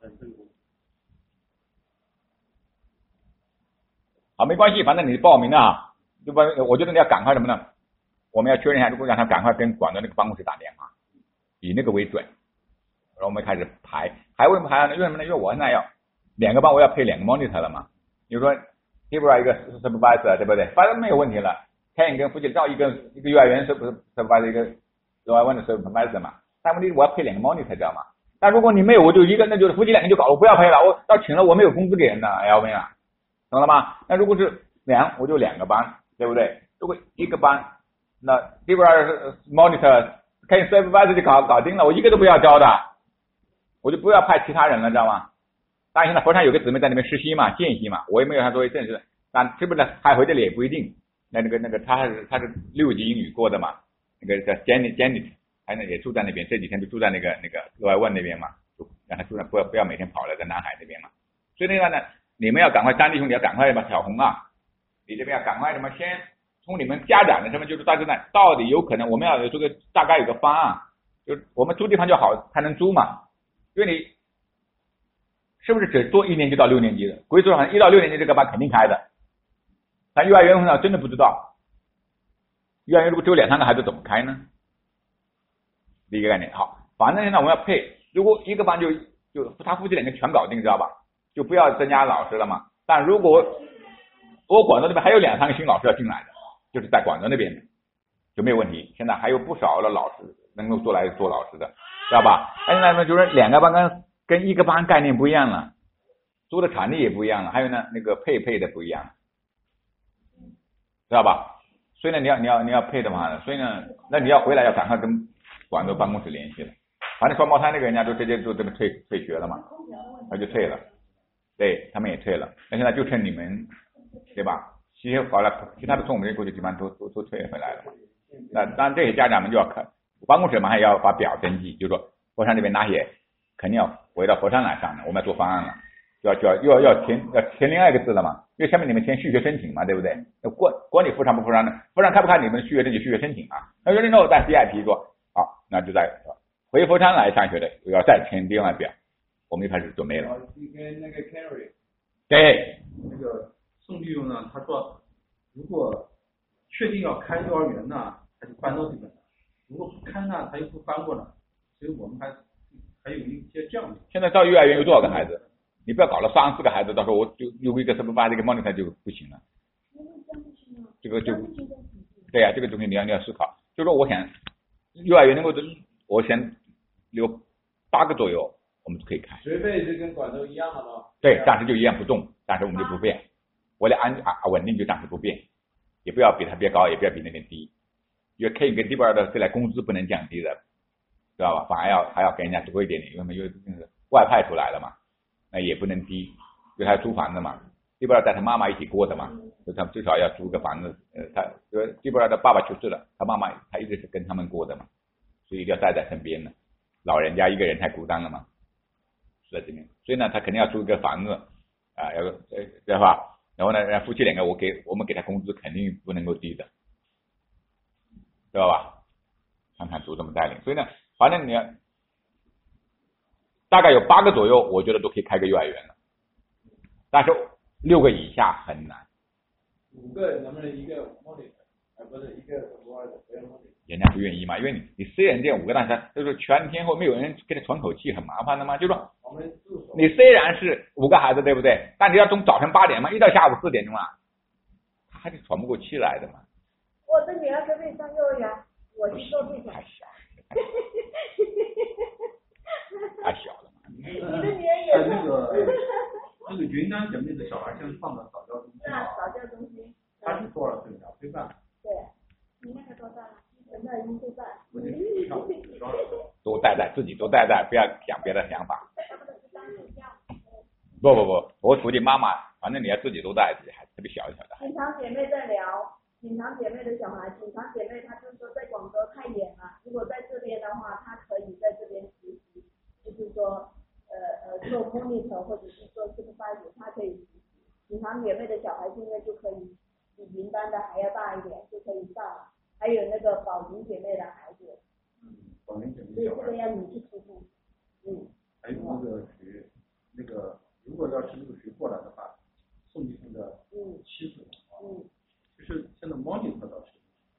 好，没关系，反正你报名了啊，对吧？我觉得你要赶快什么呢？我们要确认一下，如果让他赶快跟广州那个办公室打电话，以那个为准。然后我们开始排，还为什么排呢？为什么呢？因为我现在要2个班，我要配2个 monitor 了嘛。比如说 Hebrew 一个 supervisor， 对不对？反正没有问题了。Ken 跟夫妻照一个幼儿园 supervisor， 一个幼儿园的 supervisor 嘛。但问题我要配2个 monitor， 知道吗？但如果你没有，我就一个，那就是夫妻2个就搞了，我不要配了。我要请了，我没有工资给人的 ，LV 啊，懂了吗？那如果是我就2个班，对不对？如果1个班，那 Hebrew monitor 可以 supervisor 就搞定了，我一个都不要教的，我就不要派其他人了，知道吗？当然现在佛山有个姊妹在那边实习嘛，见习嘛，我也没有他作为正式的，但是不是还回这里也不一定。那个他是6级英语过的嘛，那个叫 Janet， 他也住在那边，这几天就住在那个额外问那边嘛，就让他住在不要每天跑来在南海那边嘛。所以那个呢，你们要赶快，3弟兄你要赶快吧，小红啊，你这边要赶快什么，先从你们家长的什么，就是大致呢，到底有可能我们要有这个大概有个方案，就是我们租地方就好才能租嘛，因为你是不是只做1年级到6年级的？国际上1到6年级这个班肯定开的，但幼儿园上真的不知道，幼儿园如果只有2、3个孩子怎么开呢？第一个概念好，反正现在我们要配，如果一个班就他夫妻2个全搞定，知道吧？就不要增加老师了嘛。但如果我广州那边还有2、3个新老师要进来的，就是在广州那边的就没有问题。现在还有不少的老师能够做老师的，知道吧？但现在呢，就是2个班跟1个班概念不一样了，租的场地也不一样了，还有呢那个配的不一样了，知道吧？所以呢你要配的嘛，所以呢那你要回来要赶快跟广州办公室联系了。反正双胞胎那个人家就直接就这么退学了嘛，他就退了，对他们也退了。那现在就趁你们，对吧？其实好了，其他的父母估计基本上都退回来了嘛。那当然这些家长们就要看办公室马上要把表登记，就是说佛山这边哪些肯定要回到佛山来上的，我们要做方案了，要填另外一个字了嘛，因为下面你们填续学申请嘛，对不对？管你佛山不佛山的，佛山开不开你们续学登记续学申请啊？那有人说在 CIP 说好，那就在回佛山来上学的要再填另外表，我们就开始准备了。 跟那个 Carry 对， 那个宋弟兄呢，他说如果确定要开幼儿园呢，他就搬到这边来；如果不开呢，他又不搬过来。所以我们还有一些这样的。 现在到幼儿园有多少个孩子？你不要搞了3、4个孩子，到时候我就有一个什么班这个 monitor 就不行了。这个就对呀、这个东西你要思考。就是说，我想幼儿园能够，我想有8个左右，我们就可以开。 学费是跟广州一样的吗？ 对，暂时就一样不动，暂时我们就不变。为了稳定就暂时不变，也不要比它别高，也不要比那边低。因为 K 跟 D 班的这来工资不能降低的，知道吧？反而还要给人家多一点点，因为外派出来了嘛，那也不能低，因为他租房子嘛。D 班带他妈妈一起过的嘛，就他至少要租个房子。他D 班的爸爸去世了，他妈妈他一直是跟他们过的嘛， 所以一定要带在身边呢。老人家一个人太孤单了嘛，是在这边，所以呢，他肯定要租一个房子啊，要对吧？然后呢，夫妻两个我们给他工资肯定不能够低的，知道吧？看看主怎么带领，所以呢，反正你大概有8个左右，我觉得都可以开个幼儿园了，但是6个以下很难。 5个能不能一个 monitor， 不是一个 monitor？ 人家不愿意嘛，因为你虽然这5个，但是就是全天候没有人给他喘口气，很麻烦的嘛。就是说，你虽然是5个孩子，对不对？但你要从早晨8点嘛，一到下午4点钟啊，他还是喘不过气来的嘛。 我的女儿可不可以上幼儿园？我去做这个。 太小了，太小了嘛。 你的女儿也那个云南姐妹的小孩现在放到早教中心。 是啊，早教中心。 他是多少岁？2岁半。 对，你那个多大了？现在1岁半。 都带带，自己都带带，不要想别的想法。不，我估计妈妈，反正你要自己都带，自己还特别小的。 锦堂姐妹在聊，锦堂姐妹的小孩，锦堂姐妹她就是说在广州太远了，如果在这边的话，她可以在这边实习，就是说做 monitor 或者是做 supervisor， 她可以实习。锦堂姐妹的小孩现在就可以比云丹的还要大一点，就可以上了。还有那个宝林姐妹的孩子， 宝林姐妹所以这个要你去出布。 还有那个如果要是那个学过来的话，送你那个妻子就是现在 monitor 倒是。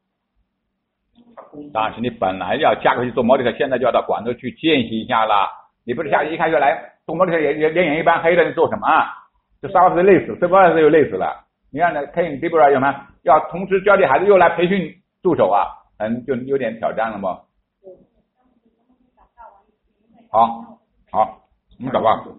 但是你本来要嫁过去做monitor，现在就要到广州去见习一下啦。你不是一开学来做monitor也练眼一般黑的，你做什么啊？就3个月累死，4个月就累死了。你看那 King Deborah 有什么？要同时教这孩子又来培训助手啊，就有点挑战了嘛。好，我们祷告。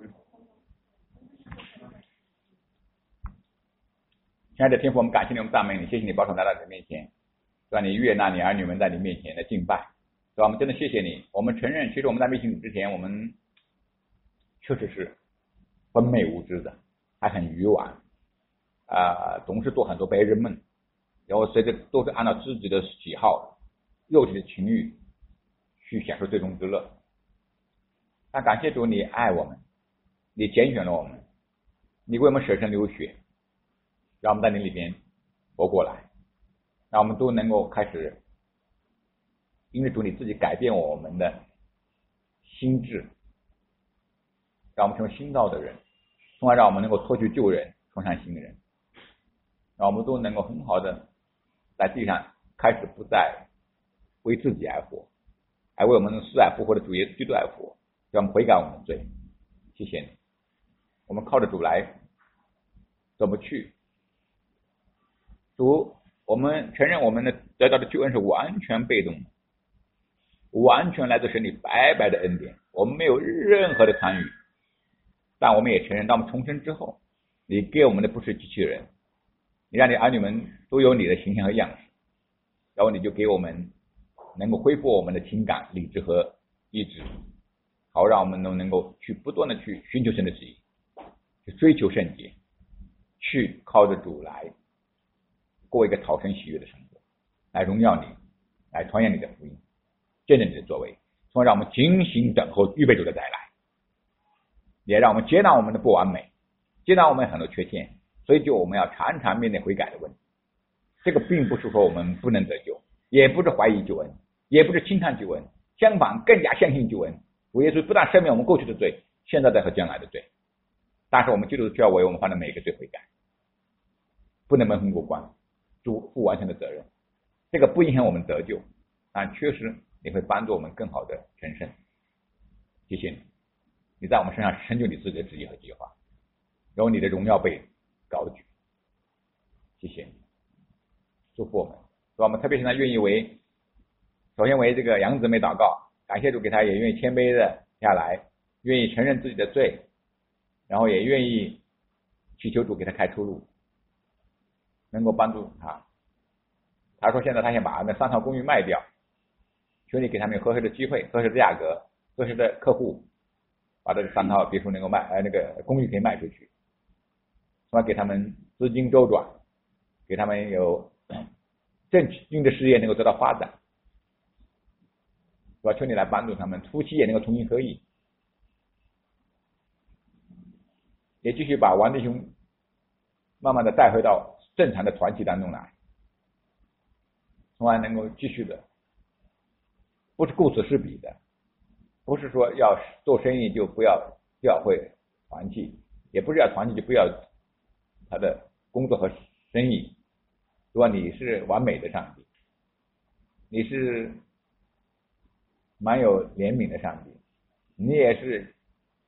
亲爱的天父，我们感谢你，我们赞美你，谢谢你保守来到你的面前，让你悦纳你儿女们在你面前的敬拜，是吧？我们真的谢谢你。我们承认，其实我们在面前你之前，我们确实是昏昧无知的，还很愚顽，总是做很多白日梦，然后随着都是按照自己的喜好、肉体的情欲去享受最终之乐。但感谢主，你爱我们，你拣选了我们，你为我们舍身流血，让我们在你里边活过来，让我们都能够开始因为主你自己改变我们的心智，让我们成为新造的人，从而让我们能够脱去旧人，穿上新人，让我们都能够很好的在地上开始不再为自己而活，而为我们死而复活的主耶稣基督而活，让我们悔改我们的罪。谢谢你，我们靠着主来怎么去？主，我们承认我们的得到的救恩是完全被动的，完全来自神你白白的恩典，我们没有任何的参与。但我们也承认，当我们重生之后，你给我们的不是机器人，你让你儿女们都有你的形象和样式，然后你就给我们能够恢复我们的情感、理智和意志，好让我们都能够去不断的去寻求神的旨意，去追求圣洁，去靠着主来过一个讨神喜悦的生活，来荣耀你，来传扬你的福音，见证你的作为，从而让我们精心等候预备主的再来，也让我们接纳我们的不完美，接纳我们很多缺陷，所以我们要常常面对悔改的问题。这个并不是说我们不能得救，也不是怀疑救恩，也不是轻看救恩，相反更加相信救恩。主耶稣不但赦免我们过去的罪，现在的和将来的罪，但是我们基督徒需要为我们犯的每一个罪悔改，不能蒙混过关，主负完全的责任。这个不影响我们得救，但确实也会帮助我们更好的成圣。谢谢你，你在我们身上成就你自己的旨意和计划，然后你的荣耀被高举。谢谢你，祝福我们，所以我们特别现在愿意首先为这个杨姊妹祷告，感谢主给他也愿意谦卑的下来，愿意承认自己的罪，然后也愿意祈求主给他开出路，能够帮助他。他说现在他想把那3套公寓卖掉，求你给他们有合适的机会、合适的价格、合适的客户，把这3套别墅能够那个公寓可以卖出去，从而给他们资金周转，给他们有正经的事业能够得到发展。 是吧？求你来帮助他们，夫妻也能够同心合意，也继续把王弟兄慢慢的带回到正常的团体当中来，从而能够继续的，不是顾此失彼的，不是说要做生意就不要教会团契，也不是要团契就不要他的工作和生意。如果你是完美的上帝，你是蛮有怜悯的上帝，你也是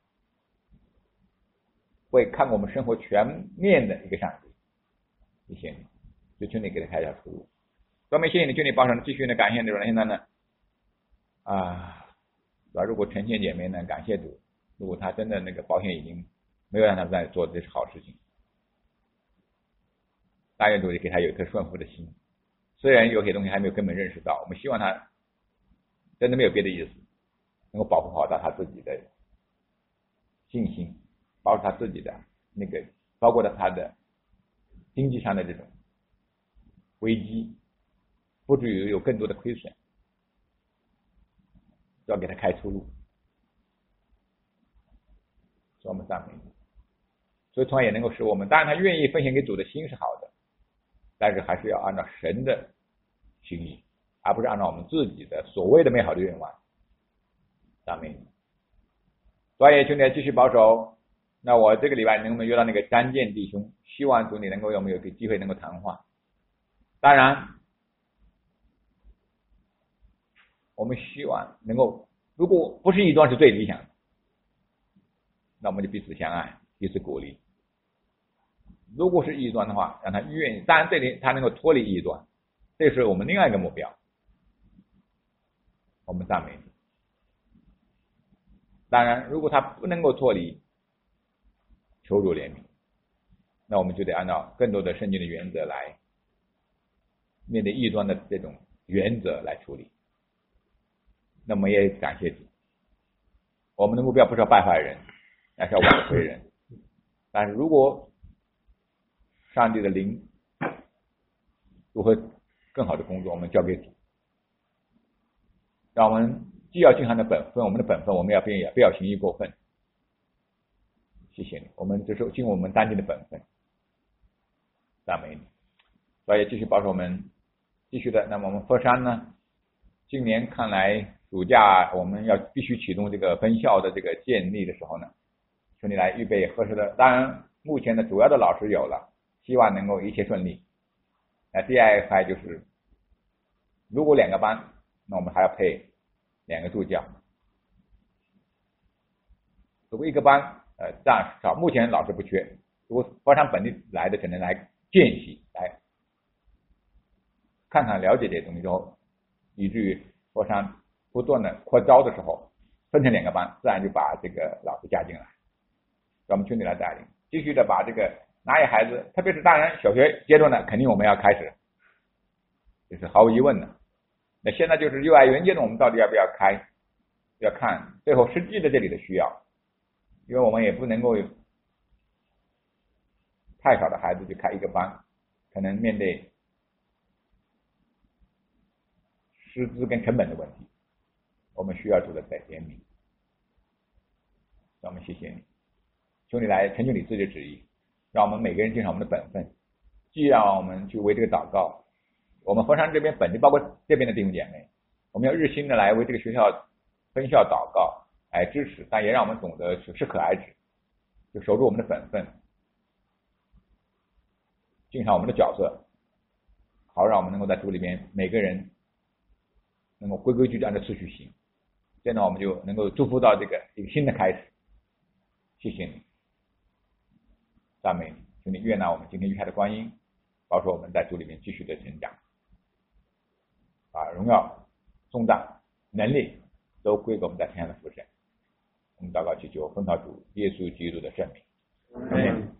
会看我们生活全面的一个上帝，谢谢你，就求你给他开条出路。专门谢谢你，求你帮上继续的感谢主。现在呢如果陈倩姐妹呢，感谢主，如果她真的那个保险已经没有让她再做，这是好事情。大愿主也给她有一颗顺服的心，虽然有些东西还没有根本认识到，我们希望她真的没有别的意思，能够保护好她自己的信心，包括她自己的那个，包括她的经济上的这种危机，不至于有更多的亏损，要给她开出路。所以我们赞美你，所以同样也能够使我们，当然她愿意奉献给主的心是好的，但是还是要按照神的心意，而不是按照我们自己的所谓的美好的愿望。赞美你，所以兄弟继续保守。那我这个礼拜能不能约到那个张建弟兄？希望主你能够有没有个机会能够谈话。当然，我们希望能够，如果不是异端是最理想的，那我们就彼此相爱，彼此鼓励。如果是异端的话，让他愿意，当然这里他能够脱离异端，这是我们另外一个目标。我们赞美你。当然，如果他不能够脱离，求主怜悯，那我们就得按照更多的圣经的原则来面对异端的这种原则来处理。那么也感谢主，我们的目标不是要败坏人，而是要挽回人。但是如果上帝的灵如何更好的工作，我们交给主，让我们既要尽他的本分，我们的本分我们要不要行义过分。谢谢你，我们这是尽我们当尽的本分，赞美你。所以继续保守我们继续的。那么我们佛山呢，今年看来暑假我们要必须启动这个分校的这个建立的时候呢，求你来预备合适的。当然目前的主要的老师有了，希望能够一切顺利。那第二块就是如果2个班，那我们还要配2个助教。如果1个班这样少，目前老师不缺，如果佛山本地来的可能来见习，来看看了解这些东西之后，以至于佛山不断的扩招的时候分成2个班，自然就把这个老师加进来，让我们群里来带领，继续的把这个哪有孩子，特别是当然小学阶段呢，肯定我们要开始，这是毫无疑问的。那现在就是幼儿园阶段，我们到底要不要开，要看最后实际的这里的需要，因为我们也不能够有太少的孩子就开1个班，可能面对师资跟成本的问题，我们需要主的怜悯。让我们谢谢你，求你来成就你自己的旨意，让我们每个人尽上我们的本分，既让我们去为这个祷告，我们佛山这边本地包括这边的弟兄姐妹，我们要日新的来为这个学校分校祷告来支持，但也让我们懂得适可而止，就守住我们的本分，尽上我们的角色，好让我们能够在主里边每个人能够规规矩矩按照次序行，这样我们就能够祝福到这个一个新的开始。谢谢你，赞美你，求你悦纳我们今天余下的光阴，保守我们在主里面继续的成长，荣耀颂赞能力都归给我们在天上的父神。我们祷告祈求奉靠主耶稣基督的圣名，阿门。